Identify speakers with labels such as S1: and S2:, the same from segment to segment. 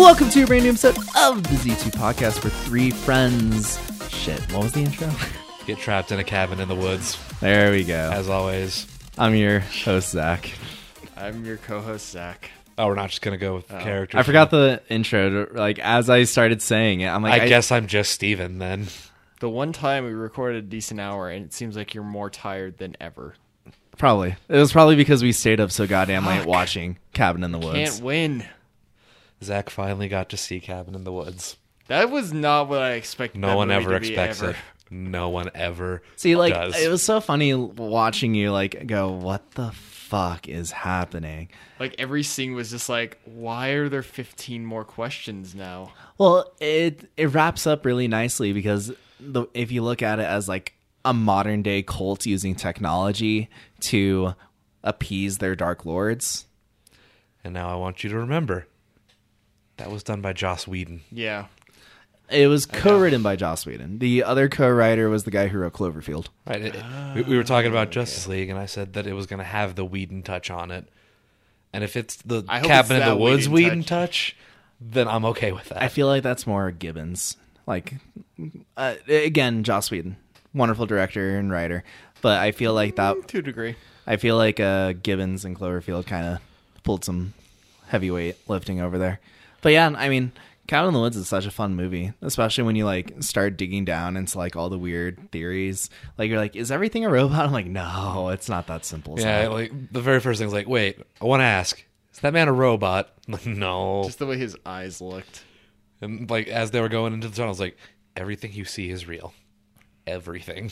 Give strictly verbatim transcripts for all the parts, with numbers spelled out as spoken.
S1: Welcome to a brand new episode of the Z two Podcast for three friends. Shit, what was the intro?
S2: Get trapped in a cabin in the woods,
S1: There we go.
S2: as always.
S1: I'm your host, Zach.
S3: I'm your co-host, Zach.
S2: Oh, we're not just going to go with the
S3: Oh.
S2: characters.
S1: I forgot the intro. To, like, as I started saying it, I'm like,
S2: I, guess I'm just Steven then.
S3: The one time we recorded a decent hour, and it seems like you're more tired than ever.
S1: Probably. It was probably because we stayed up so goddamn late
S3: Fuck.
S1: watching Cabin in the Woods.
S3: Can't win.
S2: Zach finally got to see Cabin in the Woods.
S3: That was not what I expected.
S2: No
S3: that
S2: one
S3: movie
S2: ever
S3: to be
S2: expects
S3: ever.
S2: it. No one ever
S1: See, like,
S2: does.
S1: it was so funny watching you, like, go, what the fuck is happening?
S3: Like every scene was just like, why are there fifteen more questions now?
S1: Well, it it wraps up really nicely because the if you look at it as like a modern day cult using technology to appease their dark lords.
S2: And now I want you to remember, that was done by Joss Whedon.
S3: Yeah.
S1: It was co-written by Joss Whedon. The other co-writer was the guy who wrote Cloverfield.
S2: Right. It, we, we were talking about Justice League, and I said that it was going to have the Whedon touch on it. And if it's the
S3: I hope
S2: Cabin
S3: it's
S2: in the
S3: that
S2: Woods
S3: Whedon
S2: Whedon touch, then I'm okay with that.
S1: I feel like that's more Gibbons. Like, uh, again, Joss Whedon, wonderful director and writer, but I feel like that.
S3: To a degree.
S1: I feel like uh, Gibbons and Cloverfield kind of pulled some heavyweight lifting over there. But yeah, I mean, Cabin in the Woods is such a fun movie, especially when you like start digging down into like all the weird theories. Like you're like, is everything a robot? I'm like, no, it's not that simple.
S2: Yeah,
S1: So-
S2: like the very first thing is like, wait, I want to ask, is that man a robot? I'm like, no.
S3: Just the way his eyes looked.
S2: And like as they were going into the tunnel, I was like, everything you see is real. Everything.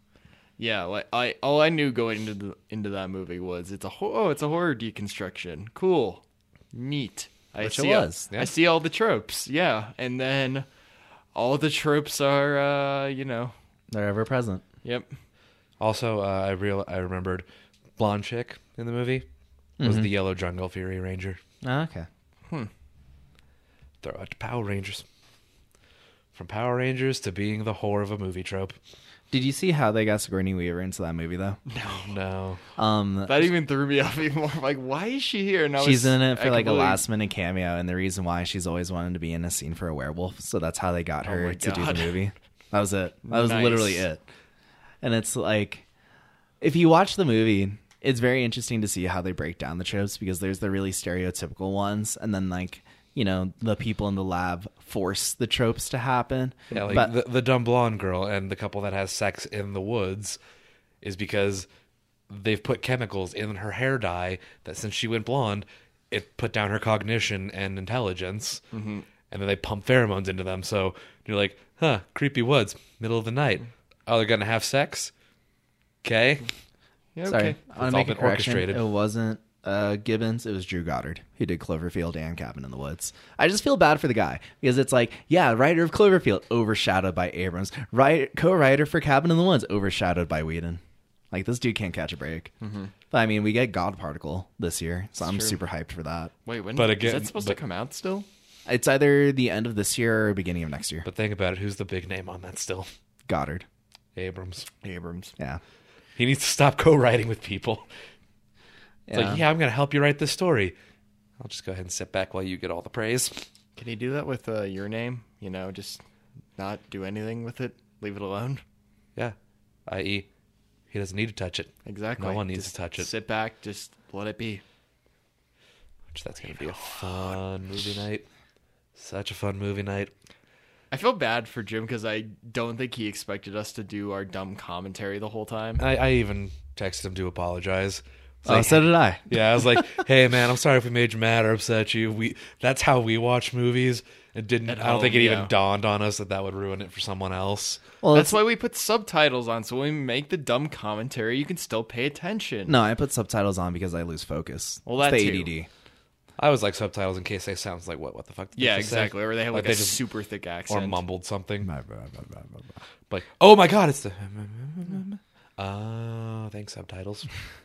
S3: Yeah, like I all I knew going into the, into that movie was it's a ho- oh it's a horror deconstruction. Cool, neat. I
S1: Which it
S3: see all-
S1: was,
S2: yeah.
S3: I see all the tropes. Yeah, and then all the tropes are uh, you know.
S1: they're ever present.
S3: Yep.
S2: Also, uh, I real I remembered blonde chick in the movie was the Yellow Jungle Fury Ranger.
S1: Oh, okay.
S2: Throw out to Power Rangers. From Power Rangers to being the whore of a movie trope.
S1: Did you see how they got Sigourney Weaver into that movie though?
S2: No.
S1: Um,
S3: That even threw me off even more. Like, why is she here? And I
S1: she's
S3: was,
S1: in it
S3: I
S1: for like a
S3: completely-
S1: last minute cameo, and the reason why she's always wanted to be in a scene for a werewolf, so that's how they got
S3: Oh
S1: her
S3: my
S1: to do
S3: God.
S1: the movie. That was it. That was
S3: Nice.
S1: literally it. And it's like, if you watch the movie, it's very interesting to see how they break down the tropes because there's the really stereotypical ones, and then like, you know, the people in the lab force the tropes to happen.
S2: Yeah, like
S1: but
S2: the, the dumb blonde girl and the couple that has sex in the woods is because they've put chemicals in her hair dye that since she went blonde, it put down her cognition and intelligence. Mm-hmm. And then they pump pheromones into them. So you're like, huh, creepy woods, middle of the night. Oh, they're going to have sex? Okay.
S3: Yeah,
S1: sorry,
S3: okay.
S1: I want
S2: It's
S1: to
S2: all
S1: make a
S2: been
S1: correction.
S2: orchestrated.
S1: It wasn't uh, Gibbons. It was Drew Goddard who did Cloverfield and Cabin in the Woods. I just feel bad for the guy because it's like, yeah, writer of Cloverfield overshadowed by Abrams, right? Co-writer for Cabin in the Woods overshadowed by Whedon. Like this dude can't catch a break. Mm-hmm. But I mean, we get God Particle this year, so I'm
S3: true.
S1: super hyped for that.
S3: Wait, when
S2: But
S3: is
S2: again-
S3: that supposed
S2: but-
S3: to come out still?
S1: It's either the end of this year or beginning of next year.
S2: But think about it. Who's the big name on that still?
S1: Goddard,
S2: Abrams.
S3: Abrams.
S1: yeah,
S2: He needs to stop co-writing with people. It's
S1: yeah.
S2: like, yeah, I'm going to help you write this story. I'll just go ahead and sit back while you get all the praise.
S3: Can you do that with uh, your name? You know, just not do anything with it, leave it alone.
S2: Yeah. that is, he doesn't need to touch it.
S3: Exactly.
S2: No one needs
S3: Just
S2: to touch it.
S3: Sit back, just let it be.
S2: Which that's going to be a fun movie night. Such a fun movie night.
S3: I feel bad for Jim because I don't think he expected us to do our dumb commentary the whole time.
S2: I, I even texted him to apologize. It's
S1: Oh,
S2: like,
S1: so did I.
S2: yeah, I was like, "Hey, man, I'm sorry if we made you mad or upset you. We that's how we watch movies. It didn't.
S3: At
S2: I don't think it
S3: home,
S2: even
S3: yeah.
S2: dawned on us that that would ruin it for someone else.
S1: Well,
S3: That's
S1: it's,
S3: why we put subtitles on, so when we make the dumb commentary, you can still pay attention.
S1: no, I put subtitles on because I lose focus.
S3: Well,
S1: It's
S3: that
S1: the
S3: too.
S1: A D D.
S2: I was like subtitles in case they sounds like what? What the fuck? Did they
S3: Yeah,
S2: just say?
S3: exactly. Or they have like,
S2: they
S3: a
S2: just-
S3: super thick
S2: or
S3: accent.
S2: mumbled something. Like, oh my god, it's the. Oh, thanks subtitles.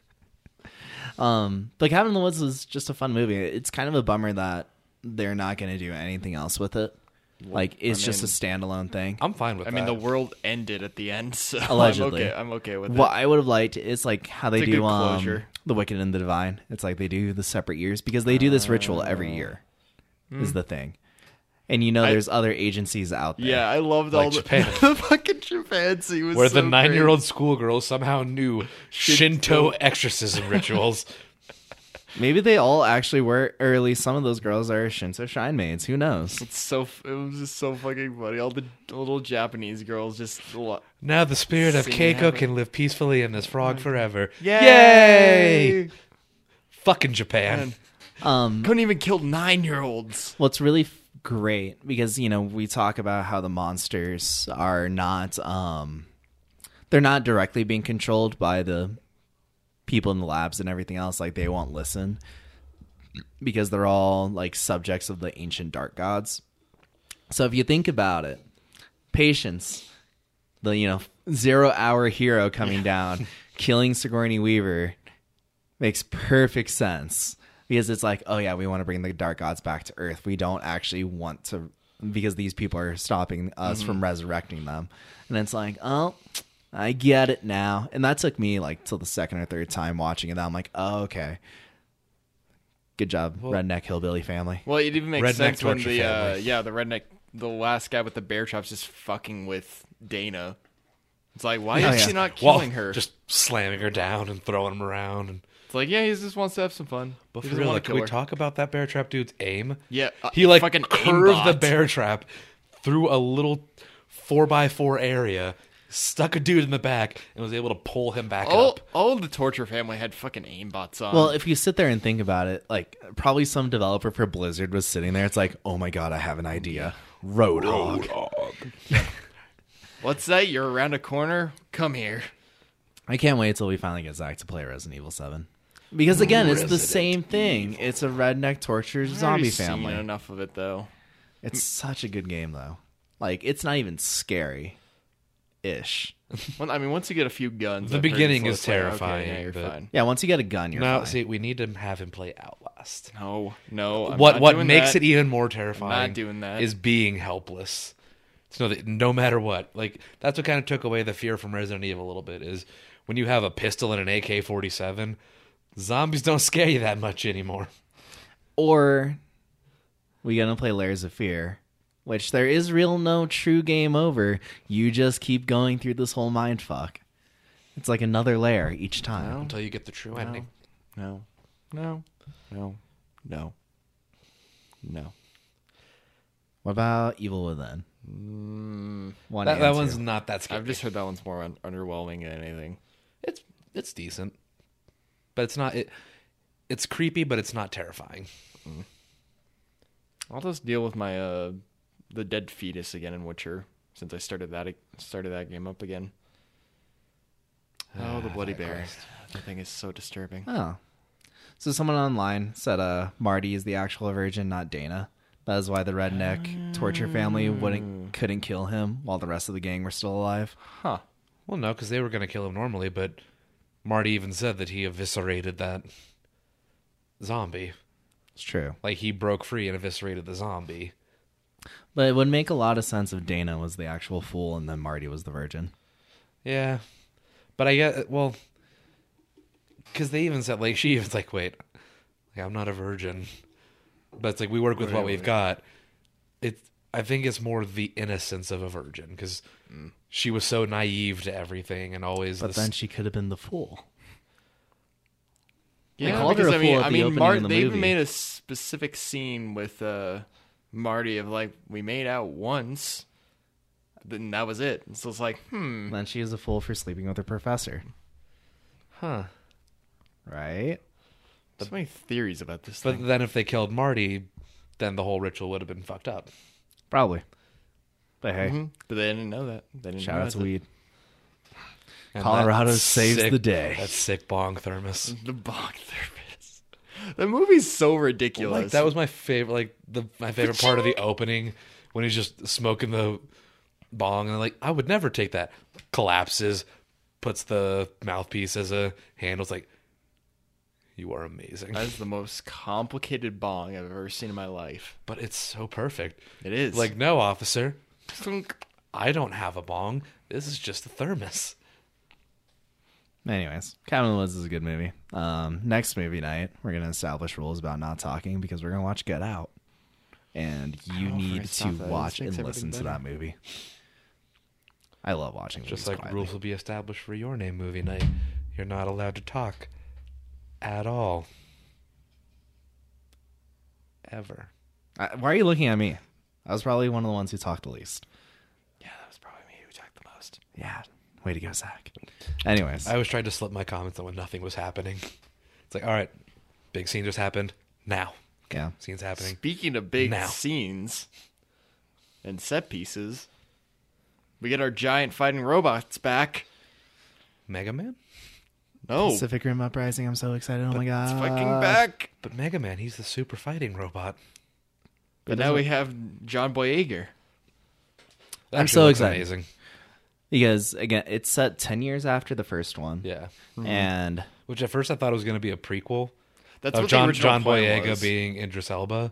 S1: Um, but Cabin in the Woods is just a fun movie. It's kind of a bummer that they're not going to do anything else with it. Like it's
S3: I
S1: just a
S3: mean-
S1: standalone thing.
S2: I'm fine with
S3: I
S2: that.
S3: mean, the world ended at the end, so
S1: Allegedly.
S3: I'm okay. I'm okay with
S1: What
S3: it.
S1: I would have liked is like how they
S3: It's a
S1: do
S3: good
S1: um,
S3: closure.
S1: the Wicked and the Divine. It's like they do the separate years because they do this ritual every year. Is the thing. And you know,
S3: I-
S1: there's other agencies out there.
S3: Yeah, I loved
S2: Like
S3: all the,
S2: Japan.
S3: the fucking Japan scene was
S2: Where
S3: so
S2: the
S3: great.
S2: nine-year-old schoolgirl somehow knew Shinto exorcism rituals.
S1: Maybe they all actually were, or at least some of those girls are Shinto shrine maids. Who knows?
S3: It's so f- it was just so fucking funny. All the little Japanese girls just lo-
S2: Now the spirit of
S3: Singing
S2: Keiko
S3: heaven.
S2: can live peacefully in this frog forever.
S3: Yay!
S2: Fucking Japan.
S1: Um,
S3: Couldn't even kill nine year olds.
S1: what's really f- great, because you know we talk about how the monsters are not, um, they're not directly being controlled by the people in the labs and everything else. Like they won't listen because they're all like subjects of the ancient dark gods. So if you think about it, Patience, the you know zero hour hero coming down, killing Sigourney Weaver, makes perfect sense. Because it's like, oh yeah, we want to bring the dark gods back to Earth. We don't actually want to, because these people are stopping us from resurrecting them. And it's like, oh, I get it now. And that took me like till the second or third time watching it. I'm like, oh, okay. Good job, redneck hillbilly family.
S3: Well, it even makes
S2: Redneck
S3: sense when
S2: torture
S3: the uh,
S2: family.
S3: yeah the redneck the last guy with the bear traps just fucking with Dana. It's like, why
S1: Oh,
S3: is
S1: yeah.
S3: she not
S2: Well,
S3: killing her?
S2: just slamming her down and throwing them around. And,
S3: It's like, yeah, he just wants to have some fun.
S2: but
S3: He
S2: for
S3: doesn't
S2: real,
S3: wanna
S2: like, can
S3: kill
S2: we
S3: her.
S2: talk about that bear trap dude's aim?
S3: Yeah, uh,
S2: He like
S3: fucking
S2: curved the
S3: aimbot.
S2: bear trap through a little four by four area, stuck a dude in the back, and was able to pull him back
S3: All,
S2: up.
S3: all of the torture family had fucking aimbots on.
S1: Well, if you sit there and think about it, like probably some developer for Blizzard was sitting there. It's like, oh my god, I have an idea. Roadhog.
S3: What's that? You're around a corner? Come here.
S1: I can't wait till we finally get Zach to play Resident Evil seven. Because again, it's the same thing. It's a redneck torture
S3: I've
S1: zombie
S3: already seen
S1: family.
S3: enough of it though.
S1: It's such a good game though. Like it's not even scary ish.
S3: Well, I mean, once you get a few guns,
S2: The
S3: I've heard
S2: beginning
S3: it's
S2: is
S3: like, okay,
S2: terrifying,
S3: yeah, you're
S2: but-
S3: fine.
S1: Yeah, once you get a gun, you're
S2: No,
S1: fine.
S2: see, we need to have him play Outlast.
S3: No, no. I'm
S2: what
S3: not
S2: what
S3: doing
S2: makes
S3: that.
S2: it even more terrifying
S3: doing that.
S2: is being helpless. To know that no matter what, like that's what kind of took away the fear from Resident Evil a little bit. Is when you have a pistol and an A K forty-seven, zombies don't scare you that much anymore.
S1: Or we gonna play Layers of Fear, which there is real no true game over. You just keep going through this whole mind fuck. It's like another layer each time.
S2: Until you get the true ending.
S3: No, no, no, no, no.
S1: What about Evil Within? One
S2: That,
S1: and
S2: that
S1: two.
S2: one's not that scary.
S3: I've just heard that one's more un- underwhelming than anything.
S2: it's it's decent, but it's not. It, it's creepy, but it's not terrifying.
S3: I'll just deal with my uh the dead fetus again in Witcher since I started that started that game up again. Oh, the bloody
S2: that
S3: bear!
S2: quest.
S3: That thing is so disturbing.
S1: Oh. So someone online said uh, Marty is the actual virgin, not Dana. That is why the redneck torture family wouldn't couldn't kill him while the rest of the gang were still alive.
S3: Huh?
S2: Well, no, because they were going to kill him normally, but Marty even said that he eviscerated that zombie.
S1: It's true.
S2: Like he broke free and eviscerated the zombie.
S1: But it would make a lot of sense if Dana was the actual fool and then Marty was the virgin.
S2: Yeah, but I get well, because they even said like she even's like, wait, like, I'm not a virgin, but it's like we work with what we've got. It's I think it's more the innocence of a virgin because she was so naive to everything and always.
S1: But
S2: this,
S1: then she could have been the fool. They
S3: Yeah,
S1: called her
S3: because
S1: a
S3: I mean,
S1: fool at
S3: I
S1: the
S3: mean,
S1: opening
S3: Mar-
S1: of the
S3: they even
S1: movie.
S3: made a specific scene with uh, Marty of like we made out once, then that was it. So it's like, hmm,
S1: Then she is a fool for sleeping with her professor.
S2: huh?
S1: Right?
S3: so many theories about this
S2: But
S3: thing.
S2: then if they killed Marty, then the whole ritual would have been fucked up.
S1: Probably. But hey,
S3: Mhm. But they didn't know that. They didn't
S1: shout
S3: know
S1: out to
S3: that.
S1: weed.
S2: And
S1: Colorado
S2: that
S1: saves
S2: sick-
S1: the day.
S2: That sick bong thermos.
S3: The bong therapist. The movie's so ridiculous.
S2: Like that was my favorite. Like the my favorite part of the opening when he's just smoking the bong and like I would never take that. Collapses, puts the mouthpiece as a handle. It's like you are amazing,
S3: That is the most complicated bong I've ever seen in my life.
S2: but it's so perfect.
S3: It is
S2: Like no, officer,
S3: Thunk.
S2: I don't have a bong. This is just a thermos.
S1: Anyways, Cabin in the Woods is a good movie. Um, next movie night, we're going to establish rules about not talking because we're going to watch Get Out. and
S3: I
S1: you
S3: don't know if I
S1: need to
S3: stop that. It
S1: watch
S3: just makes
S1: and listen to
S3: everything
S1: that movie. I love watching
S2: Just
S1: movies
S2: like
S1: quietly.
S2: rules will be established for Your Name movie night. You're not allowed to talk at all. Ever.
S1: I, why are you looking at me? I was probably one of the ones who talked the least.
S3: Yeah, that was probably me who talked the most.
S1: Yeah, way to go, Zach. Anyways,
S2: I always tried to slip my comments on when nothing was happening. It's like, all right, big scene just happened. Now.
S1: yeah.
S2: Scene's happening.
S3: Speaking of big
S2: Now.
S3: scenes and set pieces, we get our giant fighting robots back.
S2: Mega Man?
S3: No,
S1: Pacific Rim Uprising. I'm so excited. Oh my god.
S3: it's fucking back.
S2: But Mega Man, he's the super fighting robot.
S3: But now we have John Boyega.
S2: That
S1: I'm
S2: actually
S1: so
S2: looks
S1: excited.
S2: Amazing.
S1: Because again, it's set ten years after the first one.
S2: Yeah.
S1: And
S2: Which at first I thought it was going to be a prequel
S3: That's
S2: of
S3: what
S2: John
S3: the original
S2: John
S3: plan
S2: Boyega
S3: was.
S2: being Idris Elba.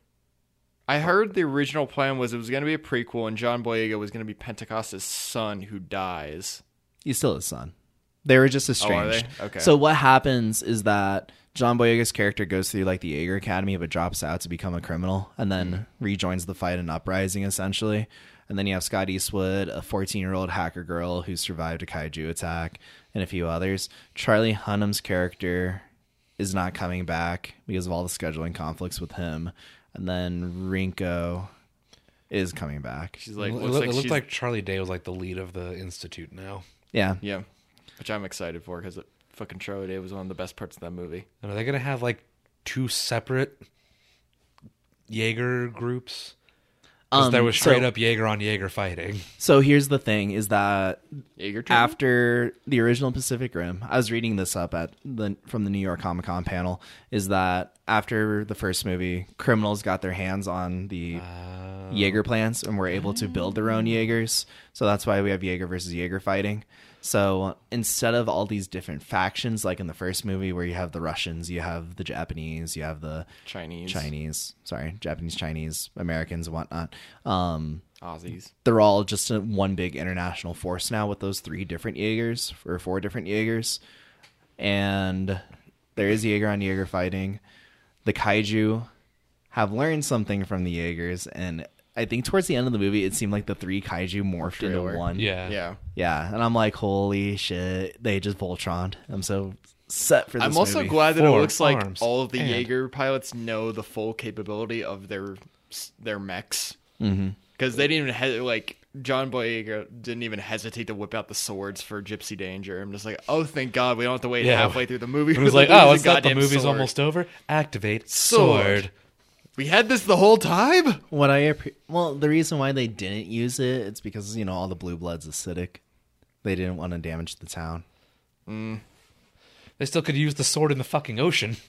S3: I heard the original plan was it was going to be a prequel, and John Boyega was going to be Pentecost's son who dies.
S1: he's still his son. They were just
S3: Oh, are
S1: estranged.
S3: they? Okay.
S1: So what happens is that John Boyega's character goes through like the Jaeger Academy, but drops out to become a criminal, and then
S3: Mm.
S1: rejoins the fight in Uprising, essentially. And then you have Scott Eastwood, a fourteen-year-old hacker girl who survived a kaiju attack, and a few others. Charlie Hunnam's character is not coming back because of all the scheduling conflicts with him. And then Rinko is coming back.
S3: She's like,
S2: it
S3: looks
S2: loo-
S3: like
S2: it looked
S3: she's,
S2: like Charlie Day was like the lead of the Institute now.
S1: Yeah.
S3: yeah, which I'm excited for because fucking Charlie Day was one of the best parts of that movie.
S2: And are they going to have like two separate Jaeger groups? 'Cause
S1: Um,
S2: there was straight
S1: so,
S2: up Jaeger on Jaeger fighting.
S1: So here's the thing: is that
S3: Jaeger too?
S1: after the original Pacific Rim, I was reading this up at the from the New York Comic Con panel. Is that after the first movie, criminals got their hands on the
S2: Uh,
S1: Jaeger plants and were able to build their own Jaegers. So that's why we have Jaeger versus Jaeger fighting. So instead of all these different factions, like in the first movie, where you have the Russians, you have the Japanese, you have the
S3: Chinese,
S1: Chinese, sorry, Japanese, Chinese, Americans, and whatnot. Um,
S3: Aussies.
S1: they're all just a, one big international force now with those three different Jaegers or four different Jaegers. And there is Jaeger on Jaeger fighting. The kaiju have learned something from the Jaegers, and I think towards the end of the movie, it seemed like the three kaiju morphed into
S3: Trailer.
S1: one.
S2: yeah.
S3: Yeah.
S1: Yeah, and I'm like, holy shit, they just Voltroned. I'm so set for this
S3: I'm also
S1: movie.
S3: glad that it
S2: Four
S3: looks like
S2: arms.
S3: all of the
S2: And-
S3: Jaeger pilots know the full capability of their their mechs.
S1: Mhm.
S3: Because they didn't even he- like John Boyega didn't even hesitate to whip out the swords for Gypsy Danger. I'm just like, oh, thank God, we don't have to wait
S2: Yeah.
S3: halfway through the movie.
S2: It was
S3: for
S2: like,
S3: them to
S2: oh,
S3: use
S2: what's
S3: a
S2: that? The
S3: goddamn
S2: movie's
S3: sword.
S2: almost over. Activate
S3: Sword.
S2: sword.
S3: We had this the whole time.
S1: What I appre- well, the reason why they didn't use it, it's because you know all the blue blood's acidic. They didn't want to damage the town.
S2: They still could use the sword in the fucking ocean.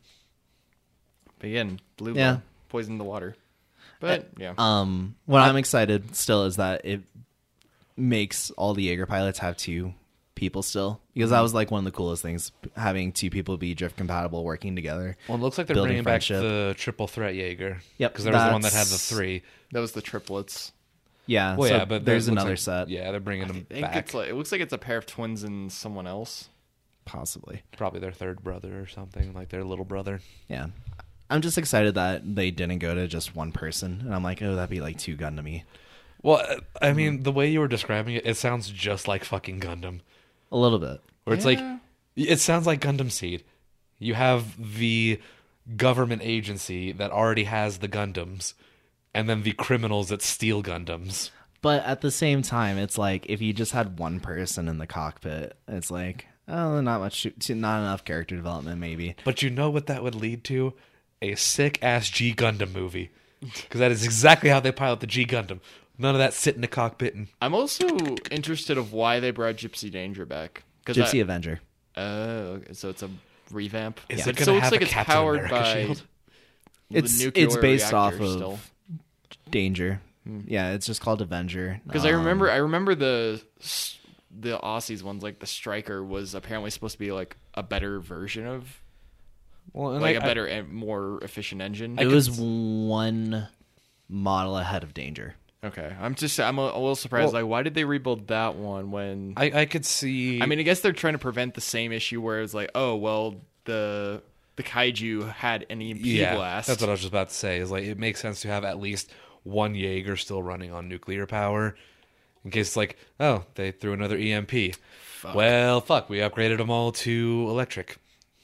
S3: But again, blue
S1: Yeah.
S3: blood poisoned the water. But yeah,
S1: Um, what I'm excited still is that it makes all the Jaeger pilots have two people still, because that was like one of the coolest things, having two people be drift compatible working together.
S2: Well, it looks like they're
S1: Building
S2: bringing back
S1: friendship.
S2: the triple threat Jaeger.
S1: Yep,
S2: Because there was the one that had the
S1: that's-
S2: three.
S3: that was the triplets.
S1: Yeah,
S2: Well,
S1: so
S2: yeah, but
S1: there's
S2: that looks
S1: another
S2: like-
S1: set,
S2: Yeah, they're bringing
S3: I
S2: them
S3: think
S2: back.
S3: it's like it looks like it's a pair of twins and someone else.
S1: possibly.
S2: Probably their third brother or something, like their little brother.
S1: Yeah, I'm just excited that they didn't go to just one person, and I'm like, oh, that'd be like too gun to me.
S2: Well, uh, I mean, the way you were describing it, it sounds just like fucking Gundam.
S1: A little bit.
S2: Where it's
S3: Yeah.
S2: like, it sounds like Gundam Seed. You have the government agency that already has the Gundams, and then the criminals that steal Gundams.
S1: But at the same time, it's like if you just had one person in the cockpit, it's like, oh, not much, not enough character development, maybe.
S2: But you know what that would lead to? A sick ass G Gundam movie. Because that is exactly how they pilot the G Gundam. None of that sit in the cockpit and
S3: I'm also interested of why they brought Gypsy Danger back. 'Cause
S1: Gypsy
S3: I-
S1: Avenger.
S3: Oh, okay, so it's a revamp.
S2: Is
S3: But
S2: it
S3: it
S2: gonna
S3: looks
S2: have
S3: like
S2: a
S3: it's
S2: Captain
S3: powered
S2: America
S3: by
S2: shield?
S3: the
S1: It's
S3: nuclear
S1: it's based off
S3: reactor
S1: of
S3: still.
S1: Danger. Yeah, it's just called Avenger.
S3: Because I
S1: Um,
S3: remember, I remember the the Aussies ones, like the Striker, was apparently supposed to be like a better version of,
S2: well, and
S3: like
S2: I-
S3: a better and more efficient engine.
S1: it
S2: could
S1: was
S2: s-
S1: one model ahead of Danger.
S3: Okay, I'm just I'm a, a little surprised.
S2: Well-
S3: like, why did they rebuild that one when?
S2: I, I could see.
S3: I mean, I guess they're trying to prevent the same issue where it's like, oh well, the the kaiju had an E M P
S2: Yeah,
S3: blast.
S2: that's what I was just about to say. Is like it makes sense to have at least one Jaeger still running on nuclear power, in case it's like, oh, they threw another E M P.
S3: Fuck.
S2: Well, fuck, we upgraded them all to electric.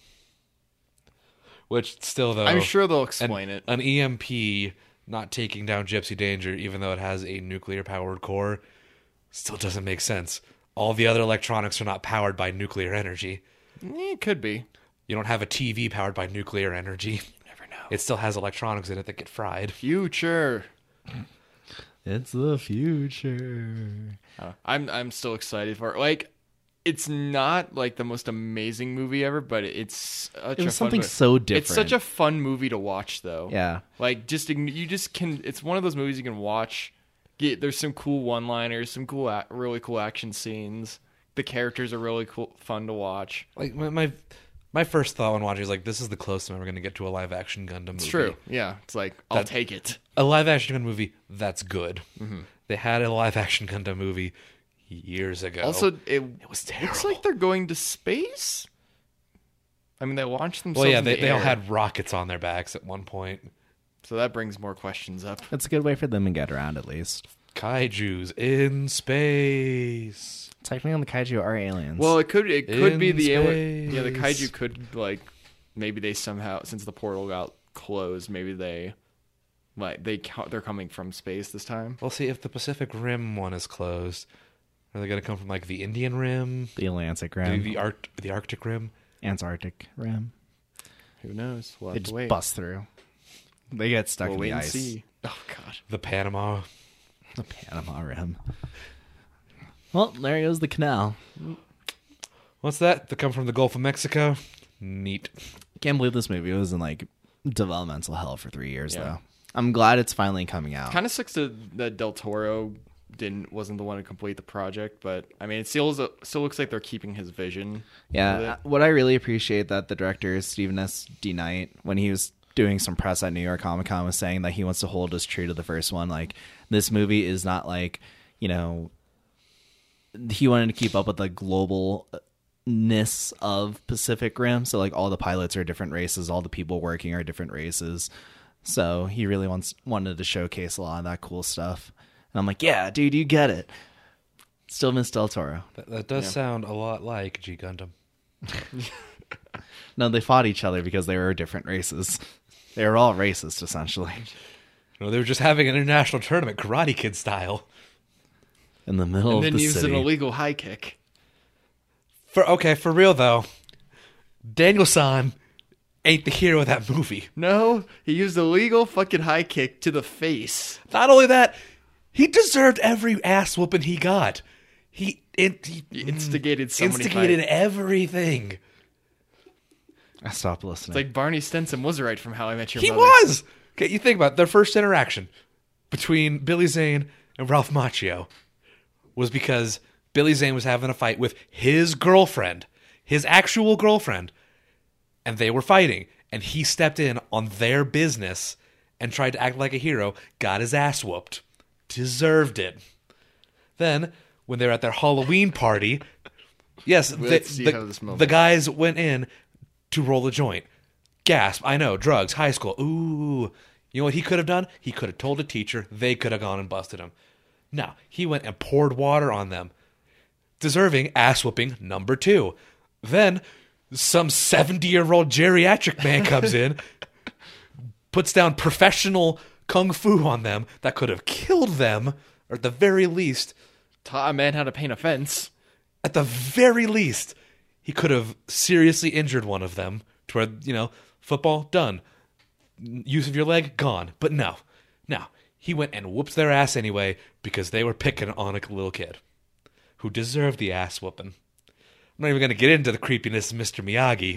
S2: Which still though,
S3: I'm sure they'll
S2: an,
S3: explain it.
S2: An E M P not taking down Gypsy Danger, even though it has a nuclear powered core, still doesn't make sense. All the other electronics are not powered by nuclear energy.
S3: Eh, It could be.
S2: You don't have a T V powered by nuclear energy.
S3: You never know.
S2: It still has electronics in it that get fried.
S3: Future.
S1: It's the future.
S3: Uh, I'm I'm still excited for it. Like, it's not like the most amazing movie ever, but it's such
S1: It
S3: a
S1: was
S3: fun
S1: something
S3: movie.
S1: so different.
S3: It's such a fun movie to watch, though.
S1: Yeah.
S3: Like, just ign- you just can. It's one of those movies you can watch. Get, there's some cool one-liners, some cool, a- really cool action scenes. The characters are really cool, fun to watch.
S2: Like my my, my first thought when watching is like, this is the closest I'm ever going to get to a live action Gundam movie.
S3: It's true. Yeah, it's like I'll
S2: That-
S3: take it.
S2: A live action Gundam movie that's good.
S3: Mm-hmm.
S2: They had a live action Gundam movie years ago.
S3: Also, it,
S2: it was terrible.
S3: looks like they're going to space. I mean, they launched themselves.
S2: well, yeah,
S3: in
S2: they
S3: the
S2: they all
S3: air,
S2: had rockets on their backs at one point.
S3: so that brings more questions up.
S1: It's a good way for them to get around, at least.
S2: Kaiju's in space.
S1: Technically, the kaiju are aliens.
S3: Well, it could it could be
S2: In
S3: the alien. Yeah, the
S2: space.
S3: kaiju could like maybe they somehow since the portal got closed, maybe they like they co- they're coming from space this time.
S2: Well, see, if the Pacific Rim one is closed, are they going to come from like the Indian Rim,
S1: the Atlantic
S2: the,
S1: Rim,
S2: the Arct, the Arctic Rim?
S1: Antarctic Rim.
S3: Who knows? We'll
S1: They
S3: have
S1: just
S3: to wait.
S1: bust through. They get stuck
S3: We'll
S1: in
S3: wait
S1: the
S3: and
S1: ice.
S3: see. Oh god.
S2: The Panama.
S1: The Panama Rim. Well, there goes the canal.
S2: What's that? They come from the Gulf of Mexico? Neat.
S1: Can't believe this movie was in like developmental hell for three years
S3: Yeah.
S1: though. I'm glad it's finally coming out.
S3: Kind of sucks that, that Del Toro didn't wasn't the one to complete the project, but I mean, it still is- still looks like they're keeping his vision. with
S1: Yeah,
S3: it.
S1: what I really appreciate that the director Stephen S. D. Knight, when he was doing some press at New York Comic Con, was saying that he wants to hold us true to the first one. Like, this movie is not like, you know, he wanted to keep up with the globalness of Pacific Rim. So, like, all the pilots are different races, all the people working are different races. So he really wants wanted to showcase a lot of that cool stuff. And I'm like, yeah, dude, you get it. Still miss Del Toro.
S2: That, that does
S3: Yeah.
S2: sound a lot like G Gundam.
S1: No, they fought each other because they were different races. They were all racist, essentially.
S2: No, they were just having an international tournament, Karate Kid style.
S1: In the middle
S3: And
S1: of
S3: then
S1: the
S3: used
S1: city.
S3: an illegal high kick.
S2: For okay, for real though, Daniel-san ain't the hero of that movie.
S3: No, he used a legal fucking high kick to the face.
S2: Not only that, he deserved every ass whooping he got. He, it, he
S3: He instigated so many
S2: instigated
S3: fights.
S2: everything.
S1: I stopped listening.
S3: It's like Barney Stinson was right from How I Met Your
S2: He
S3: Mother.
S2: was. Okay, you think about it, their first interaction between Billy Zane and Ralph Macchio was because Billy Zane was having a fight with his girlfriend, his actual girlfriend, and they were fighting. And he stepped in on their business and tried to act like a hero, got his ass whooped. Deserved it. Then, when they were at their Halloween party, yes, the,
S3: Let's see
S2: the-
S3: how this moment-
S2: the guys went in to roll a joint. Gasp, I know, drugs, high school. Ooh. You know what he could have done? He could have told a teacher. They could have gone and busted him. No, he went and poured water on them. Deserving ass whooping number two. Then, some seventy-year-old geriatric man comes in, puts down professional kung fu on them that could have killed them, or at the very least,
S3: Taught a man how to paint a fence.
S2: at the very least, he could have seriously injured one of them to where, you know, football, done. Use of your leg, gone. But no. No. He went and whooped their ass anyway because they were picking on a little kid who deserved the ass whooping. I'm not even going to get into the creepiness of Mister Miyagi.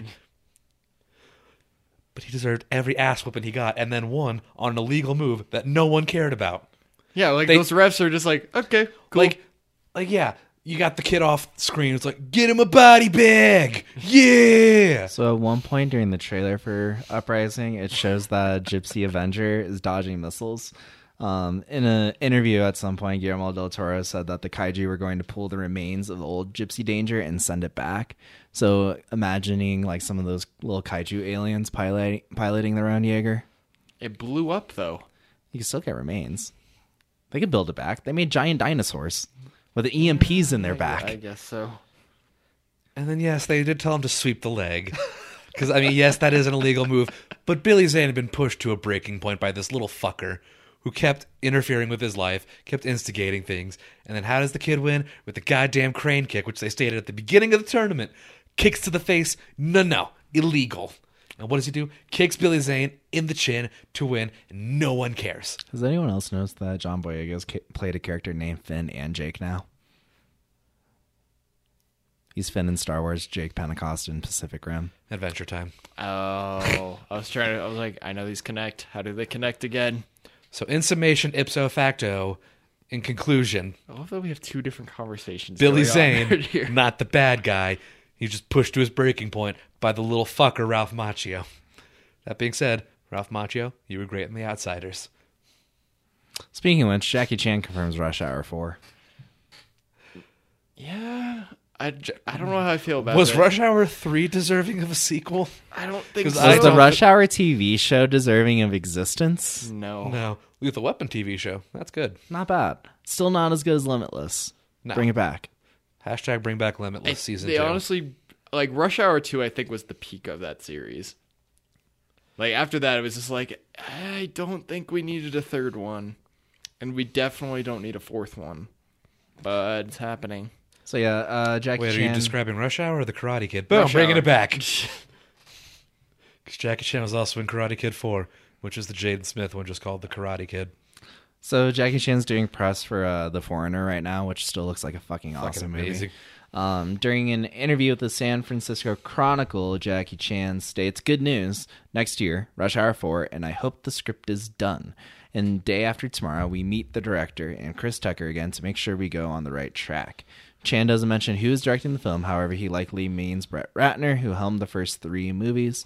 S2: But he deserved every ass whooping he got and then won on an illegal move that no one cared about.
S3: Yeah, like
S2: They-
S3: those refs are just like, okay, cool.
S2: Like, like yeah, you got the kid off screen. It's like, get him a body bag. Yeah.
S1: So at one point during the trailer for Uprising, it shows that Gypsy Avenger is dodging missiles. Um, in an interview at some point, Guillermo del Toro said that the kaiju were going to pull the remains of the old Gypsy Danger and send it back. So imagining like some of those little kaiju aliens piloting, piloting their own Jaeger.
S3: It blew up though.
S1: You can still get remains. They could build it back. They made giant dinosaurs with the E M Ps in their back.
S3: I guess so.
S2: And then, yes, they did tell him to sweep the leg. Because, I mean, yes, that is an illegal move. But Billy Zane had been pushed to a breaking point by this little fucker who kept interfering with his life, kept instigating things. And then how does the kid win? With the goddamn crane kick, which they stated at the beginning of the tournament. Kicks to the face. No, no. Illegal. And what does he do? Kicks Billy Zane in the chin to win, and no one cares.
S1: Has anyone else noticed that John Boyega's ca- played a character named Finn and Jake now? He's Finn in Star Wars, Jake Pentecost in Pacific Rim.
S2: Adventure Time.
S3: Oh, I was trying to. I was like, I know these connect. How do they connect again?
S2: So, in summation, ipso facto, in conclusion,
S3: I love that we have two different conversations.
S2: Billy
S3: going on
S2: Zane,
S3: right here.
S2: not the bad guy. He's just pushed to his breaking point by the little fucker Ralph Macchio. That being said, Ralph Macchio, you were great in The Outsiders.
S1: Speaking of which, Jackie Chan confirms Rush Hour four.
S3: Yeah, I, I don't know how I feel about
S2: Was
S3: that.
S2: Rush Hour three deserving of a sequel?
S3: I don't think
S2: 'Cause
S3: so.
S2: I
S1: Was the
S2: don't
S1: Rush Hour T V show deserving of existence?
S3: No.
S2: No. Lethal Weapon T V show. That's good.
S1: Not bad. Still not as good as Limitless.
S2: No.
S1: Bring it back.
S2: Hashtag bring back Limitless
S3: I-
S2: season
S3: they
S2: two.
S3: honestly, like, Rush Hour two, I think, was the peak of that series. Like, after that, it was just like, I don't think we needed a third one. And we definitely don't need a fourth one. But it's happening.
S1: So yeah, uh, Jackie
S2: Wait, are
S1: Chan.
S2: you describing Rush Hour or The Karate Kid? Boom,
S3: Rush
S2: bringing
S3: Hour.
S2: it back. Because Jackie Chan was also in Karate Kid four, which is the Jaden Smith one, just called The Karate Kid.
S1: So Jackie Chan's doing press for uh, The Foreigner right now, which still looks like a fucking awesome
S2: Fucking amazing.
S1: movie. Um, during an interview with the San Francisco Chronicle, Jackie Chan states, "Good news. Next year, Rush Hour four, and I hope the script is done. And day after tomorrow, we meet the director and Chris Tucker again to make sure we go on the right track." Chan doesn't mention who is directing the film. However, he likely means Brett Ratner, who helmed the first three movies.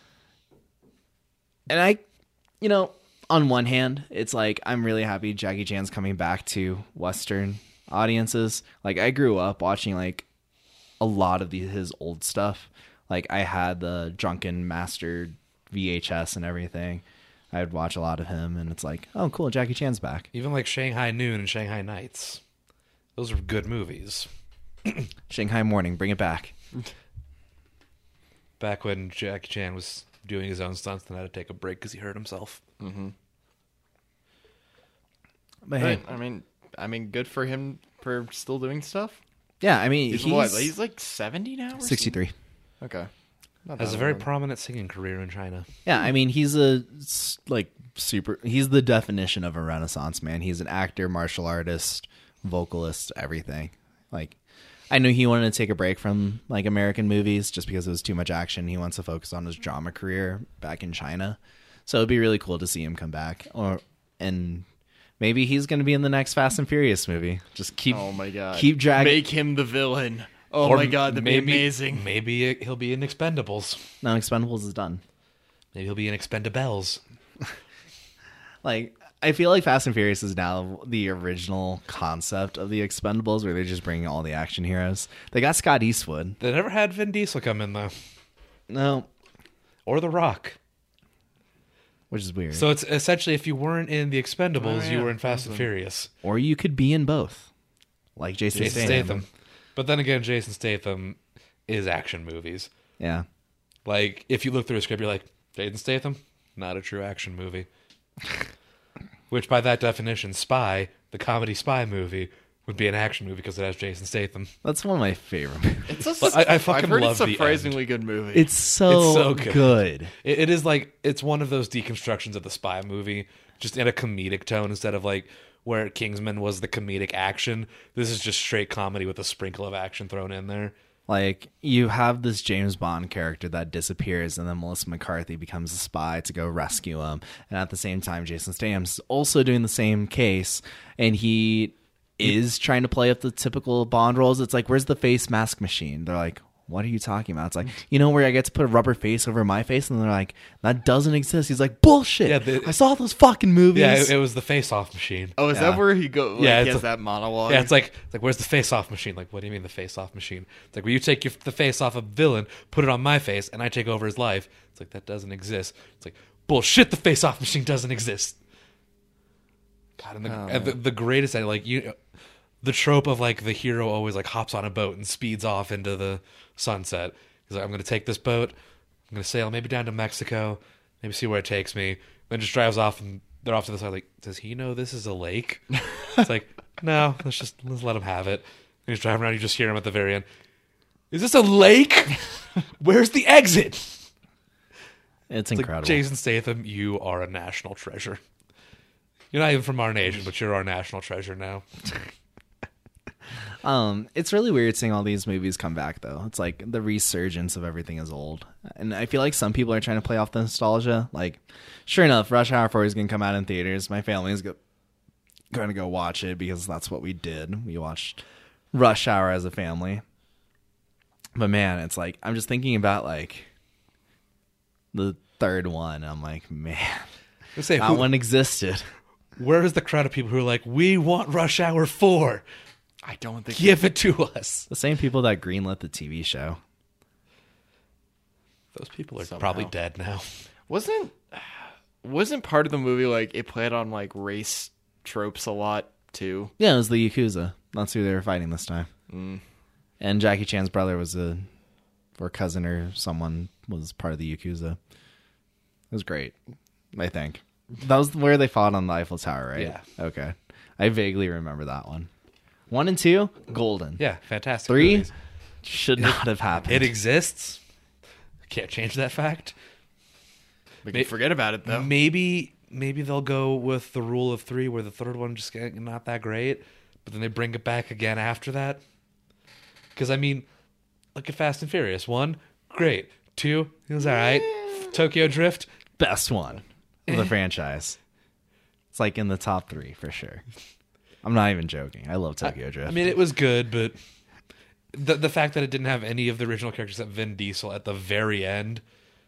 S1: And I, you know, on one hand, it's like I'm really happy Jackie Chan's coming back to Western audiences. Like, I grew up watching like a lot of the, his old stuff. Like, I had the Drunken Master V H S and everything. I would watch a lot of him, and it's like, oh, cool, Jackie Chan's back.
S2: Even like Shanghai Noon and Shanghai Nights. Those are good movies.
S1: Shanghai Morning, bring it back.
S2: Back when Jackie Chan was doing his own stunts and had to take a break because he hurt himself.
S3: Mm-hmm.
S1: But hey,
S3: I mean, I mean, good for him for still doing stuff.
S1: yeah, I mean,
S3: He's,
S1: he's,
S3: what? He's like seventy now. Or
S1: sixty-three.
S3: something? Okay. Not
S2: Has
S3: that
S2: a very
S3: old.
S2: prominent singing career in China.
S1: Yeah, I mean, he's a s- like super. He's the definition of a Renaissance man. He's an actor, martial artist, vocalist, everything. Like, I knew he wanted to take a break from like American movies just because it was too much action. He wants to focus on his drama career back in China. So it'd be really cool to see him come back, or and maybe he's going to be in the next Fast and Furious movie. Just keep,
S3: Oh my god.
S1: keep dragging.
S3: Make him the villain. Oh
S2: Or
S3: my god, that'd
S2: maybe,
S3: be amazing.
S2: Maybe he'll be in Expendables.
S1: No, Expendables is done.
S2: Maybe he'll be in Expendables.
S1: Like, I feel like Fast and Furious is now the original concept of the Expendables, where they're just bringing all the action heroes. They got Scott Eastwood.
S2: They never had Vin Diesel come in, though.
S1: No,
S2: Or The Rock.
S1: which is weird.
S2: So it's essentially, if you weren't in the Expendables,
S3: Oh,
S2: you
S3: yeah.
S2: were in Fast and
S3: Awesome.
S2: Furious.
S1: Or you could be in both, like Jason,
S2: Jason
S1: Statham.
S2: Statham. But then again, Jason Statham is action movies.
S1: Yeah,
S2: Like, if you look through a script, you're like, Jason Statham? Not a true action movie. Which, by that definition, Spy, the comedy spy movie, would be an action movie because it has Jason Statham.
S1: that's one of my favorite movies.
S3: It's a,
S2: But I- I fucking
S3: I've heard
S2: love
S3: it's a
S2: the
S3: surprisingly good movie.
S1: It's so,
S2: It's so good.
S1: good.
S2: It, it is like, it's one of those deconstructions of the spy movie, just in a comedic tone instead of like where Kingsman was the comedic action. This is just straight comedy with a sprinkle of action thrown in there.
S1: Like, you have this James Bond character that disappears, and then Melissa McCarthy becomes a spy to go rescue him. And at the same time, Jason Statham's also doing the same case, and he is trying to play up the typical Bond roles. It's like, where's the face mask machine? They're like, what are you talking about? It's like, you know, where I get to put a rubber face over my face, and they're like, that doesn't exist. He's like, bullshit.
S2: Yeah, the-
S1: I saw those fucking movies.
S2: Yeah, it, it was the face-off machine.
S3: Oh, is
S1: Yeah.
S3: that where he go? Like,
S2: Yeah,
S3: he
S2: it's
S3: has
S2: a-
S3: that monologue.
S2: Yeah, it's like, it's like, where's the face-off machine? Like, what do you mean the face-off machine? It's like, well, you take your, the face off a villain, put it on my face, and I take over his life. It's like, that doesn't exist. It's like, bullshit, the face-off machine doesn't exist. God, and the,
S3: Oh,
S2: and the, the greatest, like, you, the trope of, like, the hero always, like, hops on a boat and speeds off into the sunset. He's like, I'm going to take this boat, I'm going to sail maybe down to Mexico, maybe see where it takes me, then just drives off, and they're off to the side, like, does he know this is a lake? It's like, no, let's just, let's let him have it. And he's driving around, you just hear him at the very end, is this a lake? Where's the exit?
S1: It's
S2: It's
S1: incredible.
S2: like, Jason Statham, you are a national treasure. You're not even from our nation, but you're our national treasure now.
S1: Um, it's really weird seeing all these movies come back, though. It's like the resurgence of everything is old, and I feel like some people are trying to play off the nostalgia. Like, sure enough, Rush Hour Four is gonna come out in theaters. My family's go- going to go watch it because that's what we did. We watched Rush Hour as a family. But man, it's like I'm just thinking about like the third one. I'm like, man,
S2: Let's say,
S1: that
S2: who,
S1: one existed.
S2: where is the crowd of people who are like, we want Rush Hour four?
S3: I don't think.
S2: Give it to us.
S1: The same people that greenlit the T V show.
S2: Those people are
S3: Somehow.
S2: probably dead now.
S3: Wasn't wasn't part of the movie like it played on like race tropes a lot too?
S1: Yeah, it was the Yakuza. That's who they were fighting this time.
S3: Mm.
S1: And Jackie Chan's brother was a, or cousin or someone was part of the Yakuza. It was great, I think. That was where they fought on the Eiffel Tower, right?
S2: Yeah.
S1: Okay. I vaguely remember that one. One and two, golden.
S2: Yeah, fantastic.
S1: Three,
S2: movies.
S1: should not have happened.
S2: It exists. Can't change that fact.
S3: We
S2: May-
S3: can forget about it though.
S2: Maybe maybe they'll go with the rule of three, where the third one just get- not that great, but then they bring it back again after that. Because I mean, look at Fast and Furious. One, great. Two, it was all right. Tokyo Drift,
S1: Best one of the franchise. It's like in the top three for sure. I'm not even joking. I love Tokyo Drift.
S2: I mean, it was good, but the the fact that it didn't have any of the original characters except Vin Diesel at the very end,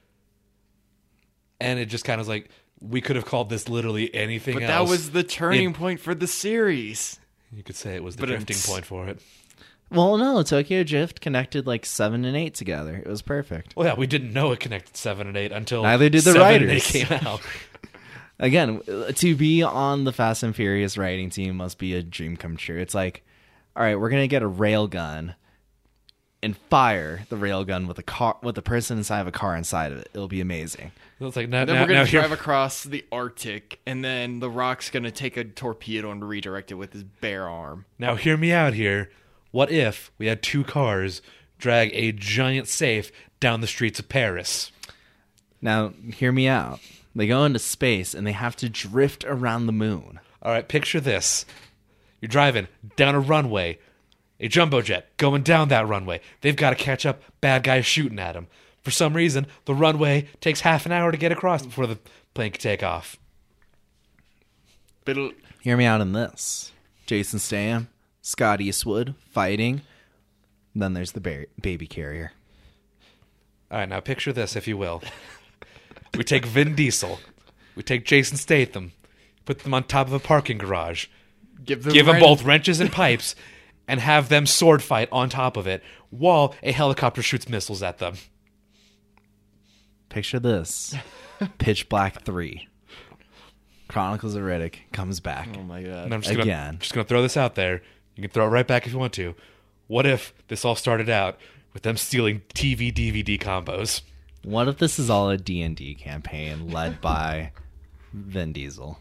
S2: and it just kind of was like, we could have called this literally anything
S3: But
S2: else.
S3: that was the turning
S2: It-
S3: point for the series.
S2: You could say it was the
S3: But
S2: drifting
S3: it's-
S2: point for it.
S1: well, no, Tokyo Drift connected like seven and eight together. It was perfect.
S2: Well, yeah, we didn't know it connected seven and eight until
S1: Neither did the
S2: seven
S1: writers.
S2: and eight came out.
S1: Again, to be on the Fast and Furious writing team must be a dream come true. It's like, all right, we're gonna get a rail gun and fire the rail gun with a car with the person inside of a car inside of it. It'll be amazing.
S2: It's like now,
S3: And then
S2: now,
S3: we're gonna
S2: now here-
S3: drive across the Arctic, and then the Rock's gonna take a torpedo and redirect it with his bare arm.
S2: now hear me out here. What if we had two cars drag a giant safe down the streets of Paris?
S1: Now, hear me out. They go into space and they have to drift around the moon.
S2: All right, picture this. You're driving down a runway, a jumbo jet going down that runway. They've got to catch up, bad guys shooting at them. For some reason, the runway takes half an hour to get across before the plane can take off.
S3: But it'll-
S1: Hear me out in this. Jason Statham, Scott Eastwood fighting. Then there's the ba- baby carrier.
S2: All right, now picture this, if you will. We take Vin Diesel, we take Jason Statham, put them on top of a parking garage,
S3: give them,
S2: give them
S3: ren-
S2: both wrenches and pipes, and have them sword fight on top of it while a helicopter shoots missiles at them.
S1: Picture this. Pitch Black three. Chronicles of Riddick comes back.
S3: Oh my god!
S2: And I'm just gonna,
S1: Again.
S2: just gonna throw this out there. You can throw it right back if you want to. What if this all started out with them stealing T V D V D combos?
S1: What if this is all a D and D campaign led by Vin Diesel?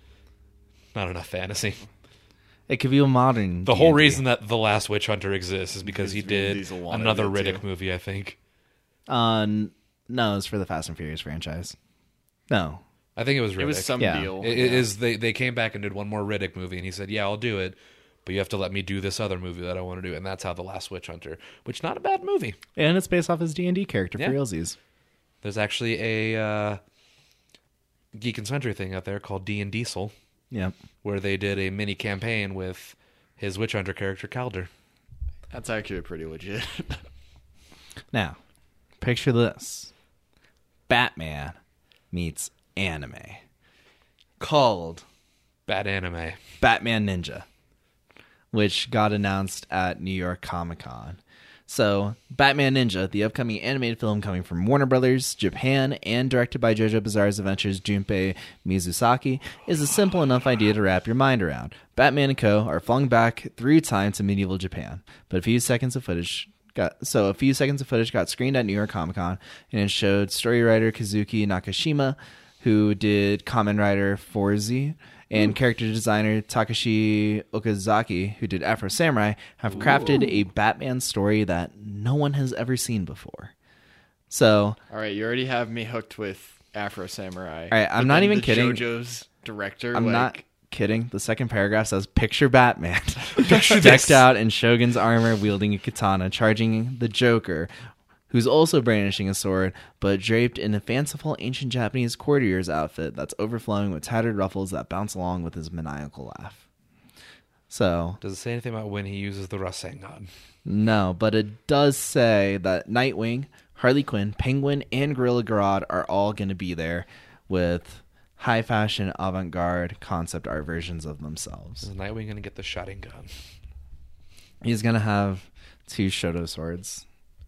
S2: Not enough fantasy.
S1: It could be a modern
S2: The
S1: D
S2: whole
S1: and D.
S2: reason that The Last Witch Hunter exists is because he
S3: Because Vin
S2: did
S3: Diesel wanted
S2: another
S3: it
S2: Riddick
S3: too.
S2: movie, I think.
S1: Uh, n- no, it's for the Fast and Furious franchise. No.
S2: I think it was Riddick.
S3: It was some
S1: Yeah.
S3: deal.
S2: It, it
S3: yeah.
S2: is they they came back and did one more Riddick movie, and he said, "Yeah, I'll do it, but you have to let me do this other movie that I want to do." And that's how The Last Witch Hunter, which not a bad movie.
S1: And it's based off his D and D character
S2: Yeah.
S1: for realsies.
S2: There's actually a uh, Geek and Sundry thing out there called D and Diesel,
S1: Yep.
S2: where they did a mini campaign with his Witch Hunter character Calder.
S3: That's actually pretty legit.
S1: Now, picture this. Batman meets anime. Called
S2: Bad anime.
S1: Batman Ninja, which got announced at New York Comic Con. So, Batman Ninja, the upcoming animated film coming from Warner Brothers, Japan, and directed by JoJo Bizarre's Adventures Junpei Mizusaki, is a simple enough idea to wrap your mind around. Batman and Co. are flung back through time to medieval Japan, but a few seconds of footage got so a few seconds of footage got screened at New York Comic Con, and it showed story writer Kazuki Nakashima, who did Kamen Rider Forza, and character designer Takashi Okazaki, who did Afro Samurai, have crafted a Batman story that no one has ever seen before. So,
S3: All right, you already have me hooked with Afro Samurai.
S1: All right, I'm
S3: But
S1: not
S3: then
S1: even
S3: the
S1: kidding.
S3: JoJo's director.
S1: I'm
S3: like,
S1: not kidding. The second paragraph says, "Picture Batman,
S2: Picture
S1: decked
S2: this.
S1: out in Shogun's armor, wielding a katana, charging the Joker, who's also brandishing a sword, but draped in a fanciful ancient Japanese courtier's outfit that's overflowing with tattered ruffles that bounce along with his maniacal laugh." So,
S2: Does it say anything about when he uses the Rasengan?
S1: no, but it does say that Nightwing, Harley Quinn, Penguin, and Gorilla Grodd are all going to be there with high fashion avant-garde concept art versions of themselves.
S2: Is Nightwing going to get the shotting gun?
S1: He's going to have two Shoto swords.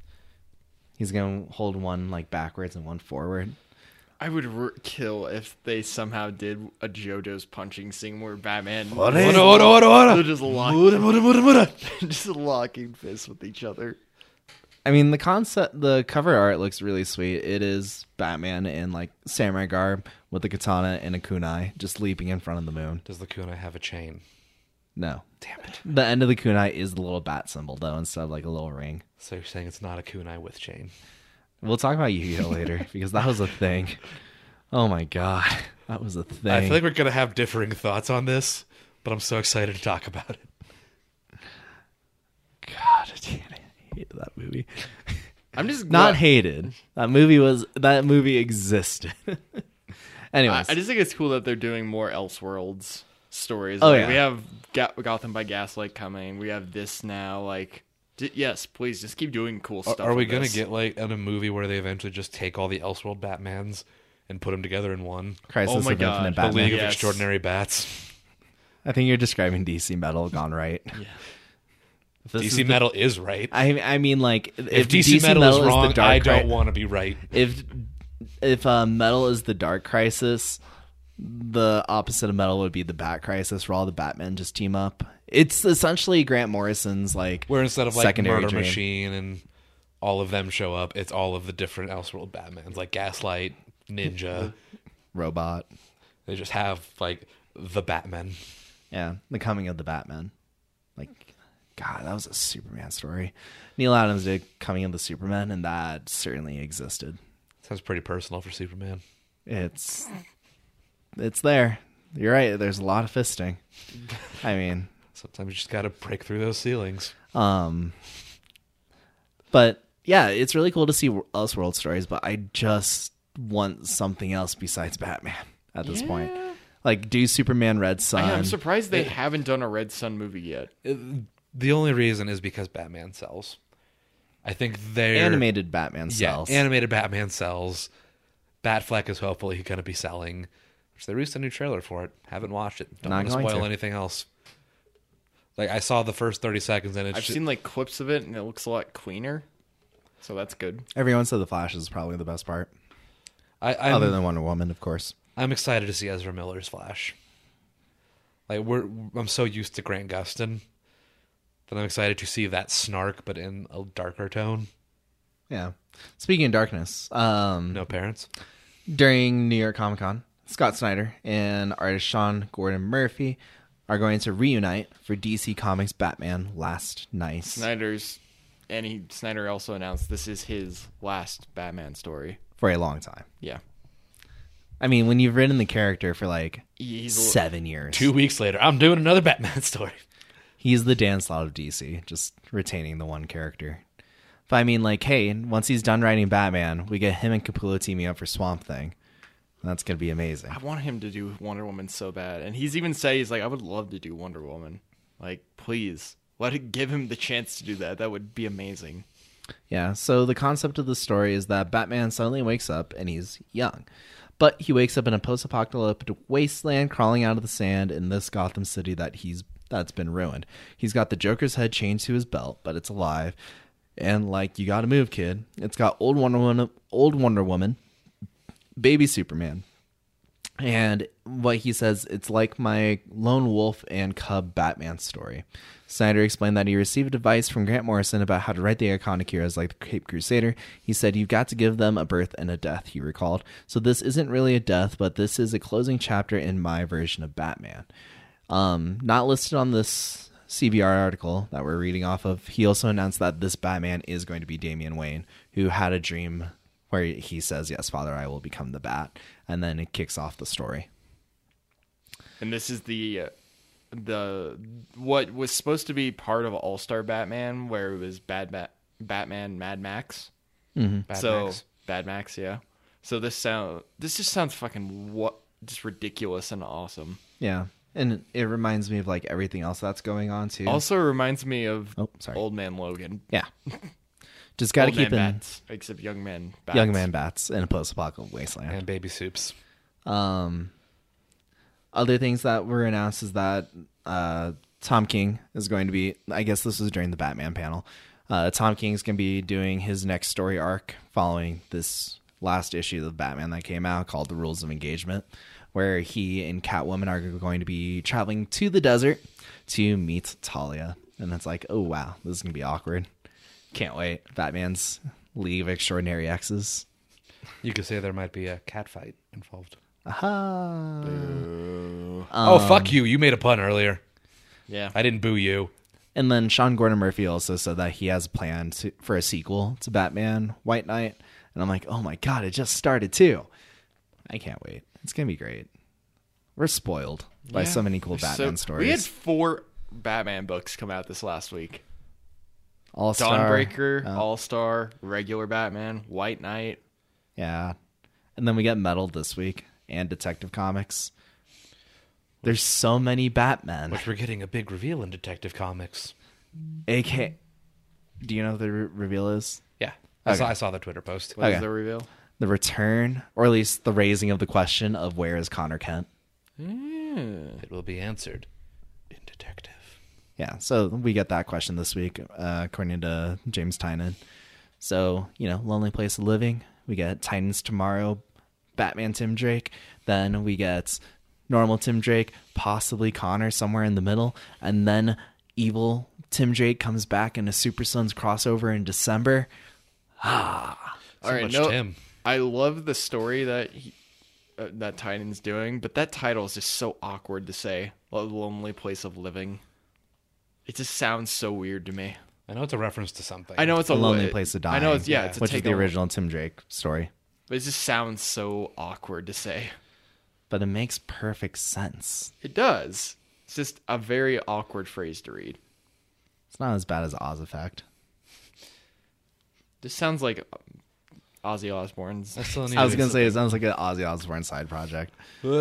S1: He's going to hold one like backwards and one forward.
S3: I would r- kill if they somehow did a JoJo's punching scene where Batman
S2: Ora, ora, ora, ora.
S3: they're just lock-
S2: Ora, ora, ora, ora.
S3: just locking fists with each other.
S1: I mean, the concept, the cover art looks really sweet. It is Batman in like samurai garb with a katana and a kunai just leaping in front of the moon.
S2: Does the kunai have a chain?
S1: No.
S2: Damn it.
S1: The end of the kunai is the little bat symbol though, instead of like a little ring.
S2: So you're saying it's not a kunai with chain?
S1: We'll talk about Yu-Gi-Oh later because that was a thing. Oh my god, that was a thing.
S2: I feel like we're going to have differing thoughts on this, but I'm so excited to talk about it.
S1: God, damn it. I hated that movie.
S3: I'm just
S1: Not
S3: glad-
S1: hated. That movie was that movie existed. Anyways,
S3: I, I just think it's cool that they're doing more Elseworlds stories.
S1: Oh,
S3: Like,
S1: yeah.
S3: we have Ga- Gotham by Gaslight coming. We have this now. Like, d- yes, please just keep doing cool
S2: Are,
S3: stuff.
S2: are we
S3: with
S2: going to
S3: this.
S2: get like in a movie where they eventually just take all the Elseworld Batmans and put them together in one?
S1: Crisis
S3: Oh my
S1: of
S3: God.
S1: Infinite
S3: The
S2: The
S1: Batman.
S2: League
S3: Yes.
S2: of Extraordinary Bats.
S1: I think you're describing D C Metal gone right.
S3: Yeah.
S1: If this
S2: D
S1: is
S2: C
S1: the-
S2: Metal is right.
S1: I I mean like if,
S2: If D C, Metal, is wrong,
S1: the dark
S2: I don't
S1: Cri-
S2: want to be right.
S1: If if uh, Metal is the Dark Crisis, the opposite of Metal would be the Bat Crisis, where all the Batmen just team up. It's essentially Grant Morrison's like
S2: Where instead of like
S1: secondary
S2: Murder
S1: dream.
S2: Machine and all of them show up, it's all of the different Elseworld Batmans, like Gaslight, Ninja.
S1: Robot.
S2: They just have like the Batman.
S1: Yeah, the coming of the Batman. Like, God, that was a Superman story. Neil Adams did Coming of the Superman, and that certainly existed.
S2: Sounds pretty personal for Superman.
S1: It's it's there. You're right. There's a lot of fisting. I mean,
S2: Sometimes you just got to break through those ceilings.
S1: um, but yeah, it's really cool to see Elseworld stories. But I just want something else besides Batman at this point. Like, do Superman Red Sun?
S3: I, I'm surprised they haven't done a Red Sun movie yet.
S2: It- the only reason is because Batman sells. I think they're
S1: Animated Batman sells.
S2: Yeah, animated Batman sells. Batfleck is hopefully going to be selling. Which they released a new trailer for it. Haven't watched it. Don't
S1: Not
S2: want to
S1: going
S2: spoil
S1: to.
S2: anything else. Like I saw the first thirty seconds and it's
S3: I've
S2: ju-
S3: seen like clips of it, and it looks a lot cleaner. So that's good.
S1: Everyone said the Flash is probably the best part,
S2: I, I'm,
S1: other than Wonder Woman, of course.
S2: I'm excited to see Ezra Miller's Flash. Like we're, I'm so used to Grant Gustin that I'm excited to see that snark, but in a darker tone.
S1: Yeah. Speaking of darkness, um,
S2: No parents.
S1: during New York Comic Con, Scott Snyder and artist Sean Gordon Murphy are going to reunite for D C Comics Batman Last Night.
S3: Snyder's, and he Snyder also announced this is his last Batman story.
S1: For a long time.
S3: Yeah,
S1: I mean, when you've written the character for like
S3: he's a-
S1: seven years,
S2: Two weeks later, I'm doing another Batman story.
S1: he's the Dan Slott of D C, just retaining the one character. But I mean, like, hey, once he's done writing Batman, we get him and Capullo teaming up for Swamp Thing. That's going to be amazing.
S3: I want him to do Wonder Woman so bad, and he's even said he's like, I would love to do Wonder Woman. Like, please let it give him the chance to do that. That would be amazing.
S1: Yeah, so the concept of the story is that Batman suddenly wakes up and he's young. But he wakes up in a post-apocalyptic wasteland crawling out of the sand in this Gotham City that he's that's been ruined. He's got the Joker's head chained to his belt, but it's alive. And like, you gotta move, kid. It's got old Wonder Woman, old Wonder Woman, baby Superman. And what he says, it's like my lone wolf and cub Batman story. Snyder explained that he received advice from Grant Morrison about how to write the iconic heroes like the Cape Crusader. He said, you've got to give them a birth and a death, he recalled. So this isn't really a death, but this is a closing chapter in my version of Batman. Um, not listed on this C B R article that we're reading off of, he also announced that this Batman is going to be Damian Wayne, who had a dream where he says, yes, Father, I will become the Bat. And then it kicks off the story.
S3: And this is the uh, the what was supposed to be part of All Star Batman, where it was Bad Bat Batman Mad Max.
S1: Mm-hmm.
S2: Bad
S3: so
S2: Max.
S3: Bad Max, yeah. So this sound this just sounds fucking what just ridiculous and awesome.
S1: Yeah. And it reminds me of like everything else that's going on too.
S3: Also reminds me of
S1: Oh, sorry.
S3: Old Man Logan.
S1: Yeah. Just got to
S3: Old
S1: keep
S3: man
S1: in
S3: bats, except young men bats.
S1: young man bats in a post-apocalyptic wasteland.
S2: And baby soups.
S1: Um, other things that were announced is that uh, Tom King is going to be, I guess this was during the Batman panel, uh, Tom King's going to be doing his next story arc following this last issue of Batman that came out called The Rules of Engagement, where he and Catwoman are going to be traveling to the desert to meet Talia. And it's like, oh, wow, this is going to be awkward. Can't wait. Batman's League of Extraordinary Exes.
S2: You could say there might be a cat fight involved.
S1: Aha.
S2: oh, fuck you. You made a pun earlier.
S3: Yeah.
S2: I didn't boo you.
S1: And then Sean Gordon Murphy also said that he has planned to, for a sequel to Batman White Knight. And I'm like, oh my God, it just started too. I can't wait. It's going to be great. We're spoiled by
S3: Yeah.
S1: so many cool
S3: There's
S1: Batman
S3: so-
S1: stories.
S3: We had four Batman books come out this last week.
S1: All-Star.
S3: Dawnbreaker,
S1: uh,
S3: All-Star, regular Batman, White Knight.
S1: Yeah. And then we get Metal this week and Detective Comics. There's so many Batmen.
S2: Which we're getting a big reveal in Detective Comics.
S1: A K. Do you know what the re- reveal is?
S2: Yeah. I,
S1: Okay.
S2: saw, I saw the Twitter post.
S3: What is
S1: Okay.
S3: the reveal?
S1: The return, or at least the raising of the question of where is Connor Kent.
S3: Mm.
S2: It will be answered in Detective.
S1: Yeah, so we get that question this week, uh, according to James Tynan. So, you know, Lonely Place of Living. We get Titans tomorrow, Batman Tim Drake. Then we get normal Tim Drake, possibly Connor somewhere in the middle. And then evil Tim Drake comes back in a Super Sons crossover in December.
S2: So
S3: All right,
S2: much
S3: no,
S2: Tim.
S3: I love the story that he, uh, that Titan's doing, but that title is just so awkward to say. A lonely place of living. It just sounds so weird to me.
S2: I know it's a reference to something.
S3: I know it's
S1: A
S3: a
S1: Lonely
S3: li-
S1: Place to Die.
S3: I know it's yeah,
S2: Yeah.
S3: it's a
S1: which is
S3: take
S1: the
S3: on-
S1: original Tim Drake story.
S3: But it just sounds so awkward to say.
S1: But it makes perfect sense.
S3: It does. It's just a very awkward phrase to read.
S1: It's not as bad as Oz Effect.
S3: This sounds like Ozzy Osbourne's.
S2: I still need
S1: I was
S2: to-
S1: going to say, it sounds like an Ozzy Osbourne side project.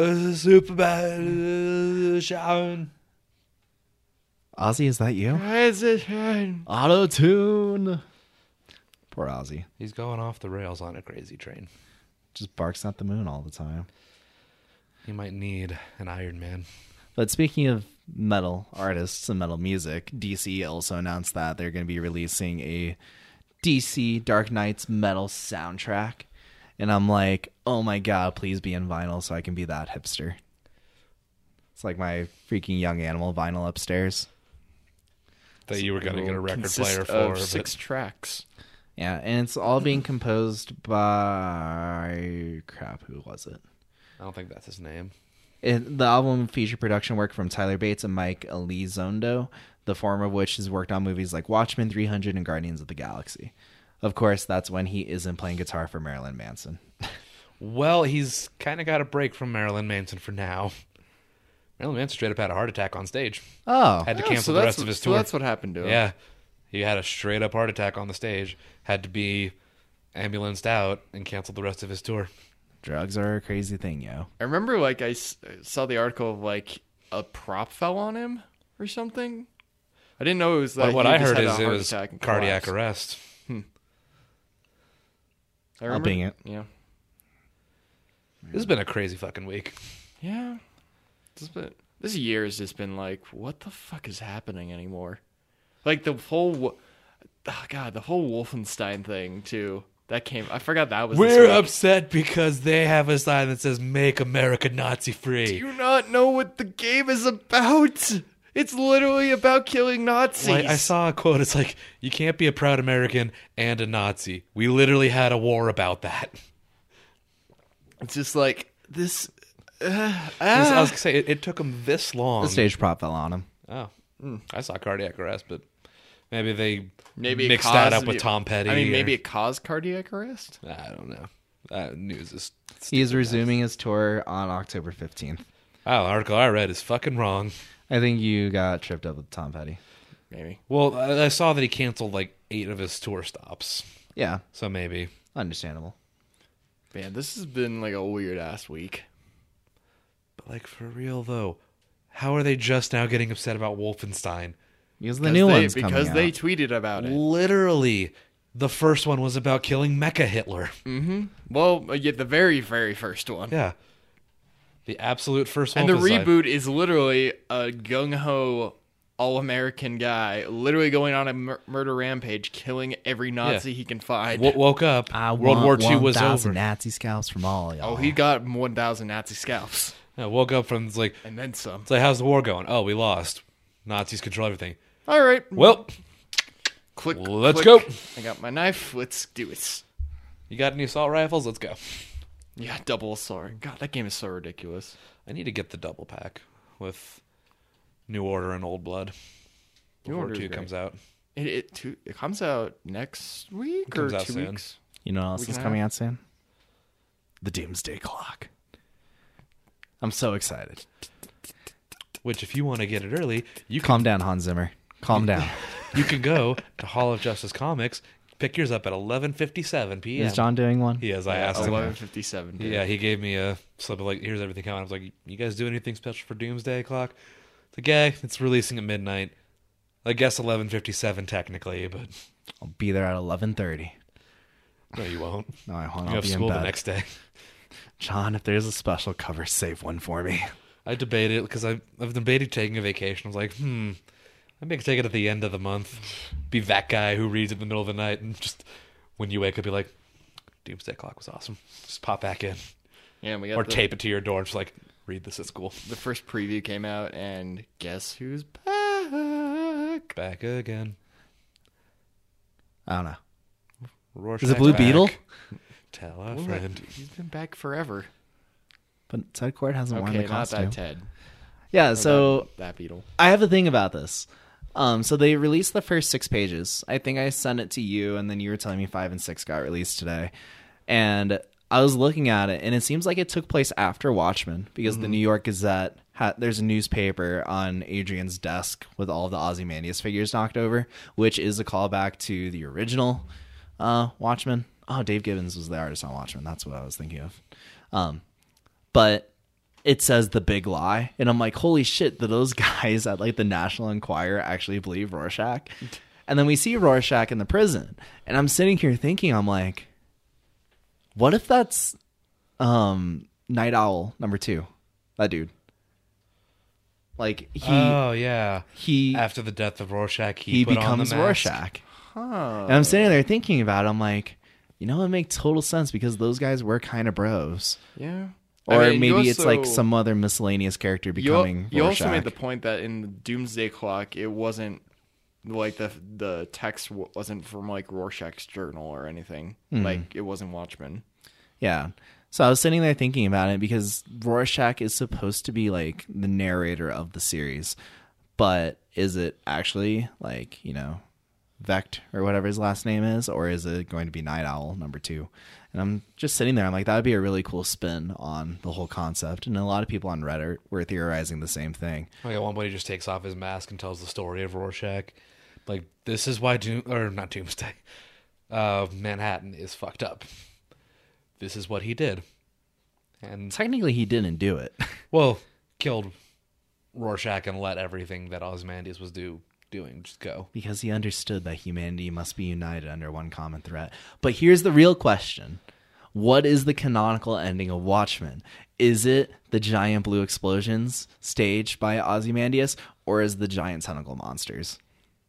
S2: Superman Sharon.
S1: Ozzy, is that you?
S3: President.
S1: Auto-tune. Poor Ozzy.
S2: He's going off the rails on a crazy train.
S1: Just barks at the moon all the time.
S2: He might need an Iron Man.
S1: But speaking of metal artists and metal music, D C also announced that they're going to be releasing a D C Dark Knight's metal soundtrack. And I'm like, oh my God, please be in vinyl so I can be that hipster. It's like my freaking Young Animal vinyl upstairs.
S2: That you were going to get a
S3: Will
S2: record
S3: consist
S2: player for.
S3: of
S2: but
S3: six tracks.
S1: Yeah, and it's all being composed by... Crap, who was it?
S2: I don't think that's his name.
S1: It, the album featured production work from Tyler Bates and Mike Elizondo, the former of which has worked on movies like Watchmen, three hundred, and Guardians of the Galaxy. Of course, that's when he isn't playing guitar for Marilyn Manson.
S2: Well, he's kind of got a break from Marilyn Manson for now. Marilyn Manson straight up had a heart attack on stage.
S1: Oh,
S2: Had to
S3: Oh,
S2: cancel
S3: so
S2: the
S3: that's
S2: rest of
S3: what-
S2: his
S3: so
S2: tour.
S3: that's what happened to him.
S2: Yeah. He had a straight up heart attack on the stage. Had to be ambulanced out and canceled the rest of his tour.
S1: drugs are a crazy thing, yo.
S3: I remember, like, I s- saw the article of, like, a prop fell on him or something. I didn't know it was
S2: But
S3: that
S2: what
S3: he
S2: I
S3: just
S2: heard
S3: had a
S2: is it
S3: heart
S2: was
S3: attack and
S2: cardiac
S3: collapsed.
S2: arrest.
S3: I
S1: I'll
S3: remember-
S1: ping it.
S3: Yeah.
S2: This has been a crazy fucking week.
S3: Yeah. This, been, this year has just been like, what the fuck is happening anymore? Like the whole, wo- oh God, the whole Wolfenstein thing too. That came. I forgot that was. this
S2: We're
S3: week.
S2: upset because they have a sign that says "Make America Nazi
S3: Do
S2: Free."
S3: you not know what the game is about? It's literally about killing Nazis.
S2: Well, I saw a quote. It's like, you can't be a proud American and a Nazi. We literally had a war about that.
S3: It's just like this. Uh,
S2: I was, I
S3: ah.
S2: was gonna say it, it took them this long.
S1: The stage prop fell on him.
S2: Oh, I saw cardiac arrest, but maybe they
S3: Maybe it
S2: mixed
S3: caused-
S2: that up with Tom Petty.
S3: I mean, maybe
S2: or-
S3: it caused cardiac arrest.
S2: I don't know. Uh, news is.
S1: He is
S2: stupid.
S1: resuming his tour on October fifteenth.
S2: Oh, the article I read is fucking wrong.
S1: I think you got tripped up with Tom Petty.
S3: Maybe.
S2: Well, I I saw that he canceled like eight of his tour stops,
S1: Yeah,
S2: so maybe.
S1: understandable.
S3: Man, this has been like a weird ass week.
S2: But like for real though, how are they just now getting upset about Wolfenstein?
S1: Because the new
S3: they,
S1: one's
S3: because
S1: coming
S3: they
S1: out.
S3: tweeted about it.
S2: Literally, the first one was about killing Mecha Hitler.
S3: Mm-hmm. Well, uh, yeah, the very, very first one.
S2: Yeah, the absolute first one.
S3: And the reboot is literally a gung ho, all American guy, literally going on a mur- murder rampage, killing every Nazi
S2: Yeah.
S3: he can find.
S2: W- woke up.
S1: I
S2: World
S1: want
S2: War Two was
S1: one thousand
S2: over.
S1: Nazi scalps from all y'all.
S3: Oh, he got one thousand Nazi scalps.
S2: Yeah, woke up from it's like,
S3: And then some.
S2: it's like, how's the war going? Oh, we lost. Nazis control everything.
S3: All right.
S2: Well,
S3: Click.
S2: let's
S3: click.
S2: go.
S3: I got my knife. Let's do it.
S2: you got any assault rifles? Let's go.
S3: Yeah, double assault. God, that game is so ridiculous.
S2: I need to get the double pack with New Order and Old Blood
S3: New
S2: before
S3: Order is
S2: two
S3: great.
S2: comes out.
S3: It it, two, it comes out next week
S2: comes
S3: or
S2: out
S3: two
S2: soon.
S3: weeks.
S1: You know what else
S3: We
S1: is
S3: can
S1: coming
S3: have-
S1: out soon? The Doomsday Clock. I'm so excited.
S2: Which, if you want to get it early, you can
S1: Calm down, Hans Zimmer. Calm down.
S2: you can go to Hall of Justice Comics, pick yours up at eleven fifty-seven p.m.
S1: Is John doing one?
S2: He is. I asked him.
S3: Eleven fifty seven.
S2: Yeah, he gave me a slip of like, here's everything coming. I was like, you guys do anything special for Doomsday Clock? It's like, yeah, it's releasing at midnight. I guess eleven fifty-seven technically, but
S1: I'll be there at eleven thirty.
S2: no, you won't.
S1: No, I won't.
S2: You
S1: I'll
S2: have
S1: be in
S2: school the
S1: bed.
S2: next day.
S1: John, if there's a special cover, save one for me.
S2: I debated because I've, I've debated taking a vacation. I was like, hmm, I may take it at the end of the month. Be that guy who reads in the middle of the night and just when you wake up, be like, Doomsday Clock was awesome. Just pop back in
S3: Yeah, and we got
S2: or
S3: the,
S2: tape it to your door and just like read this at school.
S3: the first preview came out, and guess who's back?
S2: Back again.
S1: I don't know.
S2: Rorschach's
S1: Is it Blue
S2: back.
S1: Beetle?
S2: Tell a
S3: Well,
S2: friend.
S3: He's been back forever.
S1: But Ted Cord hasn't worn
S3: Okay,
S1: the
S3: not
S1: costume.
S3: that Ted.
S1: Yeah,
S3: Or
S1: so
S3: that, that beetle.
S1: I have a thing about this. Um, so they released the first six pages. I think I sent it to you, and then you were telling me five and six got released today. And I was looking at it, and it seems like it took place after Watchmen because
S3: Mm-hmm.
S1: the New York Gazette had there's a newspaper on Adrian's desk with all of the Ozymandias figures knocked over, which is a callback to the original uh, Watchmen. Oh, Dave Gibbons was the artist on Watchmen. That's what I was thinking of. Um, but it says The Big Lie, and I'm like, holy shit, do those guys at like the National Enquirer actually believe Rorschach? And then we see Rorschach in the prison, and I'm sitting here thinking, I'm like, what if that's um Night Owl number two, that dude? Like he
S2: Oh yeah.
S1: he
S2: After the death of Rorschach, he,
S1: he
S2: put on
S1: becomes
S2: the mask.
S1: Rorschach,
S3: Huh.
S1: and I'm sitting there thinking about it. I'm like, you know, it makes total sense because those guys were kind of bros.
S3: Yeah.
S1: Or
S3: I mean, you
S1: maybe it's like
S3: also-
S1: some other miscellaneous character
S3: You,
S1: becoming
S3: you
S1: Rorschach.
S3: also made the point that in the Doomsday Clock, it wasn't like the the text w- wasn't from like Rorschach's journal or anything.
S1: Hmm.
S3: Like it wasn't Watchmen.
S1: Yeah. So I was sitting there thinking about it because Rorschach is supposed to be like the narrator of the series. But is it actually like, you know, Vecht or whatever his last name is? Or is it going to be Night Owl number two? And I'm just sitting there. I'm like, that would be a really cool spin on the whole concept. And a lot of people on Reddit were theorizing the same thing.
S2: Like at one point, he just takes off his mask and tells the story of Rorschach. Like, this is why Doom or not Doomsday, uh, Manhattan is fucked up. This is what he did, and
S1: Technically, he didn't do it.
S2: well, killed Rorschach and let everything that Ozymandias was do doing? Just go.
S1: Because he understood that humanity must be united under one common threat. But here's the real question. What is the canonical ending of Watchmen? Is it the giant blue explosions staged by Ozymandias, or is the giant tentacle monsters?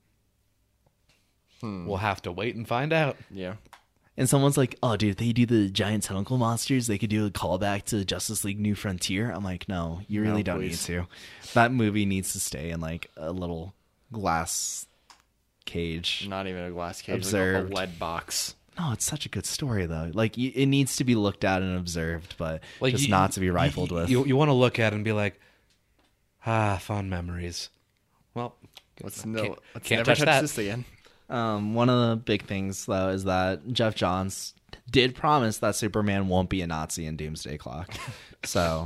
S3: Hmm.
S2: We'll have to wait and find out.
S3: Yeah.
S1: And someone's like, oh, dude, if they do the giant tentacle monsters, they could do a callback to Justice League New Frontier. I'm like, no, you really
S3: No,
S1: don't
S3: please.
S1: need to. That movie needs to stay in like a little glass cage.
S3: Not even a glass cage,
S1: Observed.
S3: like a lead box.
S1: No, it's such a good story, though. Like, y- it needs to be looked at and observed, but
S2: Like
S1: just
S2: you-
S1: not to be rifled
S2: you,
S1: with.
S2: You, you want to look at it and be like, ah, fond memories. Well,
S3: Let's,
S2: can't,
S3: no, let's
S2: can't
S3: never
S2: touch
S3: touch
S2: that.
S3: this again.
S1: Um, one of the big things, though, is that Jeff Johns did promise that Superman won't be a Nazi in Doomsday Clock. So,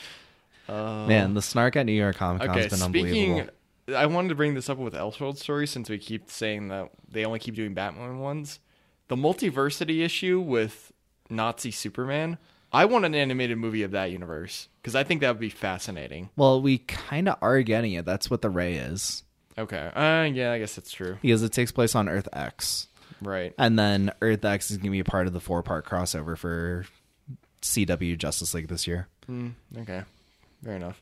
S1: man, the snark at New York Comic Con
S3: Okay,
S1: has been
S3: speaking,
S1: unbelievable.
S3: I wanted to bring this up with Elseworld stories since we keep saying that they only keep doing Batman ones. The multiversity issue with Nazi Superman, I want an animated movie of that universe because I think that would be fascinating.
S1: Well, we kind of are getting it. That's what the Ray is.
S3: Okay, uh, yeah, I guess that's true.
S1: Because it takes place on Earth X.
S3: Right.
S1: And then Earth X is going to be a part of the four-part crossover for C W Justice League this year.
S3: Mm, okay, fair enough.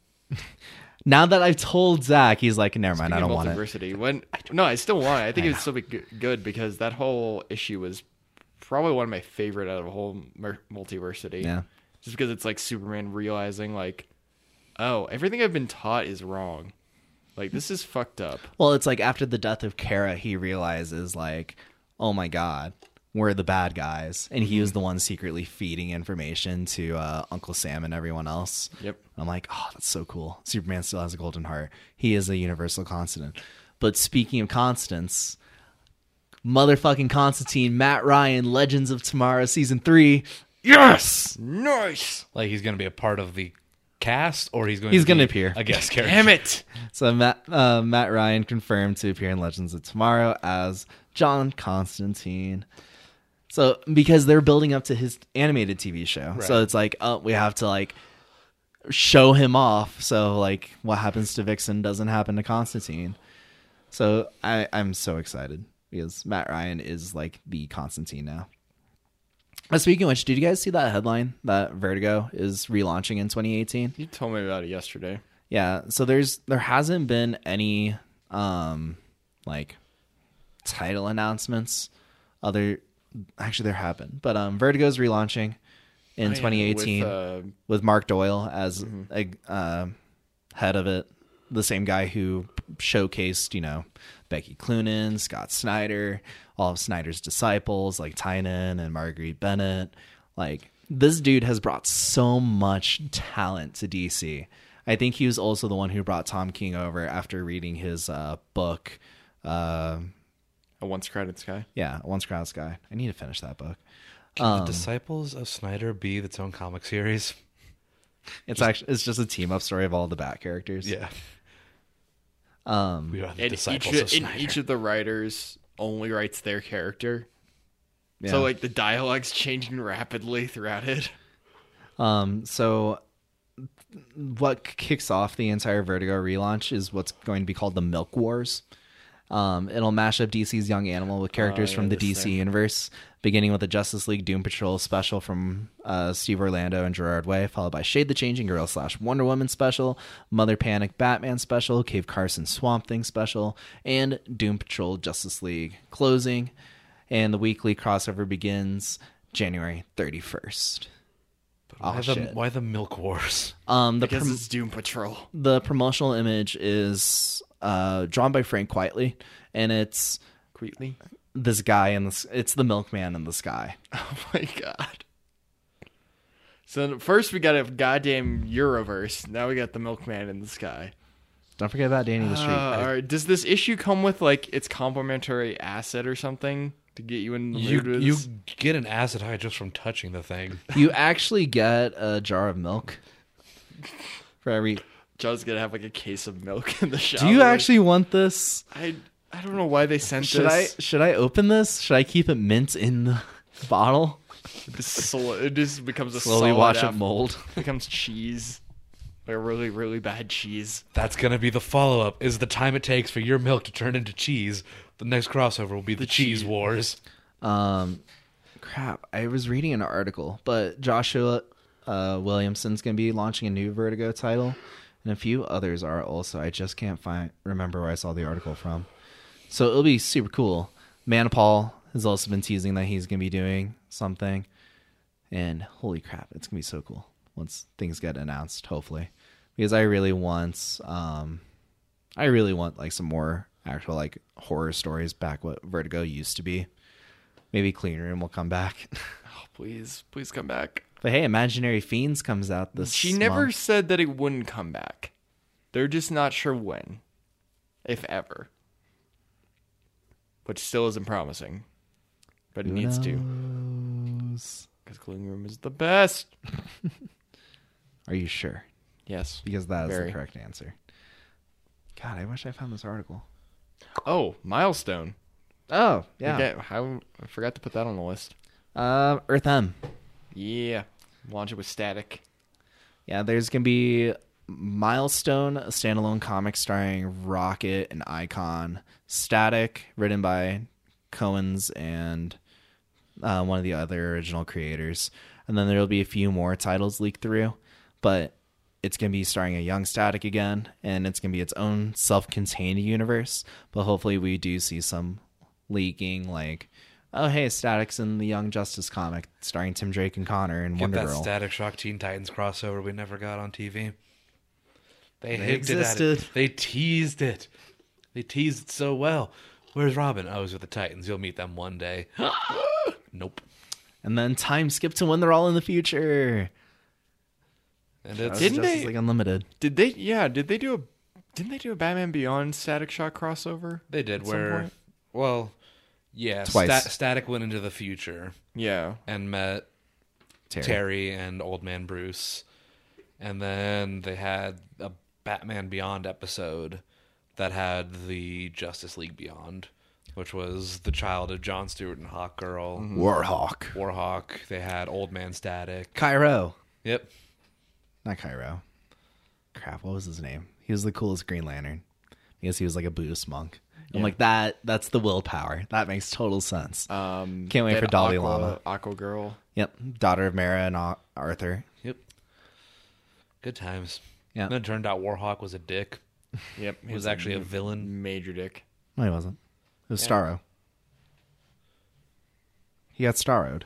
S1: Now that I've told Zach, he's like, never mind,
S3: Speaking
S1: I don't
S3: of
S1: want it.
S3: multiversity, when no, I still want it. I think it would still be g- good because that whole issue was probably one of my favorite out of the whole mer- multiversity.
S1: Yeah.
S3: Just because it's like Superman realizing like, oh, everything I've been taught is wrong. Like this is fucked up.
S1: Well, it's like after the death of Kara, he realizes like, oh my God, we're the bad guys. And he was the one secretly feeding information to uh, Uncle Sam and everyone else.
S3: Yep.
S1: I'm like, oh, that's so cool. Superman still has a golden heart. He is a universal constant. But speaking of constants, motherfucking Constantine, Matt Ryan, Legends of Tomorrow, season three. Yes!
S3: Nice.
S2: Like he's going to be a part of the cast, or he's going
S1: He's
S2: to
S1: gonna
S2: be
S1: appear.
S2: a guest character.
S3: Damn it.
S1: So Matt, uh, Matt Ryan confirmed to appear in Legends of Tomorrow as John Constantine. So because they're building up to his animated T V show, so
S2: Right.
S1: it's like, oh, we have to like show him off. So like, what happens to Vixen doesn't happen to Constantine. So I, I'm so excited because Matt Ryan is like the Constantine now. Uh, speaking of which, did you guys see that headline that Vertigo is relaunching in twenty eighteen?
S3: You told me about it yesterday.
S1: Yeah, so there's there hasn't been any um like title announcements. Other actually there have been, but um Vertigo's relaunching in
S3: Oh, yeah,
S1: twenty eighteen
S3: with, uh,
S1: with Mark Doyle as a uh, head of it, the same guy who showcased, you know, Becky Cloonan, Scott Snyder, all of Snyder's disciples like Tynan and Marguerite Bennett. Like this dude has brought so much talent to D C. I think he was also the one who brought Tom King over after reading his uh, book. Uh,
S3: A Once Crowded Sky.
S1: yeah, Once Crowded Sky. I need to finish that book.
S2: Can
S1: Um,
S2: the Disciples of Snyder be its own comic series?
S1: It's actually it's just a team up story of all the Bat characters.
S2: Yeah.
S1: Um,
S2: We are the
S3: And each,
S2: Disciples of
S3: in
S2: Snyder.
S3: each of the writers only writes their character.
S1: yeah.
S3: So like the dialogue's changing rapidly throughout it.
S1: Um, so what kicks off the entire Vertigo relaunch is what's going to be called the Milk Wars. Um, it'll mash up D C's Young Animal with characters
S3: Oh, yeah,
S1: from the
S3: this
S1: D C
S3: thing.
S1: universe, beginning with the Justice League Doom Patrol special from uh, Steve Orlando and Gerard Way, followed by Shade the Changing Girl slash Wonder Woman special, Mother Panic Batman special, Cave Carson Swamp Thing special, and Doom Patrol Justice League closing. And the weekly crossover begins January thirty-first.
S2: Why,
S1: Oh,
S2: the,
S1: shit.
S2: why the Milk Wars?
S1: Um, the
S3: Because
S1: prom-
S3: it's Doom Patrol.
S1: the promotional image is uh, drawn by Frank Quitely, and it's
S3: Quietly.
S1: this guy in the it's the milkman in the sky.
S3: Oh my god. So first we got a goddamn Euroverse. Now we got the Milkman in the sky.
S1: Don't forget about Danny the Street.
S3: Uh, all right. Does this issue come with like its complimentary asset or something to get you in the
S2: You
S3: mood? with
S2: you
S3: this?
S2: get an acid high just from touching the thing.
S1: You actually get a jar of milk for every.
S3: Joe's gonna have like a case of milk in the shop.
S1: Do you actually want this?
S3: I I don't know why they sent
S1: Should I
S3: this.
S1: should I open this? Should I keep it mint in the bottle?
S3: It just, sol- it just becomes a
S1: Slowly
S3: solid
S1: watch
S3: af-
S1: it mold.
S3: becomes cheese. Like a really, really bad cheese.
S2: That's gonna be the follow up. Is the time it takes for your milk to turn into cheese. The next crossover will be the, the cheese, cheese wars.
S1: Um, crap. I was reading an article, but Joshua uh, Williamson's gonna be launching a new Vertigo title, and a few others are also. I just can't find remember where I saw the article from. So it'll be super cool. Manipal has also been teasing that he's gonna be doing something, and holy crap, it's gonna be so cool once things get announced. Hopefully. Because I really want, um, I really want like some more actual like horror stories back what Vertigo used to be. Maybe Clean Room will come back.
S3: Oh, please, please come back.
S1: But hey, Imaginary Fiends comes out this.
S3: She never
S1: month.
S3: said that it wouldn't come back. They're just not sure when, if ever. Which still isn't promising, but it
S1: Who
S3: needs
S1: knows?
S3: to. Because Clean Room is the best.
S1: Are you sure?
S3: Yes.
S1: Because that is
S3: Very.
S1: the correct answer. God, I wish I found this article.
S3: Oh, Milestone.
S1: Oh, yeah.
S3: Forget, how, I forgot to put that on the list.
S1: Uh, Earth M.
S3: Yeah. Launch it with Static.
S1: Yeah, there's going to be Milestone, a standalone comic starring Rocket and Icon. Static, written by Cohen's and uh, one of the other original creators. And then there'll be a few more titles leaked through. But it's going to be starring a young Static again, and it's going to be its own self-contained universe. But hopefully we do see some leaking, like, oh, hey, Static's in the Young Justice comic starring Tim Drake and Connor and
S2: Get
S1: Wonder
S2: that
S1: Girl.
S2: Static Shock Teen Titans crossover we never got on T V. They,
S1: They
S2: hinted
S1: existed.
S2: at it. They teased it. They teased it so well. Where's Robin? Oh, he's with the Titans. You'll meet them one day. Nope.
S1: And then time skip to when they're all in the future.
S2: And
S1: That's
S2: it's
S3: Didn't
S1: Justice
S3: they-
S1: League Unlimited.
S3: Did they, yeah, did they do a, didn't they do a Batman Beyond Static Shock crossover?
S2: they did
S3: at some
S2: where,
S3: point?
S2: well, yeah,
S1: Twice.
S2: Sta- Static went into the future
S3: Yeah.
S2: and met
S1: Terry.
S2: Terry and Old Man Bruce, and then they had a Batman Beyond episode that had the Justice League Beyond, which was the child of Jon Stewart and Hawkgirl,
S1: Mm-hmm. Warhawk.
S2: Warhawk. They had Old Man Static.
S1: Cairo.
S2: Yep.
S1: Not Cairo. Crap, what was his name? He was the coolest Green Lantern. I guess he was like a Buddhist monk. I'm
S3: Yeah.
S1: like, that. that's the willpower. That makes total sense.
S3: Um,
S1: Can't wait
S3: that
S1: for Dalai
S3: Aqua,
S1: Lama.
S3: Aqua Girl.
S1: Yep. Daughter of Mara and Ar- Arthur.
S2: Yep. Good times.
S1: Yeah.
S2: And then it turned out Warhawk was a dick.
S3: Yep.
S2: He was actually a villain.
S3: Major dick.
S1: No, he wasn't. It was
S3: Yeah.
S1: Starro. He got Starroed.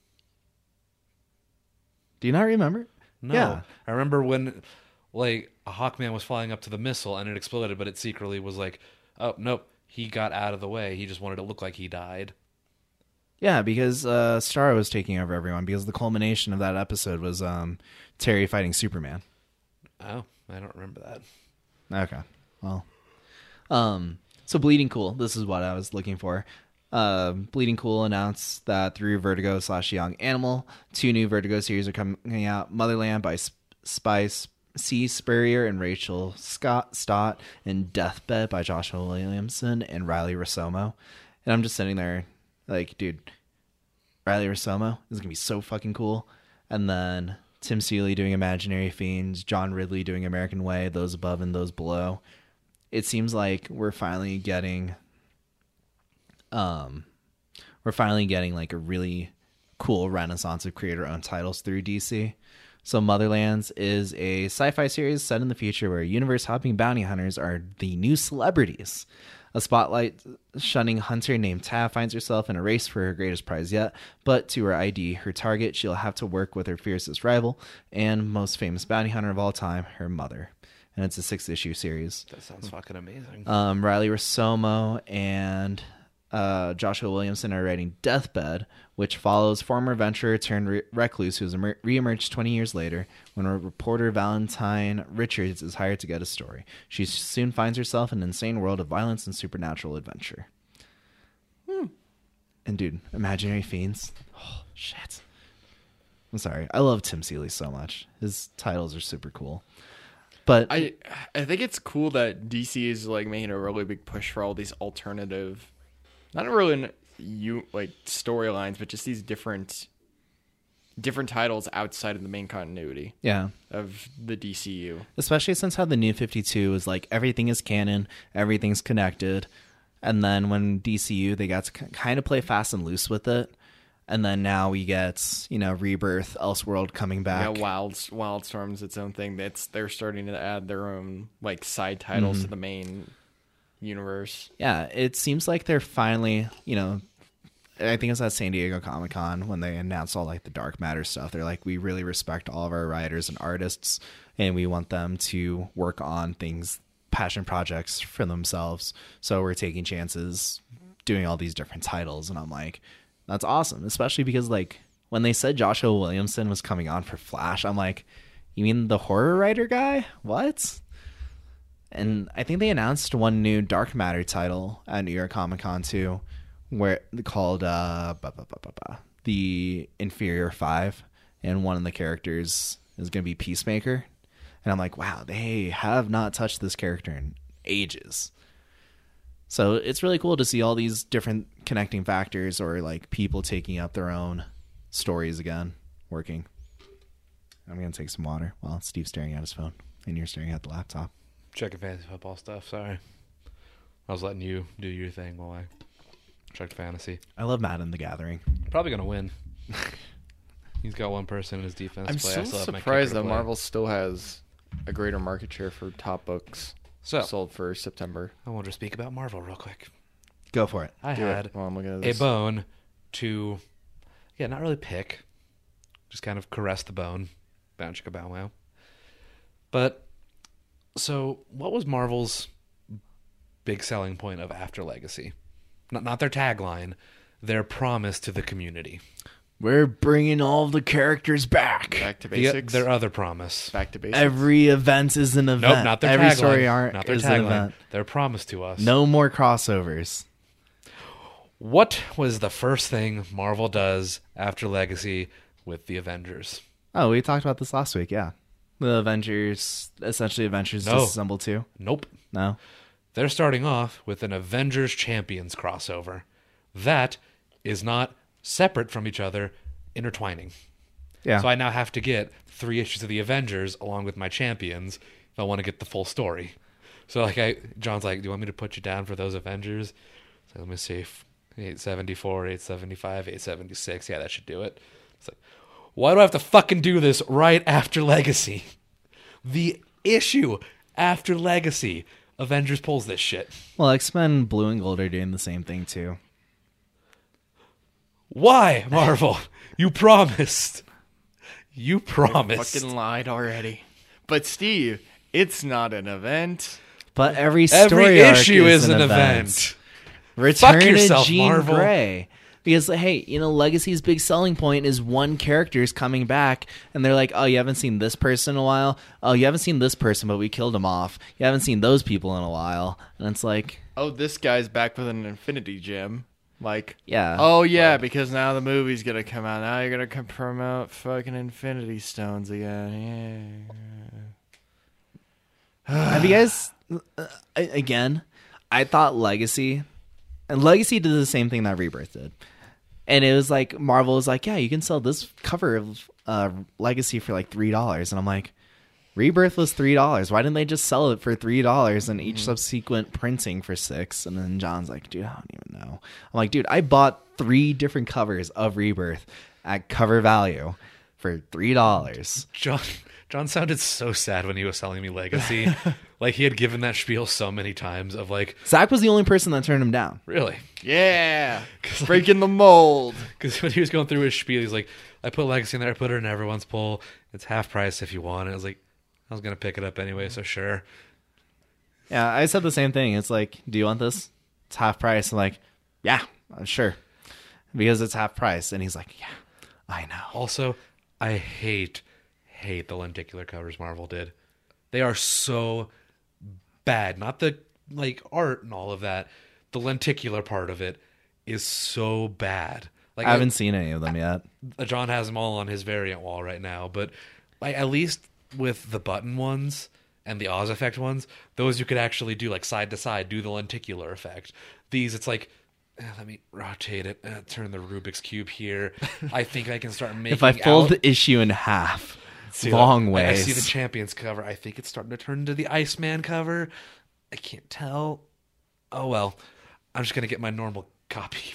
S1: Do you not remember?
S2: No.
S1: Yeah.
S2: I remember when, like, a Hawkman was flying up to the missile and it exploded, but it secretly was like, oh, nope, he got out of the way. He just wanted to look like he died.
S1: Yeah, because uh, Starro was taking over everyone because the culmination of that episode was um, Terry fighting Superman.
S2: Oh, I don't remember that.
S1: Okay. Well, um, so Bleeding Cool. This is what I was looking for. Uh, Bleeding Cool announced that through Vertigo slash Young Animal, two new Vertigo series are coming out: Motherland by Sp- Spice C. Spurrier and Rachel Scott Stott, and Deathbed by Joshua Williamson and Riley Rosomo. And I'm just sitting there like, dude, Riley Rosomo is gonna be so fucking cool. And then Tim Seeley doing Imaginary Fiends, John Ridley doing American Way, Those Above and Those Below. It seems like we're finally getting, um, we're finally getting like a really cool renaissance of creator-owned titles through D C. So Motherlands is a sci-fi series set in the future where universe-hopping bounty hunters are the new celebrities. A spotlight-shunning hunter named Tav finds herself in a race for her greatest prize yet, but to her I D her target, she'll have to work with her fiercest rival and most famous bounty hunter of all time, her mother. And it's a six-issue series.
S2: That sounds fucking amazing.
S1: Um, Riley Rosomo and uh, Joshua Williamson are writing Deathbed, which follows former adventurer turned re- recluse who's emer- reemerged twenty years later when a reporter Valentine Richards is hired to get a story. She soon finds herself in an insane world of violence and supernatural adventure. Hmm. And dude, Imaginary Fiends. Oh, shit. I'm sorry. I love Tim Seeley so much. His titles are super cool. But
S3: I I think it's cool that D C is like making a really big push for all these alternative, not really you like storylines, but just these different different titles outside of the main continuity
S1: Yeah.
S3: of the D C U.
S1: Especially since how the New fifty-two is like everything is canon, everything's connected. And then when D C U, they got to kind of play fast and loose with it. And then now we get, you know, Rebirth, Elseworld coming back.
S3: Yeah, Wild Wildstorm's its own thing. That's they're starting to add their own like side titles
S1: Mm-hmm.
S3: to the main universe.
S1: Yeah, it seems like they're finally, you know, I think it's at San Diego Comic-Con when they announced all like the Dark Matter stuff. They're like, we really respect all of our writers and artists, and we want them to work on things, passion projects for themselves. So we're taking chances doing all these different titles. And I'm like, that's awesome. Especially because like when they said Joshua Williamson was coming on for Flash, I'm like, you mean the horror writer guy? What? And I think they announced one new Dark Matter title at New York Comic Con too, where called uh, bah, bah, bah, bah, bah, the Inferior Five, and one of the characters is going to be Peacemaker. And I'm like, wow, they have not touched this character in ages. So it's really cool to see all these different connecting factors or like people taking up their own stories again, working. I'm going to take some water while Steve's staring at his phone and you're staring at the laptop.
S2: Checking fantasy football stuff. Sorry, I was letting you do your thing while I checked fantasy.
S1: I love Madden the Gathering.
S2: Probably gonna win. He's got one person in his defense.
S3: I'm
S2: play. I
S3: so
S2: still have my
S3: surprised
S2: kicker to
S3: that
S2: play.
S3: Marvel still has a greater market share for top books
S2: So
S3: sold for September.
S2: I want to speak about Marvel real quick.
S1: Go for it.
S2: I
S3: Do it.
S2: had
S3: Well, I'm looking at
S2: a
S3: this.
S2: bone to, yeah, not really pick, just kind of caress the bone, bow chicka bow wow. But so, what was Marvel's big selling point of After Legacy? Not not their tagline, their promise to the community.
S1: We're bringing all the characters back.
S3: Back to
S2: The,
S3: basics.
S2: their other promise.
S3: Back to basics.
S1: Every event is an event.
S2: Nope, not their
S1: Every
S2: tagline.
S1: story arc
S2: Not their
S1: is an
S2: tagline.
S1: event.
S2: Their promise to us.
S1: No more crossovers.
S2: What was the first thing Marvel does after Legacy with the Avengers?
S1: Oh, we talked about this last week, yeah. The Avengers, essentially Avengers
S2: No.
S1: Disassemble two.
S2: Nope.
S1: No?
S2: They're starting off with an Avengers Champions crossover. That is not separate from each other, intertwining.
S1: Yeah.
S2: So I now have to get three issues of the Avengers along with my Champions if I want to get the full story. So like I, John's like, do you want me to put you down for those Avengers? So let me see. eight seventy-four, eight seventy-five, eight seventy-six. Yeah, that should do it. It's like, why do I have to fucking do this right after Legacy? The issue after Legacy. Avengers pulls this shit.
S1: Well, X-Men Blue and Gold are doing the same thing, too.
S2: Why, Marvel? You promised. You promised.
S3: Fucking lied already. But Steve, it's not an event.
S1: But every story
S2: Every
S1: arc
S2: issue
S1: is,
S2: is
S1: an
S2: an
S1: event.
S2: event.
S1: Return
S2: Fuck yourself,
S1: to Jean
S2: Marvel.
S1: Grey. Because, hey, you know, Legacy's big selling point is one character is coming back, and they're like, oh, you haven't seen this person in a while? Oh, you haven't seen this person, but we killed him off. You haven't seen those people in a while. And it's like,
S3: Oh, this guy's back with an Infinity Gem. Like,
S1: yeah.
S3: oh yeah, because now the movie's gonna come out. Now you're gonna come promote fucking Infinity Stones again. Yeah.
S1: Have you guys, uh, again, I thought Legacy, and Legacy did the same thing that Rebirth did. And it was like, Marvel was like, yeah, you can sell this cover of uh, Legacy for like three dollars. And I'm like, Rebirth was three dollars. Why didn't they just sell it for three dollars and each subsequent printing for six? And then John's like, dude, I don't even know. I'm like, dude, I bought three different covers of Rebirth at cover value for three dollars.
S2: John John sounded so sad when he was selling me Legacy. Like he had given that spiel so many times of like,
S1: Zach was the only person that turned him down.
S2: really?
S3: Yeah, breaking the mold.
S2: Because when he was going through his spiel, he's like, I put Legacy in there, I put it in everyone's pull. It's half price if you want. And I was like, I was going to pick it up anyway, so sure.
S1: Yeah, I said the same thing. It's like, do you want this? It's half price. I'm like, yeah, uh, sure. Because it's half price. And he's like, yeah, I know.
S2: Also, I hate, hate the lenticular covers Marvel did. They are so bad. Not the like art and all of that. The lenticular part of it is so bad. Like
S1: I haven't seen any of them yet.
S2: John has them all on his variant wall right now, but like at least with the button ones and the Oz effect ones, those you could actually do like side to side, do the lenticular effect. These, it's like Uh, let me rotate it. Uh, turn the Rubik's Cube here. I think I can start making
S1: If I fold
S2: out...
S1: the issue in half,
S2: See,
S1: long
S2: I-
S1: ways.
S2: I see the Champions cover. I think it's starting to turn into the Iceman cover. I can't tell. Oh, well. I'm just going to get my normal copy.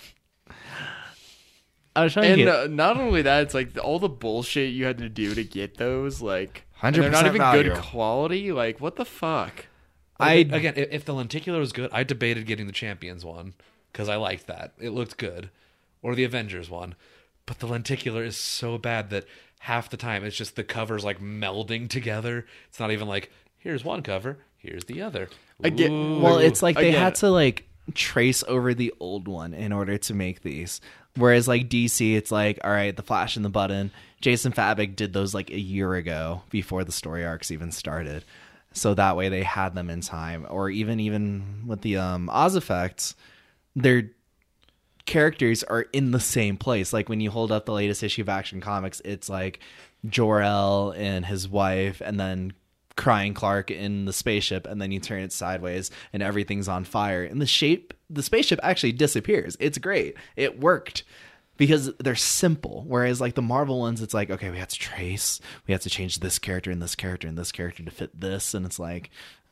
S1: I was trying
S3: And
S1: to get
S3: uh, not only that, it's like all the bullshit you had to do to get those, like, and they're
S1: one hundred percent
S3: not even
S1: value.
S3: good quality. Like, what the fuck?
S1: I
S2: Again, if if the lenticular was good, I debated getting the Champions one because I liked that. It looked good. Or the Avengers one. But the lenticular is so bad that half the time it's just the covers like melding together. It's not even like, here's one cover, here's the other.
S3: I get-
S2: Ooh.
S1: Well, it's like they
S3: Again-
S1: had to like trace over the old one in order to make these. Whereas like D C, it's like, all right, the Flash and the Button. Jason Fabok did those like a year ago before the story arcs even started. So that way they had them in time. Or even even with the um, Oz effects, their characters are in the same place. Like when you hold up the latest issue of Action Comics, it's like Jor-El and his wife, and then Crying Clark in the spaceship, and then you turn it sideways and everything's on fire. And the shape, the spaceship actually disappears. It's great. It worked because they're simple. Whereas like the Marvel ones, it's like, okay, we have to trace, we have to change this character and this character and this character to fit this. And it's like,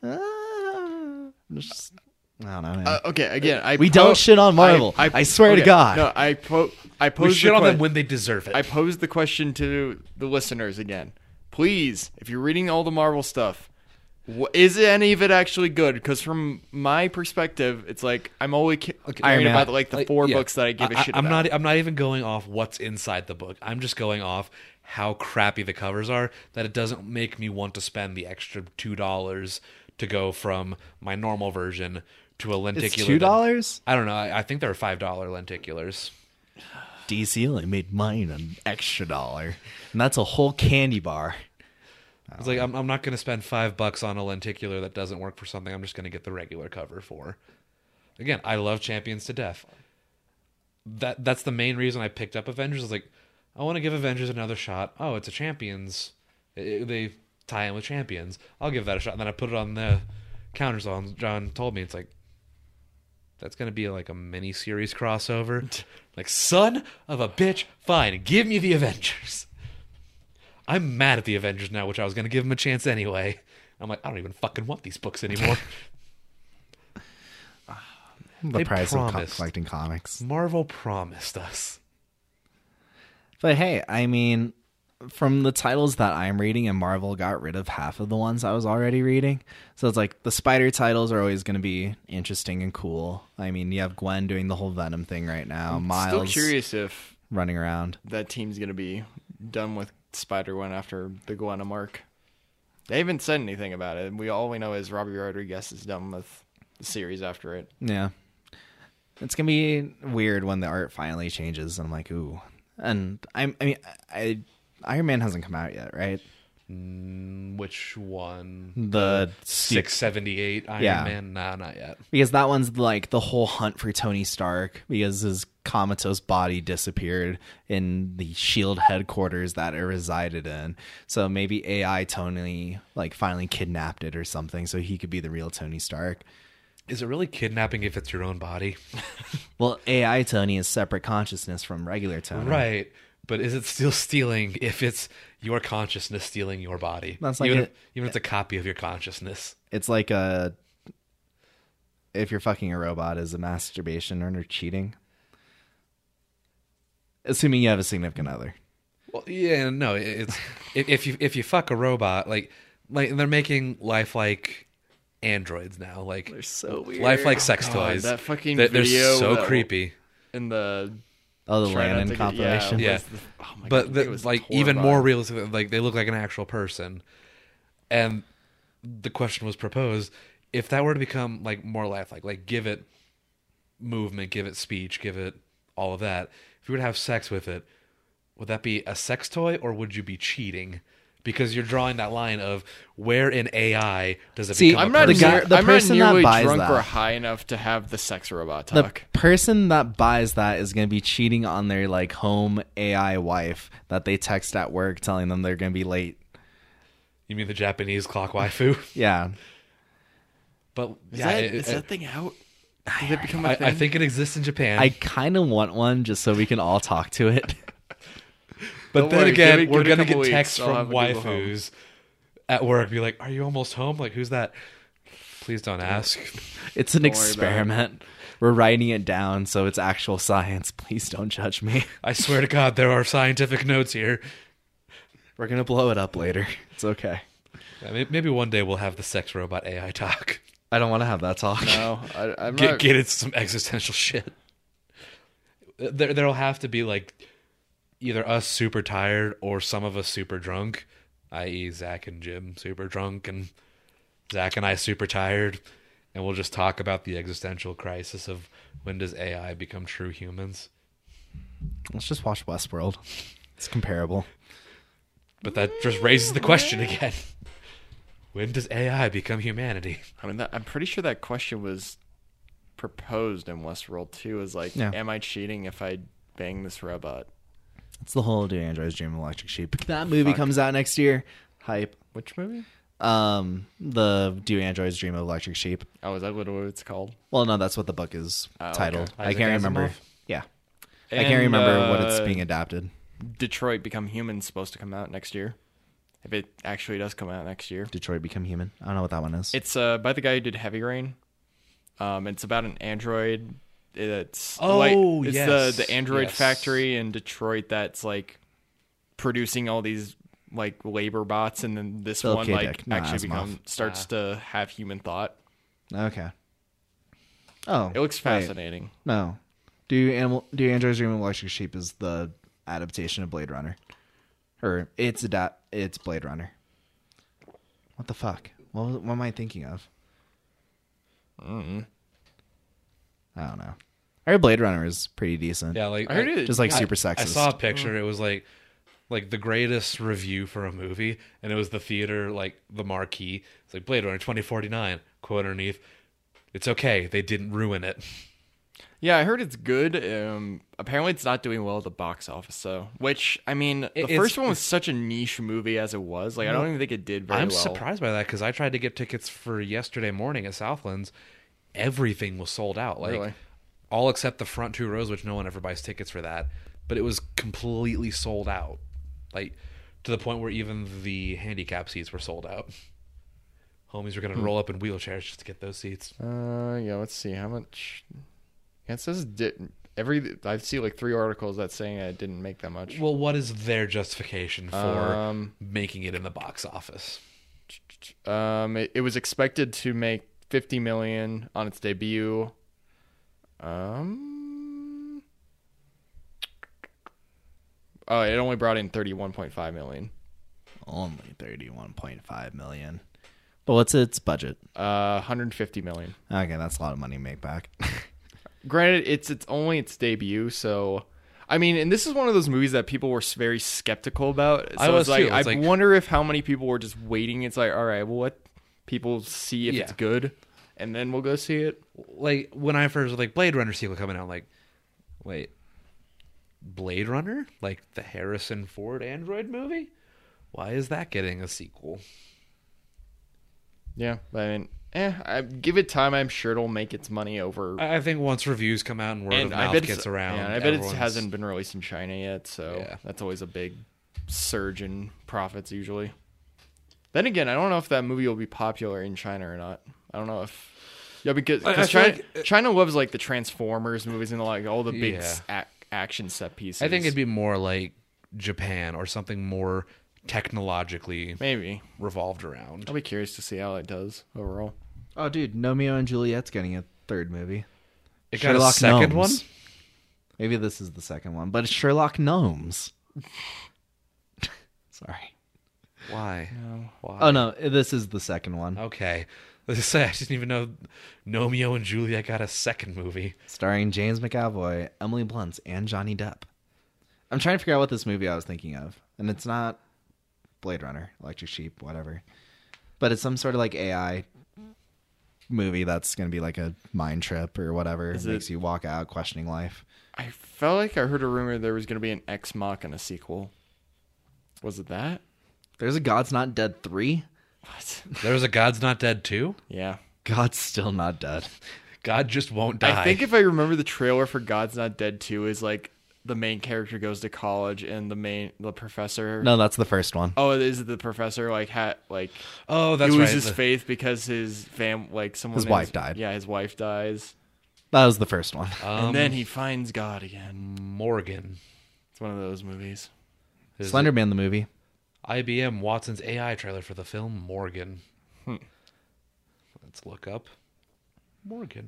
S1: uh, just, I don't know, man.
S3: Uh, okay, again, I
S1: We
S3: po-
S1: don't shit on Marvel. I swear to God.
S3: No, I po- I
S2: We
S3: posed
S2: shit
S3: the
S2: on
S3: que-
S2: them when they deserve it.
S3: I posed the question to the listeners again. Please, if you're reading all the Marvel stuff, wh- is any of it actually good? Because from my perspective, it's like I'm only ca-
S1: Iron
S3: caring
S1: Man.
S3: about like the
S2: Like,
S3: four
S2: yeah.
S3: books that I give a
S2: I-
S3: shit
S2: I'm
S3: about.
S2: not. I'm not even going off what's inside the book. I'm just going off how crappy the covers are. That it doesn't make me want to spend the extra two dollars to go from my normal version to a lenticular.
S1: It's two dollars.
S2: I don't know. I, I think there are five dollar lenticulars.
S1: D C only made mine an extra dollar, and that's a whole candy bar.
S2: It's like I'm. I'm not going to spend five bucks on a lenticular that doesn't work for something. I'm just going to get the regular cover for. Again, I love Champions to death. That that's the main reason I picked up Avengers. I was like, I want to give Avengers another shot. Oh, it's a Champions. It- they tie in with Champions. I'll give that a shot. And then I put it on the counter. So John told me it's like that's going to be like a mini series crossover. Like, son of a bitch, fine, give me the Avengers. I'm mad at the Avengers now, which I was going to give them a chance anyway. I'm like, I don't even fucking want these books anymore.
S1: The
S2: They
S1: price of co-
S2: promised.
S1: collecting comics.
S2: Marvel promised us.
S1: But hey, I mean, from the titles that I'm reading, and Marvel got rid of half of the ones I was already reading. So it's like the Spider titles are always going to be interesting and cool. I mean, you have Gwen doing the whole Venom thing right now.
S3: I'm
S1: Miles
S3: still curious if
S1: running around.
S3: that team's gonna be done with Spider-Gwen after the Gwen arc. They haven't said anything about it. We all we know is Robbie Rodriguez is done with the series after it.
S1: Yeah. It's going to be weird when the art finally changes. And I'm like, ooh. And I'm, I mean, I, Iron Man hasn't come out yet, right?
S2: Mm, which one?
S1: The
S2: six seventy-eight Iron
S1: Yeah.
S2: Man? Nah, not yet.
S1: Because that one's like the whole hunt for Tony Stark because his comatose body disappeared in the SHIELD headquarters that it resided in. So maybe A I Tony like finally kidnapped it or something so he could be the real Tony Stark.
S2: Is it really kidnapping if it's your own body?
S1: Well, A I Tony is separate consciousness from regular Tony.
S2: Right. But is it still stealing if it's your consciousness stealing your body?
S1: That's like
S2: even,
S1: a-
S2: if, even if it's a copy of your consciousness.
S1: It's like a if you're fucking a robot is a masturbation or cheating. Assuming you have a significant other.
S2: Well, yeah, no, it- it's if, if you if you fuck a robot, like like they're making lifelike androids now, like
S1: They're so weird.
S2: lifelike sex
S3: God,
S2: toys.
S3: that fucking
S2: They're, they're
S3: video
S2: so
S3: that-
S2: creepy.
S3: In the
S1: Oh, the
S3: try not
S1: Lannon
S3: to get-
S1: compilation.
S2: Yeah.
S3: was the- oh my
S2: But
S3: God, I think
S2: the,
S3: it was
S2: like
S3: Torvine.
S2: even more realistic, like they look like an actual person. And the question was proposed: if that were to become like more lifelike, like give it movement, give it speech, give it all of that, if you were to have sex with it, would that be a sex toy or would you be cheating? Because you're drawing that line of where in A I does it
S1: See,
S2: become
S3: I'm
S2: a
S3: not,
S1: The
S2: person?
S1: guy-
S3: near,
S1: the
S3: I'm not
S1: person that
S3: nearly
S1: buys
S3: drunk
S1: that-
S3: or high enough to have the sex robot
S1: The
S3: talk.
S1: person that buys that is going to be cheating on their like home A I wife that they text at work telling them they're going to be late.
S2: You mean the Japanese clock waifu?
S1: Yeah.
S2: But
S3: is
S2: yeah,
S3: that,
S2: it-
S3: is
S2: it-
S3: that thing out? Did it become a
S2: I,
S3: thing?
S2: I think it exists in Japan.
S1: I kind of want one just so we can all talk to it.
S2: but
S3: Don't
S2: then
S3: worry,
S2: again,
S3: give it-
S2: we're
S3: give it a
S2: gonna
S3: couple
S2: get
S3: weeks,
S2: texts
S3: I'll
S2: from
S3: have a Google Home.
S2: waifus at work, be like, "Are you almost home? Like, who's that?" Please don't ask.
S1: It's an
S3: Don't worry about it.
S1: experiment. We're writing it down, so it's actual science. Please don't judge me.
S2: I swear to God, there are scientific notes here.
S1: We're gonna blow it up later. It's okay.
S2: Yeah, may- maybe one day we'll have the sex robot A I talk.
S1: I don't want to have that talk.
S3: No, I, I'm
S2: Get
S3: not.
S2: get into some existential shit. There, there'll have to be like either us super tired or some of us super drunk, that is, Zach and Jim super drunk, and Zach and I super tired, and we'll just talk about the existential crisis of when does A I become true humans.
S1: Let's just watch Westworld. It's comparable.
S2: But that just raises the question again: when does A I become humanity?
S3: I mean, that, I'm pretty sure that question was proposed in Westworld too. Is like,
S1: Yeah.
S3: am I cheating if I bang this robot?
S1: It's the whole Do Androids Dream of Electric Sheep. That movie
S3: Fuck.
S1: comes out next year. Hype.
S3: Which movie?
S1: Um, the Do Androids Dream of Electric Sheep.
S3: Oh, is that what it's called?
S1: Well, no, that's what the book is
S3: Oh, okay.
S1: titled. I
S2: Isaac
S1: can't remember.
S2: Asimov?
S1: Yeah, I
S3: And,
S1: can't remember what it's
S3: uh,
S1: being adapted.
S3: Detroit Become Human's supposed to come out next year. If it actually does come out next year.
S1: Detroit Become Human. I don't know what that one is.
S3: It's uh, by the guy who did Heavy Rain. Um, it's about an android. It's
S2: Oh,
S3: like, it's
S2: yes,
S3: the the android
S2: yes.
S3: factory in Detroit that's like producing all these like labor bots, and then this
S1: Philip
S3: one
S1: K.
S3: like
S1: Dick. No,
S3: actually
S1: Asimov.
S3: become starts to have human thought.
S1: Okay. Oh,
S3: It looks
S1: wait.
S3: fascinating.
S1: No. Do Animal Do Androids Dream of Electric Sheep is the adaptation of Blade Runner, or it's adapt it's Blade Runner. What the fuck? What, was- what am I thinking of?
S3: Mm.
S1: I don't know. I heard Blade Runner is pretty decent.
S2: Yeah, like
S3: I heard it
S1: Just like
S3: I-
S1: super sexist.
S2: I saw a picture. It was like like the greatest review for a movie, and it was the theater, like the marquee. It's like Blade Runner twenty forty-nine. Quote underneath, "It's okay. They didn't ruin it."
S3: Yeah, I heard it's good. Um, apparently, it's not doing well at the box office, though. Which I mean, the
S2: It- it's-
S3: first one was such a niche movie as it was. Like, I don't even think it did very
S2: I'm
S3: well.
S2: surprised by that because I tried to get tickets for yesterday morning at Southlands. Everything was sold out. Like
S3: Really?
S2: all except the front two rows, which no one ever buys tickets for that. But it was completely sold out. Like to the point where even the handicap seats were sold out. Homies were gonna roll up in wheelchairs just to get those seats.
S3: Uh, yeah. Let's see how much. Yeah, it says di- every. I see like three articles that saying it didn't make that much.
S2: Well, what is their justification for
S3: Um,
S2: making it in the box office?
S3: um, it, it was expected to make fifty million on its debut. Um. Oh, it only brought in thirty-one point five million.
S1: Only thirty-one point five million. But what's its budget?
S3: Uh, one hundred fifty million.
S1: Okay, that's a lot of money to make back.
S3: Granted, it's it's only its debut, so I mean, and this is one of those movies that people were s- very skeptical about. So
S2: I was
S3: it's like
S2: too. It's
S3: I
S2: like-
S3: wonder if how many people were just waiting. It's like, all right, well, let people see if
S2: Yeah.
S3: it's good, and then we'll go see it.
S2: Like when I first was like Blade Runner sequel coming out, I'm like, wait, Blade Runner, like the Harrison Ford android movie? Why is that getting a sequel?
S3: Yeah, but I mean, eh, I give it time. I'm sure it'll make its money over.
S2: I I think once reviews come out and word
S3: and
S2: of
S3: I
S2: mouth
S3: bet
S2: gets
S3: it's,
S2: around,
S3: yeah, and I bet it
S2: everyone's-
S3: hasn't been released in China yet, so
S2: Yeah.
S3: that's always a big surge in profits usually. Then again, I don't know if that movie will be popular in China or not. I don't know if yeah, because
S2: I- I
S3: 'cause
S2: feel
S3: China,
S2: like-
S3: China loves like the Transformers movies and like all the big
S2: Yeah.
S3: s- ac- action set pieces.
S2: I think it'd be more like Japan or something more technologically
S3: maybe.
S2: revolved around.
S3: I'll be curious to see how it does overall.
S1: Oh, dude, Romeo and Juliet's getting a third movie.
S2: It got a
S1: Sherlock
S2: second
S1: Gnomes.
S2: one?
S1: Maybe this is the second one, but it's Sherlock Gnomes. Sorry.
S2: Why?
S3: No.
S2: Why?
S1: Oh no, this is the second one,
S2: Okay. Let's say I didn't even know Romeo and Juliet got a second movie.
S1: starring James McAvoy, Emily Blunt, and Johnny Depp. I'm trying to figure out what this movie I was thinking of, and it's not Blade Runner, Electric Sheep, whatever, but it's some sort of like A I movie that's going to be like a mind trip or whatever. It
S3: Is
S1: makes
S3: it-
S1: you walk out questioning life.
S3: I felt like I heard a rumor there was going to be an Ex Machina sequel. Was it that?
S1: There's a God's Not Dead three.
S3: What?
S2: There was a God's Not Dead two?
S3: Yeah.
S1: God's still not dead.
S2: God just won't die.
S3: I think if I remember the trailer for God's Not Dead two is like the main character goes to college and the main the professor.
S1: No, that's the first one.
S3: Oh, is it the professor like had like
S2: oh, that's
S3: he
S2: right.
S3: loses
S2: The-
S3: faith because his fam like someone
S1: His wife died.
S3: Yeah, his wife dies,
S1: That was the first one.
S2: um,
S3: and then he finds God again.
S2: Morgan.
S3: It's one of those movies.
S2: Is
S1: Slender Man the movie.
S2: I B M Watson's A I trailer for the film Morgan.
S3: Hmm.
S2: Let's look up Morgan.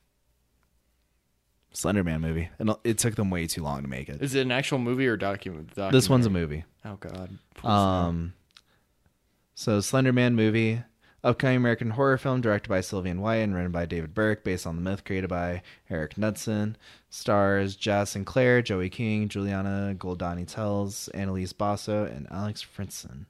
S1: Slender Man movie. And it took them way too long to make it.
S3: Is it an actual movie or document?
S1: This one's a movie.
S3: Oh God. Please
S1: Um, so Slender Man movie, upcoming American horror film directed by Sylvian White and written by David Burke, based on the myth created by Eric Knudsen. Stars Jazz Sinclair, Joey King, Juliana Goldani Tells, Annalise Basso, and Alex Frinson.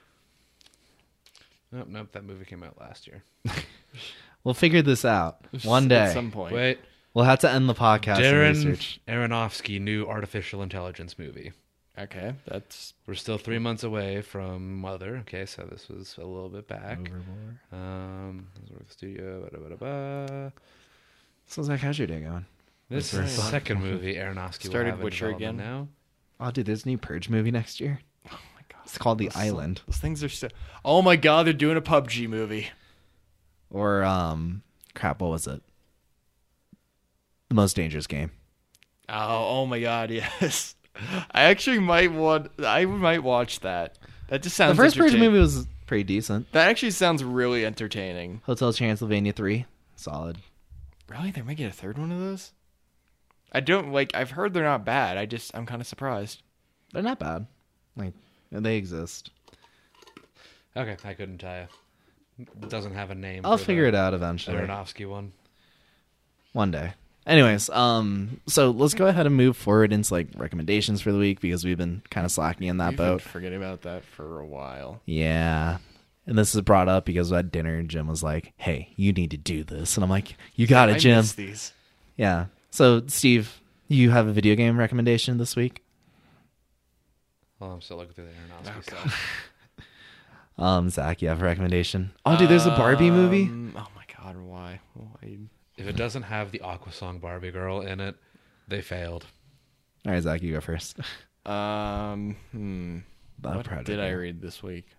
S2: Nope, nope. That movie came out last year.
S1: We'll figure this out
S3: no.
S1: one day.
S3: At some point.
S2: Wait,
S1: We'll have to end the podcast and
S2: Darren
S1: research.
S2: Aronofsky new artificial intelligence movie.
S3: Okay, that's
S2: We're still three months away from Mother. Okay, so this was a little bit back.
S1: Overboard.
S2: Um, Work Studio. Bada, bada, bada.
S1: So Zach, how's your day going?
S2: This
S3: That's
S2: is the
S3: right.
S2: second movie Aronofsky will
S3: Started
S2: have in
S3: Witcher
S2: development
S3: again?
S2: now.
S1: Oh, dude, there's a new Purge movie next year.
S3: oh my God.
S1: It's called The
S3: Those-
S1: Island.
S3: Those things are so. Oh my God, they're doing a P U B G movie.
S1: Or, um, crap, what was it? The Most Dangerous Game.
S3: Oh, oh my God, yes. I actually might want. I might watch that. That just sounds.
S1: The first Purge
S3: entertaining.
S1: movie was pretty decent.
S3: That actually sounds really entertaining.
S1: Hotel Transylvania three, solid.
S3: Really, they're making a third one of those? I don't like. I've heard they're not bad. I just I'm kind of surprised.
S1: They're not bad. Like, they exist.
S2: Okay, I couldn't tell you. It doesn't have a name.
S1: I'll
S2: for
S1: figure
S2: the
S1: it out eventually.
S2: Aronofsky one.
S1: One day. Anyways, um, so let's go ahead and move forward into like recommendations for the week because we've been kind of slacking in that
S3: We've been
S1: boat.
S3: forgetting about that for a while.
S1: Yeah. And this is brought up because at dinner, Jim was like, hey, you need to do this. And I'm like, you got it,
S3: I
S1: Jim.
S3: miss these.
S1: Yeah. So, Steve, you have a video game recommendation this week?
S2: Well, I'm still looking through the Aronofsky
S3: Oh,
S2: stuff.
S1: Um, Zach, you have a recommendation? Oh, dude, there's a Barbie movie?
S3: Um, Oh my God, why? Why?
S2: If it doesn't have the Aqua Song Barbie girl in it, they failed.
S1: All right, Zach, you go first.
S3: Um, hmm.
S1: The
S3: What
S1: Predator.
S3: did I read this week?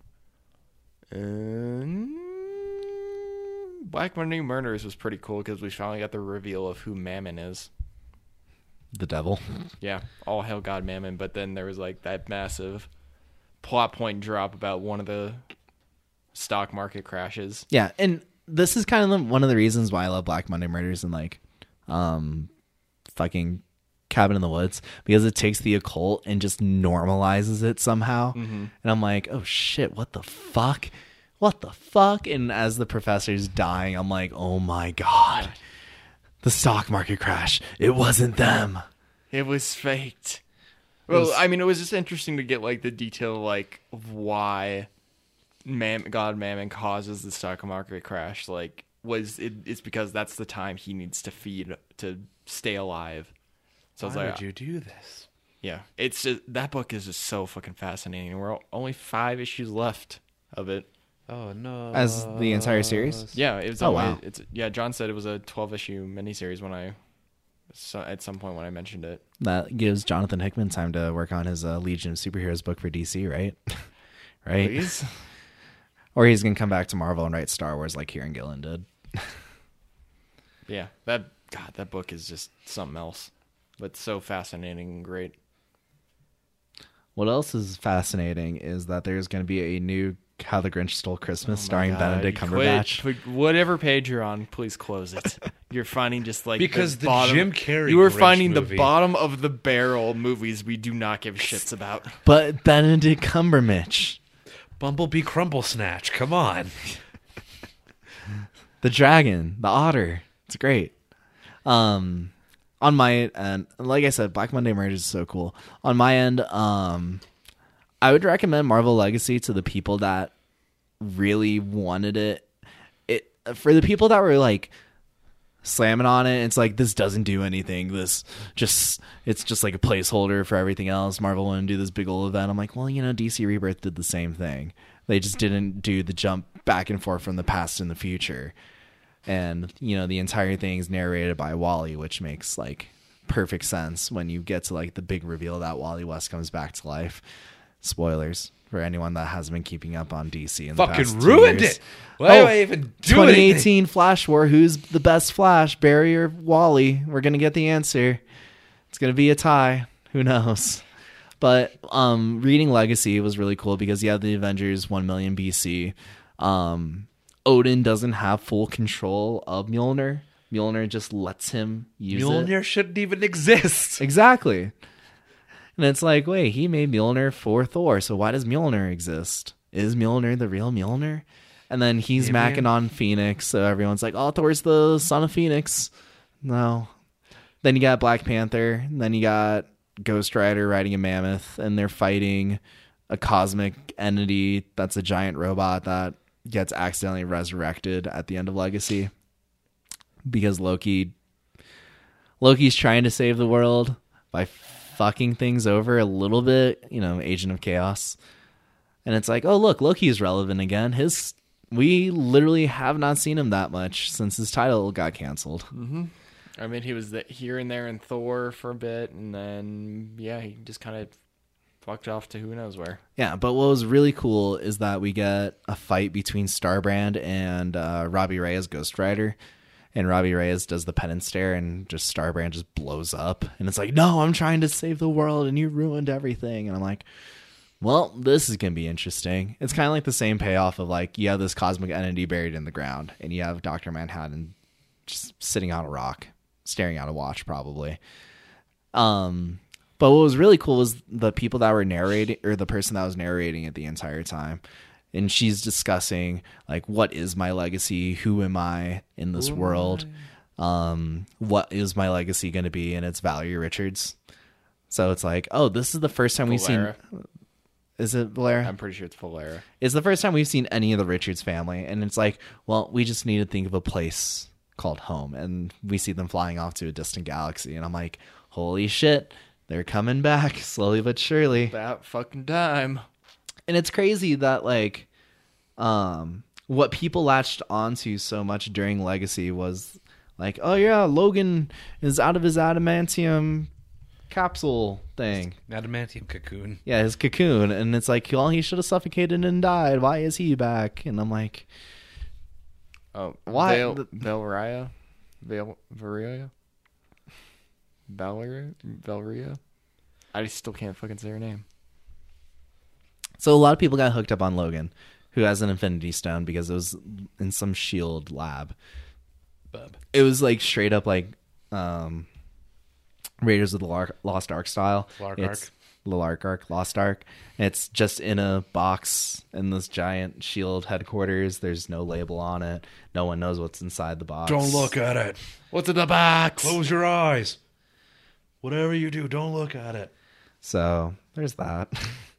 S3: Um, Black Monday Murders was pretty cool because we finally got the reveal of who Mammon is.
S1: The Devil.
S3: Yeah, all hail God Mammon. But then there was like that massive plot point drop about one of the stock market crashes.
S1: Yeah, and this is kind of the, one of the reasons why I love Black Monday Murders and like um fucking Cabin in the Woods, because it takes the occult and just normalizes it somehow.
S3: Mm-hmm.
S1: And I'm like, oh shit, what the fuck? What the fuck? And as the professor's dying, I'm like, oh my God. The stock market crash. It wasn't them.
S3: It was faked.
S1: It
S3: Well,
S1: was-
S3: I mean, it was just interesting to get like the detail, like of why Mam- God Mammon causes the stock market crash. Like, was it? It's because that's the time he needs to feed to stay alive. So I was
S2: Why
S3: like,
S2: would you do this?
S3: yeah, it's just, that book is just so fucking fascinating. We're o- only five issues left of it.
S2: Oh no!
S1: As the entire series?
S3: Yeah, it was.
S1: Oh,
S3: only,
S1: wow.
S3: It's yeah. John said it was a twelve issue miniseries when I, so at some point when I mentioned it.
S1: That gives Jonathan Hickman time to work on his uh, Legion of Superheroes book for D C, right? Right?
S3: Please.
S1: Or he's going to come back to Marvel and write Star Wars like Kieran Gillen did.
S3: Yeah, that God, that book is just something else, but so fascinating and great.
S1: What else is fascinating is that there's going to be a new How the Grinch Stole Christmas
S3: Oh my
S1: starring
S3: God,
S1: Benedict
S3: quit.
S1: Cumberbatch.
S3: Put- whatever page you're on, please close it. You're finding just like
S2: Because the
S3: bottom,
S2: Jim Carrey
S3: You were
S2: Grinch
S3: finding
S2: movie.
S3: the bottom of the barrel movies we do not give shits about.
S1: But Benedict Cumberbatch,
S2: Bumblebee Crumble Snatch. Come on.
S1: the dragon, the otter. It's great. Um, on my end, like I said, Black Monday Murders is so cool. On my end, um, I would recommend Marvel Legacy to the people that really wanted it. It for the people that were like slamming on it, it's like, this doesn't do anything. This just it's just like a placeholder for everything else. Marvel wanted to do this big old event. I'm like, well, you know, D C Rebirth did the same thing. They just didn't do the jump back and forth from the past and the future. And, you know, the entire thing is narrated by Wally, which makes, like, perfect sense when you get to, like, the big reveal that Wally West comes back to life. Spoilers for anyone that hasn't been keeping up on D C in the past
S2: Fucking
S1: two
S2: ruined
S1: years.
S2: it. Why
S1: Oh,
S2: do I even do
S1: twenty
S2: anything?
S1: eighteen Flash War. Who's the best Flash, Barry or Wally? We're going to get the answer. It's going to be a tie. Who knows? But um, reading Legacy was really cool because you have the Avengers one million B C. Um, Odin doesn't have full control of Mjolnir. Mjolnir just lets him use it.
S2: Mjolnir shouldn't even exist.
S1: Exactly. And it's like, wait, he made Mjolnir for Thor, so why does Mjolnir exist? Is Mjolnir the real Mjolnir? And then he's
S2: Maybe.
S1: macking on Phoenix, so everyone's like, oh, Thor's the son of Phoenix. No. Then you got Black Panther, and then you got Ghost Rider riding a mammoth, and they're fighting a cosmic entity that's a giant robot that gets accidentally resurrected at the end of Legacy because Loki Loki's trying to save the world by fucking things over a little bit, you know, Agent of Chaos. And it's like, oh, look, Loki's relevant again. His we literally have not seen him that much since his title got canceled.
S3: Mm-hmm. I mean, he was the, here and there in Thor for a bit, and then, yeah, he just kind of fucked off to who knows where.
S1: Yeah, but what was really cool is that we get a fight between Starbrand and uh, Robbie Reyes, Ghost Rider. And Robbie Reyes does the penance stare, and just Starbrand just blows up. And it's like, no, I'm trying to save the world, and you ruined everything. And I'm like, well, this is going to be interesting. It's kind of like the same payoff of, like, you have this cosmic entity buried in the ground, and you have Doctor Manhattan just sitting on a rock, staring at a watch, probably. Um, but what was really cool was the people that were narrating, or the person that was narrating it the entire time. And she's discussing, like, what is my legacy? Who am I in this
S3: Who am
S1: world? Um, what is my legacy going to be? And it's Valerie Richards. So it's like, oh, this is the first time we've seen.
S3: Valera.
S1: Is it Valera?
S3: I'm pretty sure it's Valera.
S1: It's the first time we've seen any of the Richards family. And it's like, well, we just need to think of a place called home. And we see them flying off to a distant galaxy. And I'm like, holy shit, they're coming back slowly but surely.
S3: That fucking time.
S1: And it's crazy that, like, um, what people latched onto so much during Legacy was like, oh yeah, Logan is out of his adamantium capsule thing.
S2: Adamantium cocoon.
S1: Yeah, his cocoon. And it's like, well, he should have suffocated and died. Why is he back? And I'm like,
S3: Oh,
S1: Why-
S3: Val-
S1: the-
S3: Valria? Val- Varia? Valeria? Valeria? I still can't fucking say her name.
S1: so a lot of people got hooked up on Logan, who has an Infinity Stone because it was in some SHIELD lab.
S2: Bub.
S1: It was like straight up like um, Raiders of the Lar- Lost Ark style.
S2: Lark
S1: It's
S2: Ark.
S1: the Lark Ark, Lost Ark. It's just in a box in this giant SHIELD headquarters. There's no label on it. No one knows what's inside the box.
S2: Don't look at it.
S3: What's in the box?
S2: Close your eyes. Whatever you do, don't look at it.
S1: So there's that.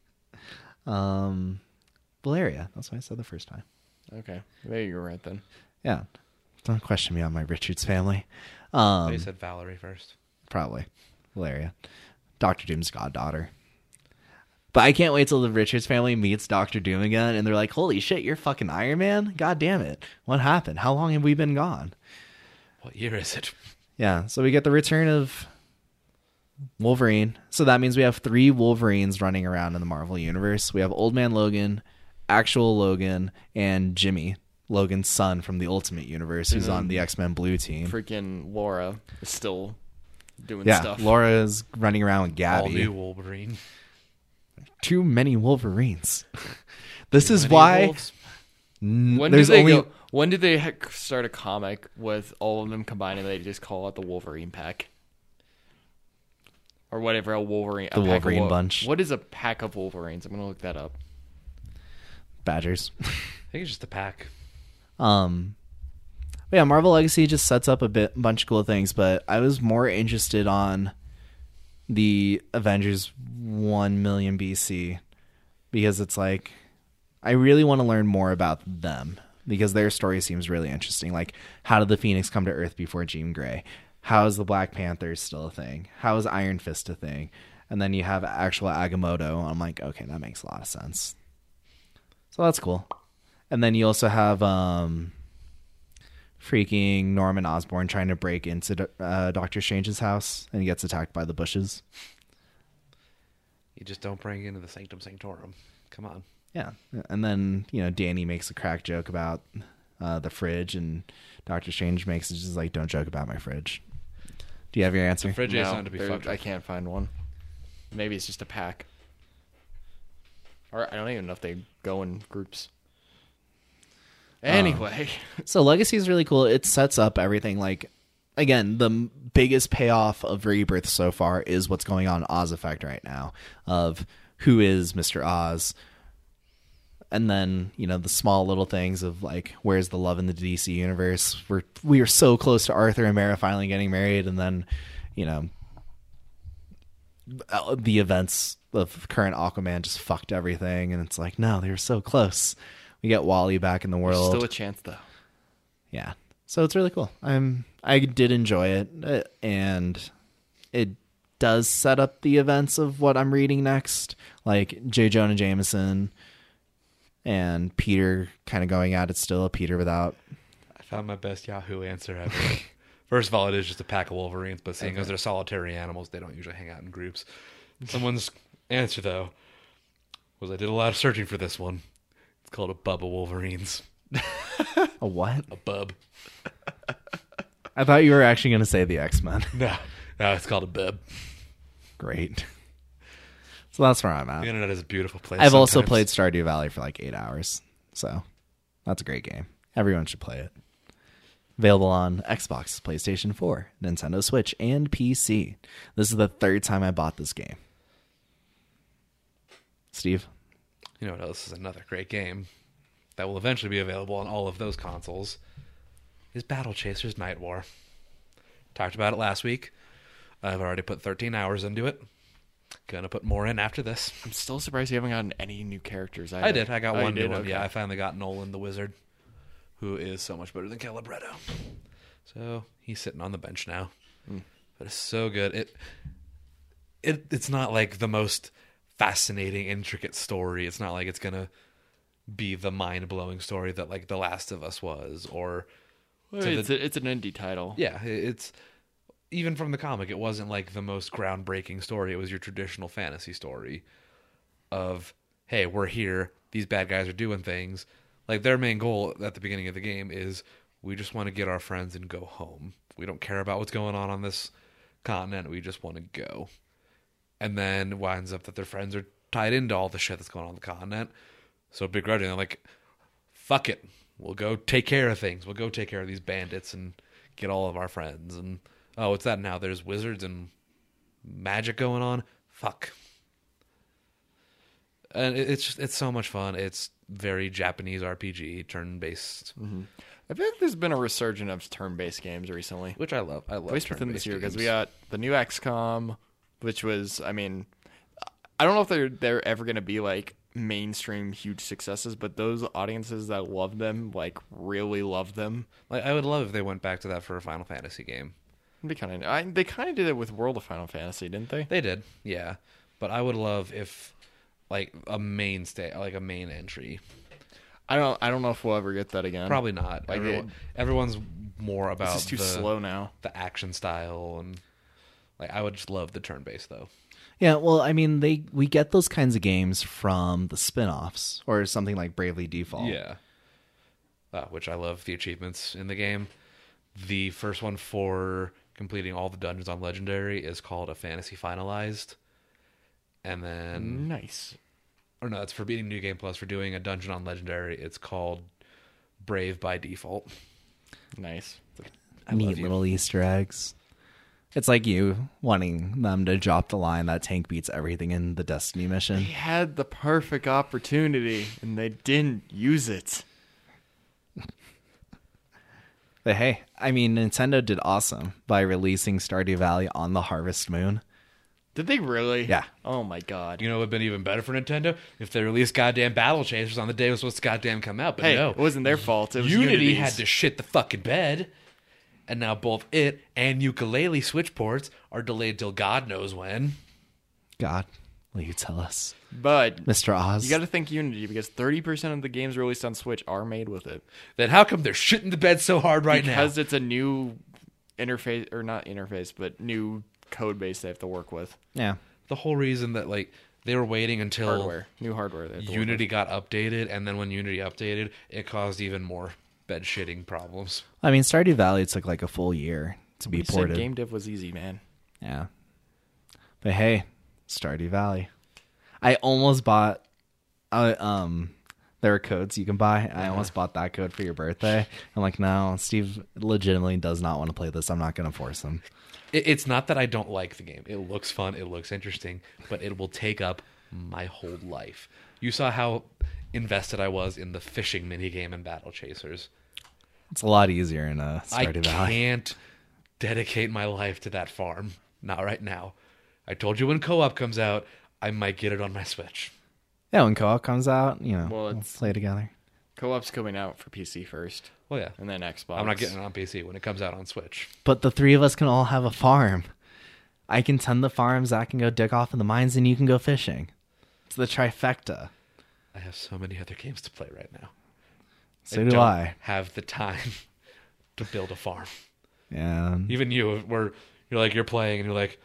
S1: um, Valeria. That's what I said the first time.
S3: Okay, there you're right then.
S1: Yeah. Don't question me on my Richards family.
S2: They
S1: Um,
S2: said Valerie first.
S1: probably Valeria, Doctor Doom's goddaughter. But I can't wait till the Richards family meets Doctor Doom again, and they're like, "Holy shit, you're fucking Iron Man! God damn it! What happened? How long have we been gone?"
S2: What year is it?
S1: Yeah. So we get the return of Wolverine. So that means we have three Wolverines running around in the Marvel universe. We have Old Man Logan, actual Logan, and Jimmy, Logan's son from the Ultimate Universe, who's on the X-Men Blue team.
S3: Freaking Laura is still doing
S1: Yeah,
S3: stuff.
S1: Laura is running around with
S2: All
S1: Gabby.
S2: new Wolverine.
S1: Too many Wolverines. This is
S2: Many
S1: why
S2: wolves.
S1: n-
S3: When
S1: there's
S3: did they
S1: only
S3: go? When did they ha- start a comic with all of them combined and they just call it the Wolverine pack? Or whatever, a Wolverine. a
S1: The
S3: pack of
S1: Wolverine
S3: Wol-
S1: bunch.
S3: What is a pack of Wolverines? I'm gonna look that up.
S1: Badgers.
S2: I think it's just a pack.
S1: Um, but yeah, Marvel Legacy just sets up a bit, bunch of cool things, but I was more interested on the Avengers one million B C because it's like I really want to learn more about them because their story seems really interesting. Like, how did the Phoenix come to Earth before Jean Grey? How is the Black Panther still a thing? How is Iron Fist a thing? And then you have actual Agamotto. I'm like, okay, that makes a lot of sense. So that's cool. And then you also have um, freaking Norman Osborn trying to break into uh, Doctor Strange's house and he gets attacked by the bushes.
S2: You just don't bring into the Sanctum Sanctorum. Come on.
S1: Yeah. And then, you know, Danny makes a crack joke about uh, the fridge, and Doctor Strange makes it just like, don't joke about my fridge. Do you have your answer?
S2: The fridge is
S3: No,
S2: something to be
S3: there-
S2: fucked
S3: I
S2: with.
S3: can't find one. Maybe it's just a pack. Or I don't even know if they go in groups. Anyway.
S1: So Legacy is really cool. It sets up everything. Like, again, the m- biggest payoff of Rebirth so far is what's going on in Oz Effect right now, of who is Mister Oz. And then, you know, the small little things of like, where's the love in the D C universe? We're we are so close to Arthur and Mara finally getting married, and then, you know, the events of current Aquaman just fucked everything, and it's like, no, they were so close. We get Wally back in the
S3: There's
S1: world.
S3: still a chance, though.
S1: Yeah, so it's really cool. I'm I did enjoy it, uh, and it does set up the events of what I'm reading next, like J. Jonah Jameson and Peter kind of going at it still. Peter without.
S2: I found my best Yahoo answer ever. First of all, it is just a pack of Wolverines, but seeing as they're solitary animals, they don't usually hang out in groups. Someone's answer, though, was I did a lot of searching for this one. It's called a Bub of Wolverines.
S1: A what?
S2: A bub.
S1: I thought you were actually going to say the X-Men.
S2: No, no, it's called a bub.
S1: Great. So that's where I'm at.
S2: The internet is a beautiful place.
S1: I've also
S2: sometimes.
S1: played Stardew Valley for like eight hours. So that's a great game. Everyone should play it. Available on Xbox, PlayStation four, Nintendo Switch, and P C. This is the third time I bought this game. Steve?
S2: You know what else is another great game that will eventually be available on all of those consoles is Battle Chasers Night War. Talked about it last week. I've already put thirteen hours into it. Gonna put more in after this.
S3: I'm still surprised you haven't gotten any new characters either.
S2: I did. I got
S3: Oh, you
S2: one new
S3: did?
S2: one.
S3: Okay.
S2: Yeah, I finally got Nolan the Wizard, who is so much better than Calibretto. So he's sitting on the bench now.
S3: Mm.
S2: But it's so good. It it it's not like the most fascinating, intricate story. It's not like it's gonna be the mind blowing story that like The Last of Us was, or
S3: Well,
S2: to
S3: it's,
S2: the-
S3: a, it's an indie title.
S2: yeah, it- it's even from the comic, it wasn't like the most groundbreaking story. It was your traditional fantasy story of, hey, we're here, these bad guys are doing things. Like their main goal at the beginning of the game is we just want to get our friends and go home. We don't care about what's going on on this continent. We just want to go. And then it winds up that their friends are tied into all the shit that's going on on the continent. So begrudgingly, they're like, fuck it. We'll go take care of things. We'll go take care of these bandits and get all of our friends. And, oh, what's that now? There's wizards and magic going on? Fuck. And it- it's just, it's so much fun. It's very Japanese R P G, turn-based,
S3: I feel like there's been a resurgence of turn-based games recently.
S2: which I love. I love
S3: At least within this
S2: turn-based
S3: year, because we
S2: games.
S3: got the new X COM, which was, I mean, I don't know if they're they're ever going to be like mainstream huge successes, but those audiences that love them like really love them.
S2: Like, I would love if they went back to that for a Final Fantasy game.
S3: They kind of they kind of did it with World of Final Fantasy, didn't they?
S2: They did, yeah. But I would love if, like, a mainstay, like a main entry.
S3: I don't I don't know if we'll ever get that again.
S2: Probably not.
S3: Like
S2: Everyone,
S3: it-
S2: everyone's more about
S3: This is too
S2: the,
S3: slow now.
S2: the action style, and like I would just love the turn-based though.
S1: Yeah, well, I mean, they we get those kinds of games from the spin-offs or something like Bravely Default.
S2: Yeah. Uh, which I love the achievements in the game. The first one for completing all the dungeons on Legendary is called a Fantasy Finalized. And then,
S3: Nice.
S2: or no, it's for beating New Game Plus. For doing a dungeon on Legendary, it's called Brave by Default.
S3: Nice.
S2: I love
S1: Neat
S2: you.
S1: little Easter eggs. It's like you wanting them to drop the line that tank beats everything in the Destiny
S3: They
S1: mission.
S3: had the perfect opportunity and they didn't use it.
S1: But hey, I mean, Nintendo did awesome by releasing Stardew Valley on the Harvest Moon.
S3: Did they really?
S1: Yeah.
S3: Oh my god.
S2: You know, it would have been even better for Nintendo if they released goddamn Battle Chasers on the day it was supposed to goddamn come out. But
S3: Hey,
S2: no,
S3: it wasn't their fault. It was
S2: Unity
S3: Unity's.
S2: had to shit the fucking bed. And now both it and Ukulele Switch ports are delayed till God knows when.
S1: God. Will you tell us,
S3: But
S1: Mister Oz?
S3: you got to think Unity because thirty percent of the games released on Switch are made with it.
S2: Then how come they're shitting the bed so hard right
S3: Because
S2: now?
S3: it's a new interface, or not interface, but new code base they have to work with.
S1: yeah.
S2: The whole reason that like they were waiting until
S3: Hardware. New hardware. They have to work
S2: Unity got updated, and then when Unity updated, it caused even more bed shitting problems.
S1: I mean, Stardew Valley took like a full year to be
S3: with. You
S1: ported.
S3: said game dev was easy, man.
S1: Yeah. But hey, Stardew Valley. I almost bought uh, um there are codes you can buy. I almost bought that code for your birthday. I'm like, no, Steve legitimately does not want to play this. I'm not going to force him.
S2: It, it's not that I don't like the game. It looks fun. It looks interesting, but it will take up my whole life. You saw how invested I was in the fishing minigame in Battle Chasers.
S1: It's a lot easier in uh, Stardew
S2: I
S1: Valley.
S2: can't dedicate my life to that farm. Not right now. I told you when co-op comes out, I might get it on my Switch.
S1: Yeah, when co-op comes out, you know,
S3: Well,
S1: we'll
S3: it's-
S1: play together.
S3: Co-op's coming out for P C first,
S2: Well, yeah.
S3: and then Xbox.
S2: I'm not getting it on P C when it comes out on Switch.
S1: But the three of us can all have a farm. I can tend the farm, Zach can go dig off in the mines, and you can go fishing. It's the trifecta.
S2: I have so many other games to play right now.
S1: So do
S2: don't
S1: I.
S2: have the time to build a farm.
S1: Yeah.
S2: Even you, where you're like, you're playing and you're like,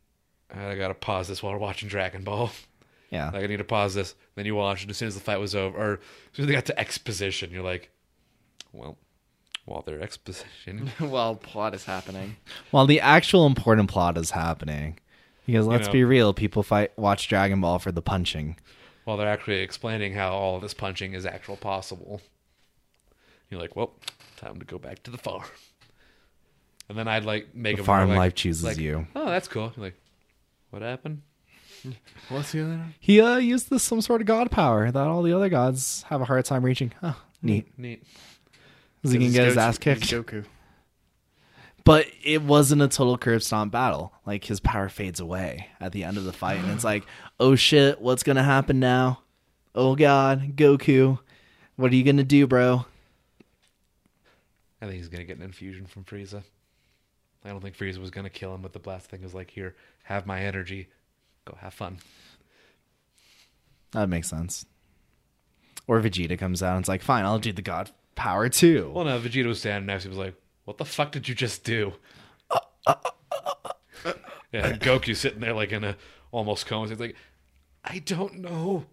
S2: I gotta pause this while we're watching Dragon Ball.
S1: Yeah.
S2: Like, I need to pause this. Then you watch, and as soon as the fight was over, or as soon as they got to exposition, you're like, well, while they're exposition,
S3: While plot is happening.
S1: While the actual important plot is happening. Because let's
S2: know.
S1: be real, people fight watch Dragon Ball for the punching.
S2: while they're actually explaining how all of this punching is actual possible, you're like, well, time to go back to the farm. And then I'd like make
S1: The
S2: a
S1: farm
S2: like,
S1: life chooses
S2: like,
S1: you.
S2: Oh, that's cool. You're like, what happened?
S3: What's the other?
S1: He uh, used this some sort of god power that all the other gods have a hard time reaching. Oh, neat.
S2: Neat.
S1: Because he can get his ass kicked.
S3: Goku.
S1: But it wasn't a total curb stomp battle. Like, his power fades away at the end of the fight. And it's like, oh shit, what's going to happen now? Oh god, Goku. What are you going to do, bro?
S2: I think he's gonna get an infusion from Frieza. I don't think Frieza was gonna kill him with the blast thing. It was like, here, have my energy, go have fun.
S1: That makes sense. Or Vegeta comes out and it's like, fine, I'll do the god power too.
S2: Well, no, Vegeta was standing next. He was like, what the fuck did you just do? Yeah, and Goku sitting there like in a almost coma. He's like, I don't know.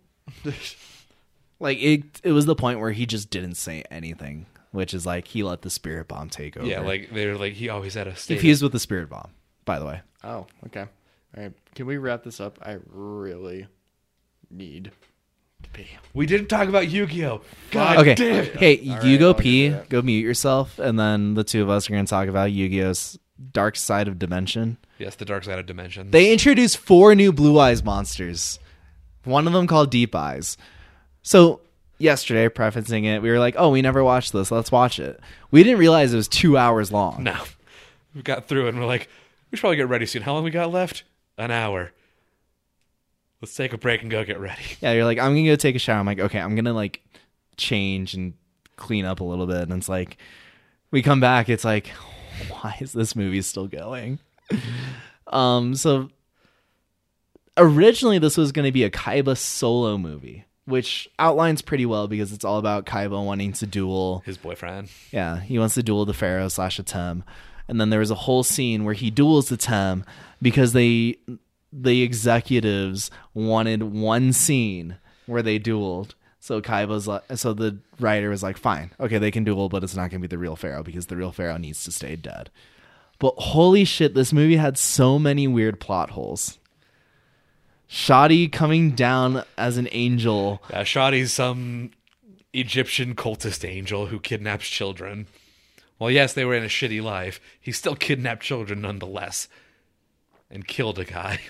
S1: Like, it, it was the point where he just didn't say anything, which is like, he let the spirit bomb take over.
S2: Yeah, like they're like he always had a
S1: He
S2: state.
S1: fused with the spirit bomb, by the way.
S3: Oh, okay. All right. Can we wrap this up? I really need to pee.
S2: We didn't talk about Yu-Gi-Oh. God
S1: Okay.
S2: damn.
S1: Hey,
S3: All
S1: you
S3: right,
S1: go
S3: I'll get
S1: pee,
S3: to that.
S1: go mute yourself, and then the two of us are going to talk about Yu-Gi-Oh's Dark Side of Dimension.
S2: Yes, the dark side of dimensions.
S1: They introduced four new Blue Eyes monsters. One of them called Deep Eyes. So yesterday, prefacing it, we were like, oh, we never watched this. Let's watch it. We didn't realize it was two hours long.
S2: No, we got through it and we're like, we should probably get ready soon. How long we got left? An hour. Let's take a break and go get ready.
S1: Yeah, you're like, I'm going to go take a shower. I'm like, okay, I'm going to like change and clean up a little bit. And it's like, we come back. It's like, why is this movie still going? um, so originally this was going to be a Kaiba solo movie, which outlines pretty well because it's all about Kaiba wanting to duel.
S2: His boyfriend.
S1: Yeah, he wants to duel the Pharaoh slash Atem. And then there was a whole scene where he duels Atem because they, the executives wanted one scene where they dueled. So Kaiba's like, so the writer was like, fine, okay, they can duel, but it's not going to be the real Pharaoh because the real Pharaoh needs to stay dead. But holy shit, this movie had so many weird plot holes. Shadi coming down as an angel.
S2: Yeah, Shadi's some Egyptian cultist angel who kidnaps children. Well, yes, they were in a shitty life. He still kidnapped children nonetheless. And killed a guy.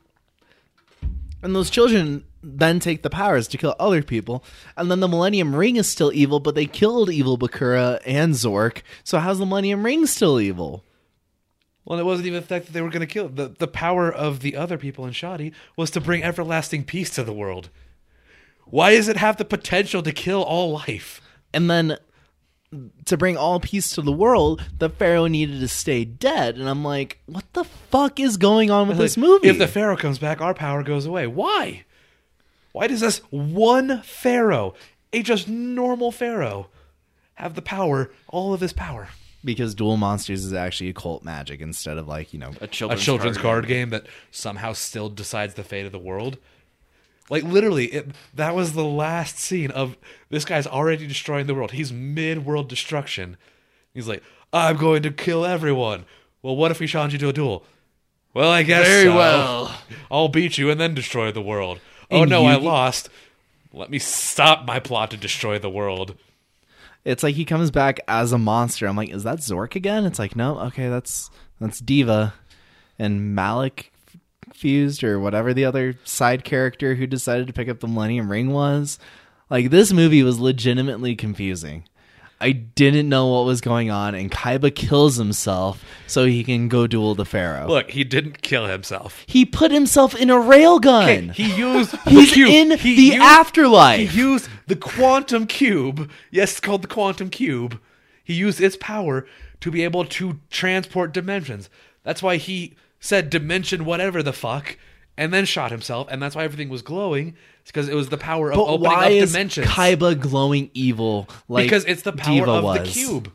S1: And those children then take the powers to kill other people. And then the Millennium Ring is still evil, but they killed evil Bakura and Zork. So how's the Millennium Ring still evil?
S2: Well, it wasn't even the fact that they were going to kill. The, the power of the other people in Shadi was to bring everlasting peace to the world. Why does it have the potential to kill all life?
S1: And then to bring all peace to the world, the Pharaoh needed to stay dead. And I'm like, what the fuck is going on with
S2: Like,
S1: this movie?
S2: If the Pharaoh comes back, our power goes away. Why? Why does this one Pharaoh, a just normal Pharaoh, have the power, all of this power?
S1: Because Duel Monsters is actually occult magic instead of like, you know,
S3: A
S2: A
S3: children's,
S2: children's
S3: card
S2: card game that somehow still decides the fate of the world. Like, literally, it, that was the last scene of this guy's already destroying the world. He's mid-world destruction. He's like, I'm going to kill everyone. Well, what if we challenge you to a duel? Well, I guess
S3: Very
S2: so.
S3: well.
S2: I'll beat you and then destroy the world. Oh,
S1: And
S2: no, I
S1: Yugi-
S2: lost. Let me stop my plot to destroy the world.
S1: it's like he comes back as a monster. I'm like, is that Zork again? It's like, no, okay, that's that's Diva and Malik fused or whatever the other side character who decided to pick up the Millennium Ring was. Like, this movie was legitimately confusing. I didn't know what was going on, and Kaiba kills himself so he can go duel the Pharaoh.
S2: Look, he didn't kill himself.
S1: He put himself in a railgun.
S2: He used the
S1: He's
S2: cube.
S1: in
S2: He
S1: the
S2: used-
S1: afterlife.
S2: He used the quantum cube. Yes, it's called the quantum cube. He used its power to be able to transport dimensions. That's why he said dimension whatever the fuck, and then shot himself, and that's why everything was glowing. It's because it was the power of
S1: But
S2: opening
S1: why
S2: up
S1: is
S2: dimensions.
S1: Kaiba glowing evil like
S2: because it's the power
S1: Diva
S2: of
S1: was?
S2: the cube.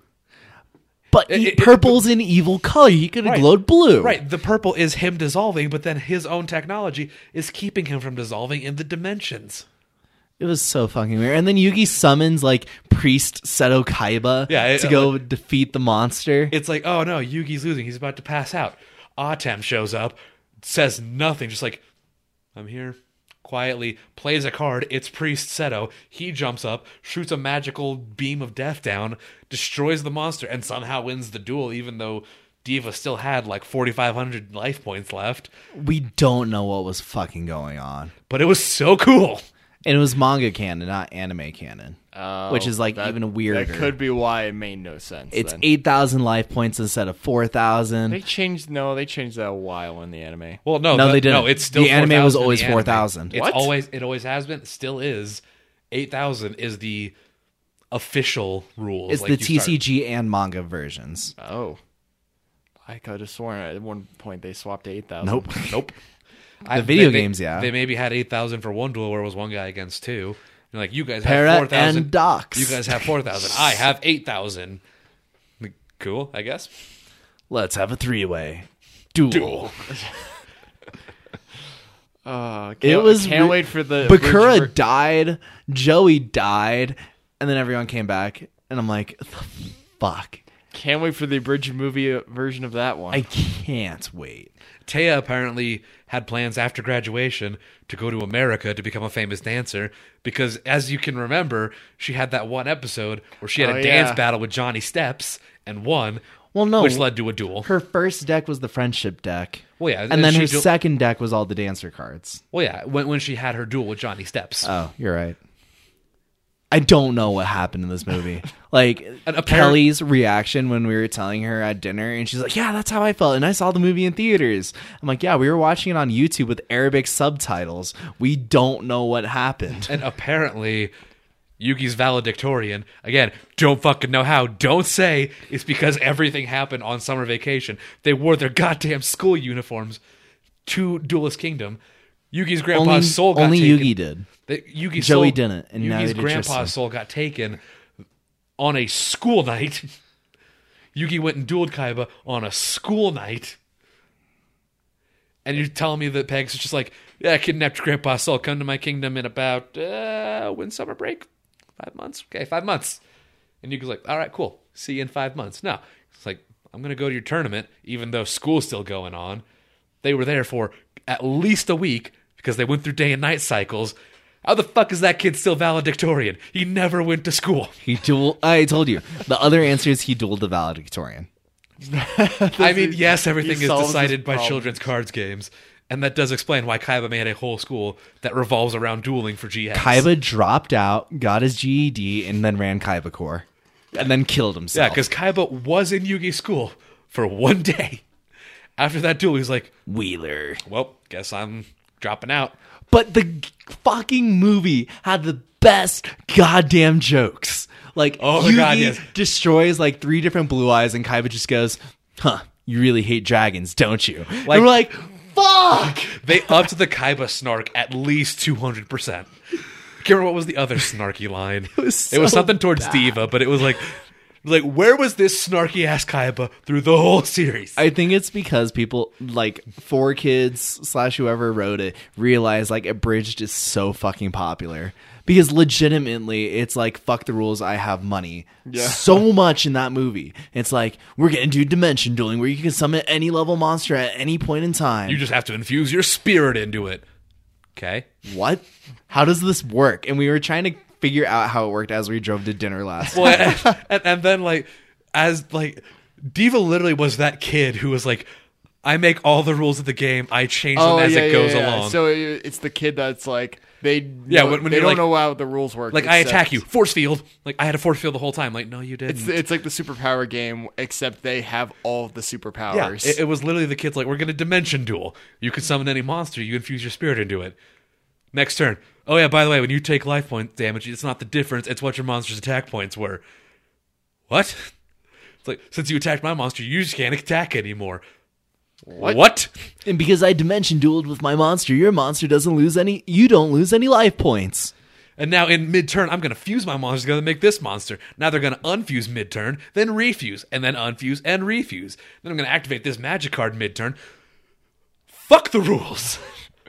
S1: But
S2: It-
S1: he-
S2: it-
S1: purple's an evil color. He could have
S2: Right.
S1: glowed blue.
S2: Right, the purple is him dissolving, but then his own technology is keeping him from dissolving in the dimensions.
S1: It was so fucking weird. And then Yugi summons like priest Seto Kaiba
S2: Yeah, it-
S1: to go defeat the monster.
S2: It's like, oh no, Yugi's losing. He's about to pass out. Atem shows up, says nothing, just like, I'm here. Quietly plays a card. It's Priest Seto. He jumps up, shoots a magical beam of death down, destroys the monster, and somehow wins the duel, even though Diva still had like forty-five hundred life points left.
S1: We don't know what was fucking going on.
S2: But it was so cool.
S1: And it was manga canon, not anime canon.
S3: Oh,
S1: Which is, like,
S3: that-
S1: even weirder.
S3: That could be why it made no sense.
S1: It's
S3: then.
S1: eight thousand life points instead of four thousand.
S3: They changed. No, they changed that a while in the anime.
S2: Well, no,
S1: No,
S2: the-
S1: they didn't.
S2: No, it's still
S1: The anime was
S2: four thousand in
S1: always
S2: the anime.
S1: four thousand.
S2: It's
S3: What?
S2: always it always has been, still is. Eight thousand is the official rules.
S1: It's
S2: Like,
S1: the
S2: you
S1: T C
S2: start-
S1: G and manga versions.
S3: Oh, I could have sworn at one point they swapped to eight thousand.
S1: Nope.
S2: Nope.
S1: The video
S2: they- they-
S1: games, yeah.
S2: They maybe had eight thousand for one duel where it was one guy against two. You're like, you guys have
S1: Para
S2: four thousand.
S1: and Docs.
S2: You guys have four thousand. I have eight thousand. Cool, I guess.
S1: Let's have a three-way duel.
S3: Uh, can't,
S1: It was
S3: Can't
S1: re-
S3: wait for the
S1: Bakura
S3: ver-
S1: died, Joey died, and then everyone came back, and I'm like, the fuck.
S3: Can't wait for the abridged movie uh, version of that one.
S1: I can't wait.
S2: Taya apparently had plans after graduation to go to America to become a famous dancer because, as you can remember, she had that one episode where she had
S3: Oh,
S2: a dance
S3: yeah.
S2: battle with Johnny Steps and won,
S1: Well, no.
S2: which led to a duel.
S1: Her first deck was the friendship deck.
S2: Well, yeah,
S1: And
S2: and
S1: then
S2: she
S1: her
S2: du-
S1: second deck was all the dancer cards.
S2: Well, yeah, when, when she had her duel with Johnny Steps.
S1: Oh, you're right. I don't know what happened in this movie. Like,
S2: An apparent-
S1: Kelly's reaction when we were telling her at dinner, and she's like, yeah, that's how I felt. And I saw the movie in theaters. I'm like, yeah, we were watching it on YouTube with Arabic subtitles. We don't know what happened.
S2: And apparently, Yugi's valedictorian, again, don't fucking know how, don't say it's because everything happened on summer vacation. They wore their goddamn school uniforms to Duelist Kingdom. Yugi's grandpa's
S1: only
S2: soul got
S1: only
S2: taken.
S1: Yugi did.
S2: The, Yugi's
S1: Joey
S2: soul,
S1: didn't, and now
S2: Yugi's
S1: they did
S2: grandpa's
S1: Tristan.
S2: soul got taken on a school night. Yugi went and dueled Kaiba on a school night. And you're telling me that Pegs is just like, yeah, I kidnapped grandpa's soul. Come to my kingdom in about, uh, when summer break? Five months? Okay, five months. And Yugi's like, all right, cool. See you in five months. No. It's like, I'm going to go to your tournament, even though school's still going on. They were there for at least a week because they went through day and night cycles. How the fuck is that kid still valedictorian? He never went to school.
S1: He duel. I told you. The other answer is he dueled the valedictorian.
S2: I mean, yes, everything
S3: he
S2: is
S3: solves
S2: decided
S3: his
S2: by
S3: problems.
S2: children's cards games. And that does explain why Kaiba made a whole school that revolves around dueling for G X.
S1: Kaiba dropped out, got his G E D, and then ran Kaiba Core. And then killed himself.
S2: Yeah, because Kaiba was in Yugi's school for one day. After that duel, he's like,
S1: Wheeler.
S2: well, guess I'm dropping out.
S1: But the g- fucking movie had the best goddamn jokes. Like,
S2: Oh my
S1: Yugi
S2: God, yes.
S1: destroys like three different blue eyes, and Kaiba just goes, "Huh, you really hate dragons, don't you?"
S2: Like-
S1: and we're like, "Fuck!"
S2: They upped the Kaiba snark at least two hundred percent. I can't remember what was the other snarky line. It
S1: was so
S2: something towards
S1: bad.
S2: Diva, but it was like, like where was this snarky ass Kaiba through the whole series?
S1: I think it's because people like four kids slash whoever wrote it realized like Abridged is so fucking popular because legitimately it's like fuck the rules, I have money.
S3: Yeah.
S1: So much in that movie. It's like we're gonna do dimension dueling where you can summon any level monster at any point in time.
S2: You just have to infuse your spirit into it. Okay.
S1: What? How does this work? And we were trying to figure out how it worked as we drove to dinner last.
S2: Well, and, and, and then like as like Diva literally was that kid who was like, I make all the rules of the game, I change them as it goes along.
S3: So it- it's the kid that's like they
S2: Yeah,
S3: know-
S2: when- when
S3: they
S2: you're
S3: don't
S2: like-
S3: know how the rules work.
S2: like I
S3: except-
S2: attack you, force field. Like I had a force field the whole time. Like no, you didn't.
S3: It's it's like the superpower game, except they have all of the
S2: Yeah,
S3: superpowers.
S2: it, it was literally the kids like, we're gonna dimension duel. You can summon any monster, you infuse your spirit into it. Next turn. Oh yeah, by the way, when you take life point damage, it's not the difference, it's what your monster's attack points were. What? It's like, since you attacked my monster, you just can't attack anymore. What? What?
S1: And because I dimension dueled with my monster, your monster doesn't lose any you don't lose any life points.
S2: And now in mid-turn, I'm gonna fuse my monster together to make this monster. Now they're gonna unfuse mid-turn, then refuse, and then unfuse and refuse. Then I'm gonna activate this magic card mid-turn. Fuck the rules.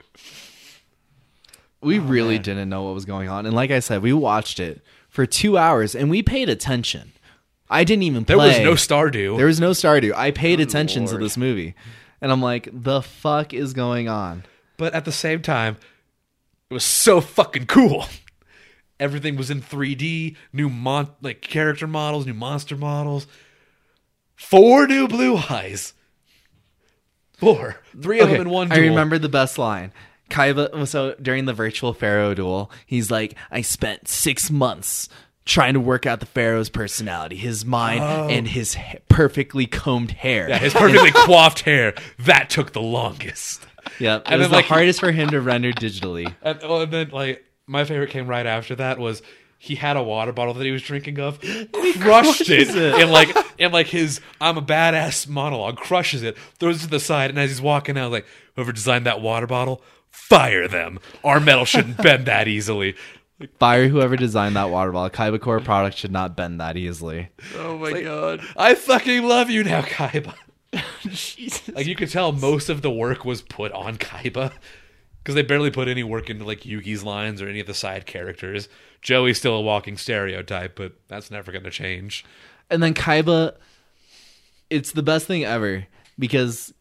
S1: We really
S3: man.
S1: didn't know what was going on. And like I said, we watched it for two hours and we paid attention. I didn't even play.
S2: There was no Stardew.
S1: There was no Stardew. I paid attention to
S3: Lord.
S1: this movie. And I'm like, the fuck is going on?
S2: But at the same time, it was so fucking cool. Everything was in three D, new mon- like character models, new monster models. Four new blue eyes. Four. Three of
S1: Okay,
S2: them in one
S1: I
S2: duel.
S1: remember the best line. Kaiba, so during the virtual Pharaoh duel, he's like, I spent six months trying to work out the Pharaoh's personality, his mind, and his ha- perfectly combed hair.
S2: Yeah, his perfectly coiffed hair. That took the longest.
S1: Yeah, it
S2: And
S1: was
S2: then,
S1: the
S2: like,
S1: hardest for him to render digitally.
S2: And, oh, and then, like, my favorite came right after that was he had a water bottle that he was drinking of, crushed it,
S1: crushes it.
S2: in like in like his "I'm a badass" monologue, crushes it, throws it to the side, and as he's walking out, like, whoever designed that water bottle, fire them. Our metal shouldn't bend that easily.
S1: Fire whoever designed that water bottle. Kaiba Core product should not bend that easily.
S3: oh my god!
S2: I fucking love you now, Kaiba.
S3: Jesus.
S2: Like, you could tell most of the work was put on Kaiba. Because they barely put any work into, like, Yugi's lines or any of the side characters. Joey's still a walking stereotype, but that's never going to change.
S1: And then Kaiba, it's the best thing ever because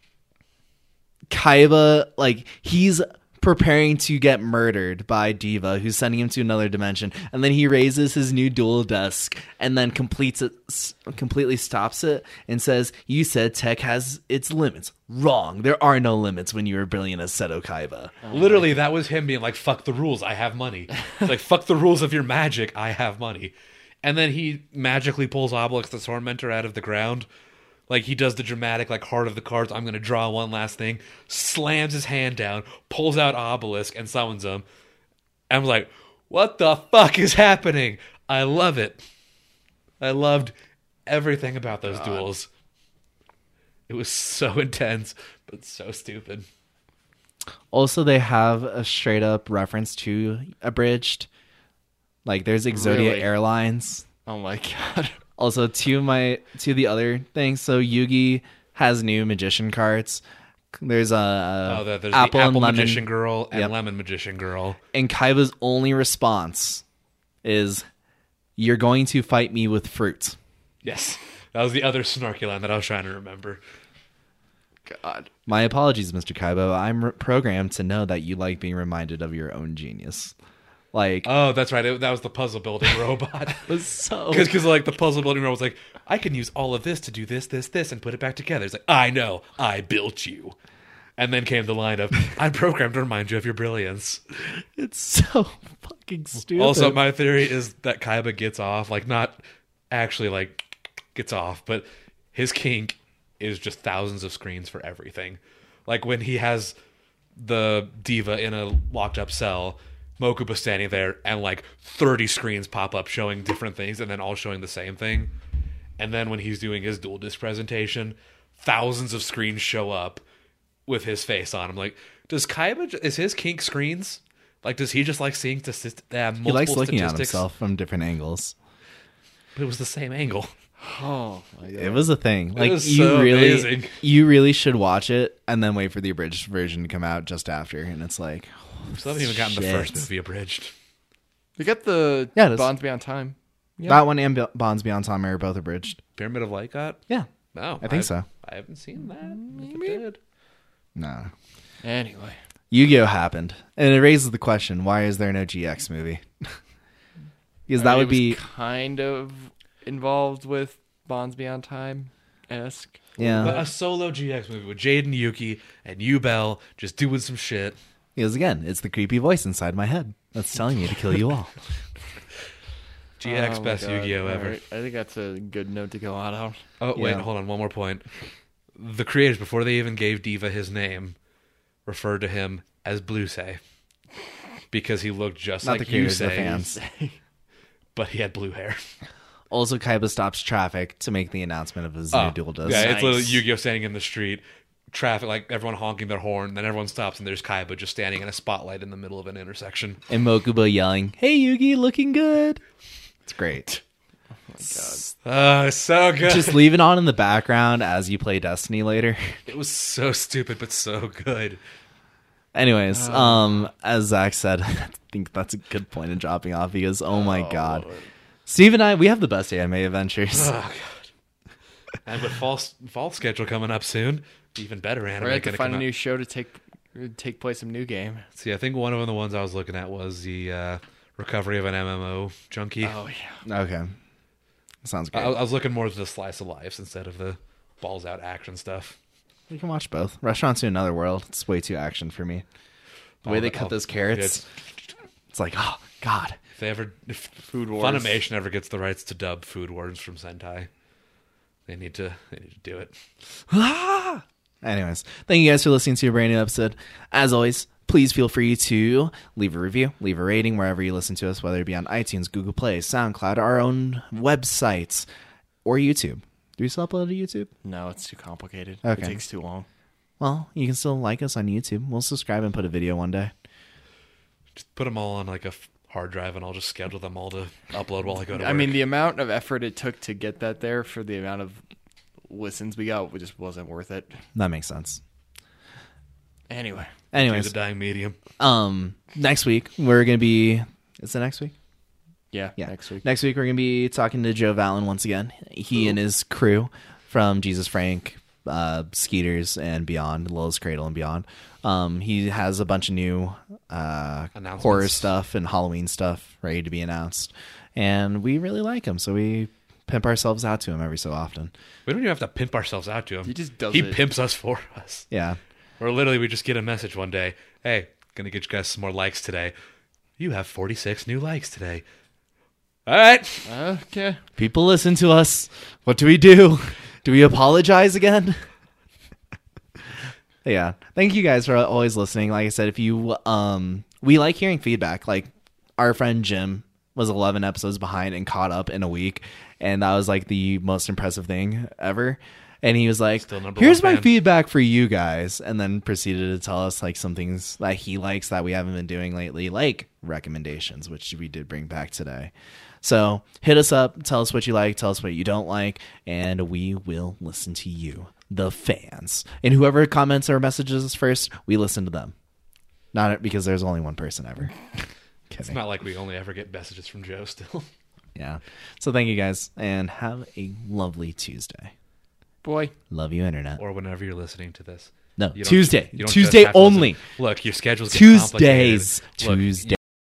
S1: Kaiba, like, he's preparing to get murdered by Diva, who's sending him to another dimension, and then he raises his new dual desk and then completes it, s- completely stops it, and says, "You said tech has its limits. Wrong. There are no limits when you are brilliant as Seto Kaiba."
S2: Literally, that was him being like, fuck the rules, I have money. It's like, fuck the rules of your magic, I have money. And then he magically pulls Obelix the Tormentor out of the ground. Like, he does the dramatic, like, heart of the cards, I'm going to draw one last thing, slams his hand down, pulls out Obelisk, and summons him. And I'm like, what the fuck is happening? I love it. I loved everything about those
S3: God.
S2: duels. It was so intense, but so stupid.
S1: Also, they have a straight up reference to Abridged. Like, there's Exodia
S3: Really?
S1: Airlines.
S3: Oh my god!
S1: Also, to my to the other things, so Yugi has new magician cards. There's a
S2: Oh, there- there's
S1: apple,
S2: the
S1: and
S2: Apple
S1: lemon,
S2: Magician Girl and
S1: Yep.
S2: Lemon Magician Girl.
S1: and Kaiba's only response is, "You're going to fight me with fruit."
S2: Yes. That was the other snarky line that I was trying to remember.
S3: God.
S1: My apologies, Mister Kaiba. I'm re- programmed to know that you like being reminded of your own genius. Like,
S2: Oh, that's right. It, that was the puzzle building robot.
S1: it was so.
S2: Because, like, the puzzle building robot was like, I can use all of this to do this, this, this, and put it back together. It's like, I know. I built you. And then came the line of, I'm programmed to remind you of your brilliance.
S1: It's so fucking stupid.
S2: Also, my theory is that Kaiba gets off, like, not actually, like, gets off, but his kink is just thousands of screens for everything. Like, when he has the diva in a locked up cell, Mokuba standing there and like thirty screens pop up showing different things and then all showing the same thing. And then when he's doing his dual disc presentation, thousands of screens show up with his face on. I'm like, does Kaiba, is his kink screens? Like, does he just like seeing statist- uh, multiple
S1: He likes looking at
S2: statistics?
S1: himself from different angles.
S2: But it was the same angle.
S3: Oh my god.
S1: It was a thing. Like
S2: was
S1: you
S2: so
S1: really,
S2: amazing.
S1: you really should watch it and then wait for the abridged version to come out just after. And it's like,
S2: So I haven't even gotten the
S1: shit.
S2: first movie abridged.
S3: We got the
S1: Yeah, it is.
S3: Bonds Beyond Time. Yeah.
S1: That one and Be- Bonds Beyond Time are both abridged.
S2: Pyramid of Light got?
S1: Yeah,
S2: No.
S1: I think
S2: I've-
S1: so.
S2: I haven't seen that.
S3: Maybe.
S2: If it did.
S1: No.
S3: Anyway.
S1: Yu-Gi-Oh happened, and it raises the question: why is there no G X movie? Because
S3: I
S1: that
S3: mean,
S1: would
S3: it was
S1: be
S3: kind of involved with Bonds Beyond Time esque.
S1: yeah.
S2: But a solo G X movie with Jade and Yuki and Yu Bell just doing some shit.
S1: Because again, it's the creepy voice inside my head that's telling me to kill you all.
S2: G X
S3: Oh my
S2: best
S3: God.
S2: Yu-Gi-Oh ever.
S3: Alright, I think that's a good note to go out on.
S2: Oh, wait,
S1: Yeah.
S2: hold on. One more point. The creators, before they even gave Diva his name, referred to him as Blusei. Because he looked just
S1: Not
S2: like
S1: the creators, the
S2: Yusei,
S1: fans.
S2: but he had blue hair.
S1: Also, Kaiba stops traffic to make the announcement of his
S2: Oh,
S1: new dual disc.
S2: Yeah, it's
S3: Nice.
S2: literally Yu-Gi-Oh standing in the street, traffic, like everyone honking their horn, then everyone stops and there's Kaiba just standing in a spotlight in the middle of an intersection.
S1: And Mokuba yelling, "Hey Yugi, looking good." It's great.
S2: Oh, so good.
S1: Just leave it on in the background as you play Destiny later.
S2: It was so stupid, but so good.
S1: Anyways, um, as Zach said, I think that's a good point in dropping off because oh my god, Steve and I, we have the best anime adventures.
S2: Oh, God. And with fall, fall schedule coming up soon, even better anime
S3: We're going to
S2: gonna
S3: find
S2: come
S3: a new
S2: out.
S3: show to take take place in New Game.
S2: See, I think one of the ones I was looking at was the uh, recovery of an M M O junkie.
S3: Oh, yeah.
S1: Okay, sounds
S2: I,
S1: great.
S2: I was looking more at the slice of lives instead of the balls out action stuff.
S1: We can watch both. Restaurants to Another World. It's way too action for me. The way
S2: All
S1: they
S2: the-
S1: cut
S2: all-
S1: those carrots,
S2: it's-
S1: it's like, oh god.
S2: If they ever, if
S3: Food Wars.
S2: Funimation ever gets the rights to dub Food Wars from Sentai, they need to, they need to do it.
S1: Ah! Anyways, thank you guys for listening to a brand new episode. As always, please feel free to leave a review, leave a rating wherever you listen to us, whether it be on iTunes, Google Play, SoundCloud, our own websites, or YouTube. Do we still upload to YouTube?
S3: No, it's too complicated.
S1: Okay.
S3: It takes too long.
S1: Well, you can still like us on YouTube. We'll subscribe and put a video one day.
S2: Just put them all on like a f- hard drive, and I'll just schedule them all to upload while I go to work.
S3: I mean, the amount of effort it took to get that there for the amount of listens we got, it just wasn't worth it.
S1: That makes sense.
S3: Anyway.
S2: Use
S1: Anyways,
S2: a dying medium.
S1: um, next week we're gonna be. Is it next week?
S3: Yeah,
S1: Yeah.
S3: next week.
S1: Next week we're gonna be talking to Joe Vallon once again. He and his crew from Jesus Frank, uh, Skeeters, and beyond, Lil's Cradle and beyond. Um, he has a bunch of new uh,
S2: Announcements.
S1: horror stuff and Halloween stuff ready to be announced, and we really like him, so we pimp ourselves out to him every so often.
S2: We don't even have to pimp ourselves out to him.
S3: He just does
S2: He
S3: it.
S2: pimps us for us.
S1: Yeah,
S2: Or literally, we just get a message one day. Hey, gonna get you guys some more likes today. You have forty-six new likes today. All right.
S3: Okay.
S1: people listen to us. What do we do? Do we apologize again? Yeah. Thank you guys for always listening. Like I said, if you um we like hearing feedback. Like our friend Jim was eleven episodes behind and caught up in a week, and that was like the most impressive thing ever. And he was like,
S2: Still number
S1: here's
S2: one
S1: my
S2: fan."
S1: feedback for you guys, and then proceeded to tell us like some things that he likes that we haven't been doing lately, like recommendations, which we did bring back today. So hit us up, tell us what you like, tell us what you don't like, and we will listen to you, the fans. And whoever comments or messages us first, we listen to them. Not because there's only one person ever.
S2: It's
S1: Kidding.
S2: not like we only ever get messages from Joe still.
S1: Yeah. So thank you guys, and have a lovely Tuesday.
S3: Boy.
S1: Love you, Internet.
S2: Or whenever you're listening to this.
S1: No,
S2: You don't-
S1: Tuesday.
S2: you don't just
S1: Tuesday
S2: have to listen-
S1: only.
S2: Look, your schedule's getting complicated.
S1: Tuesdays.
S2: Look,
S1: Tuesday.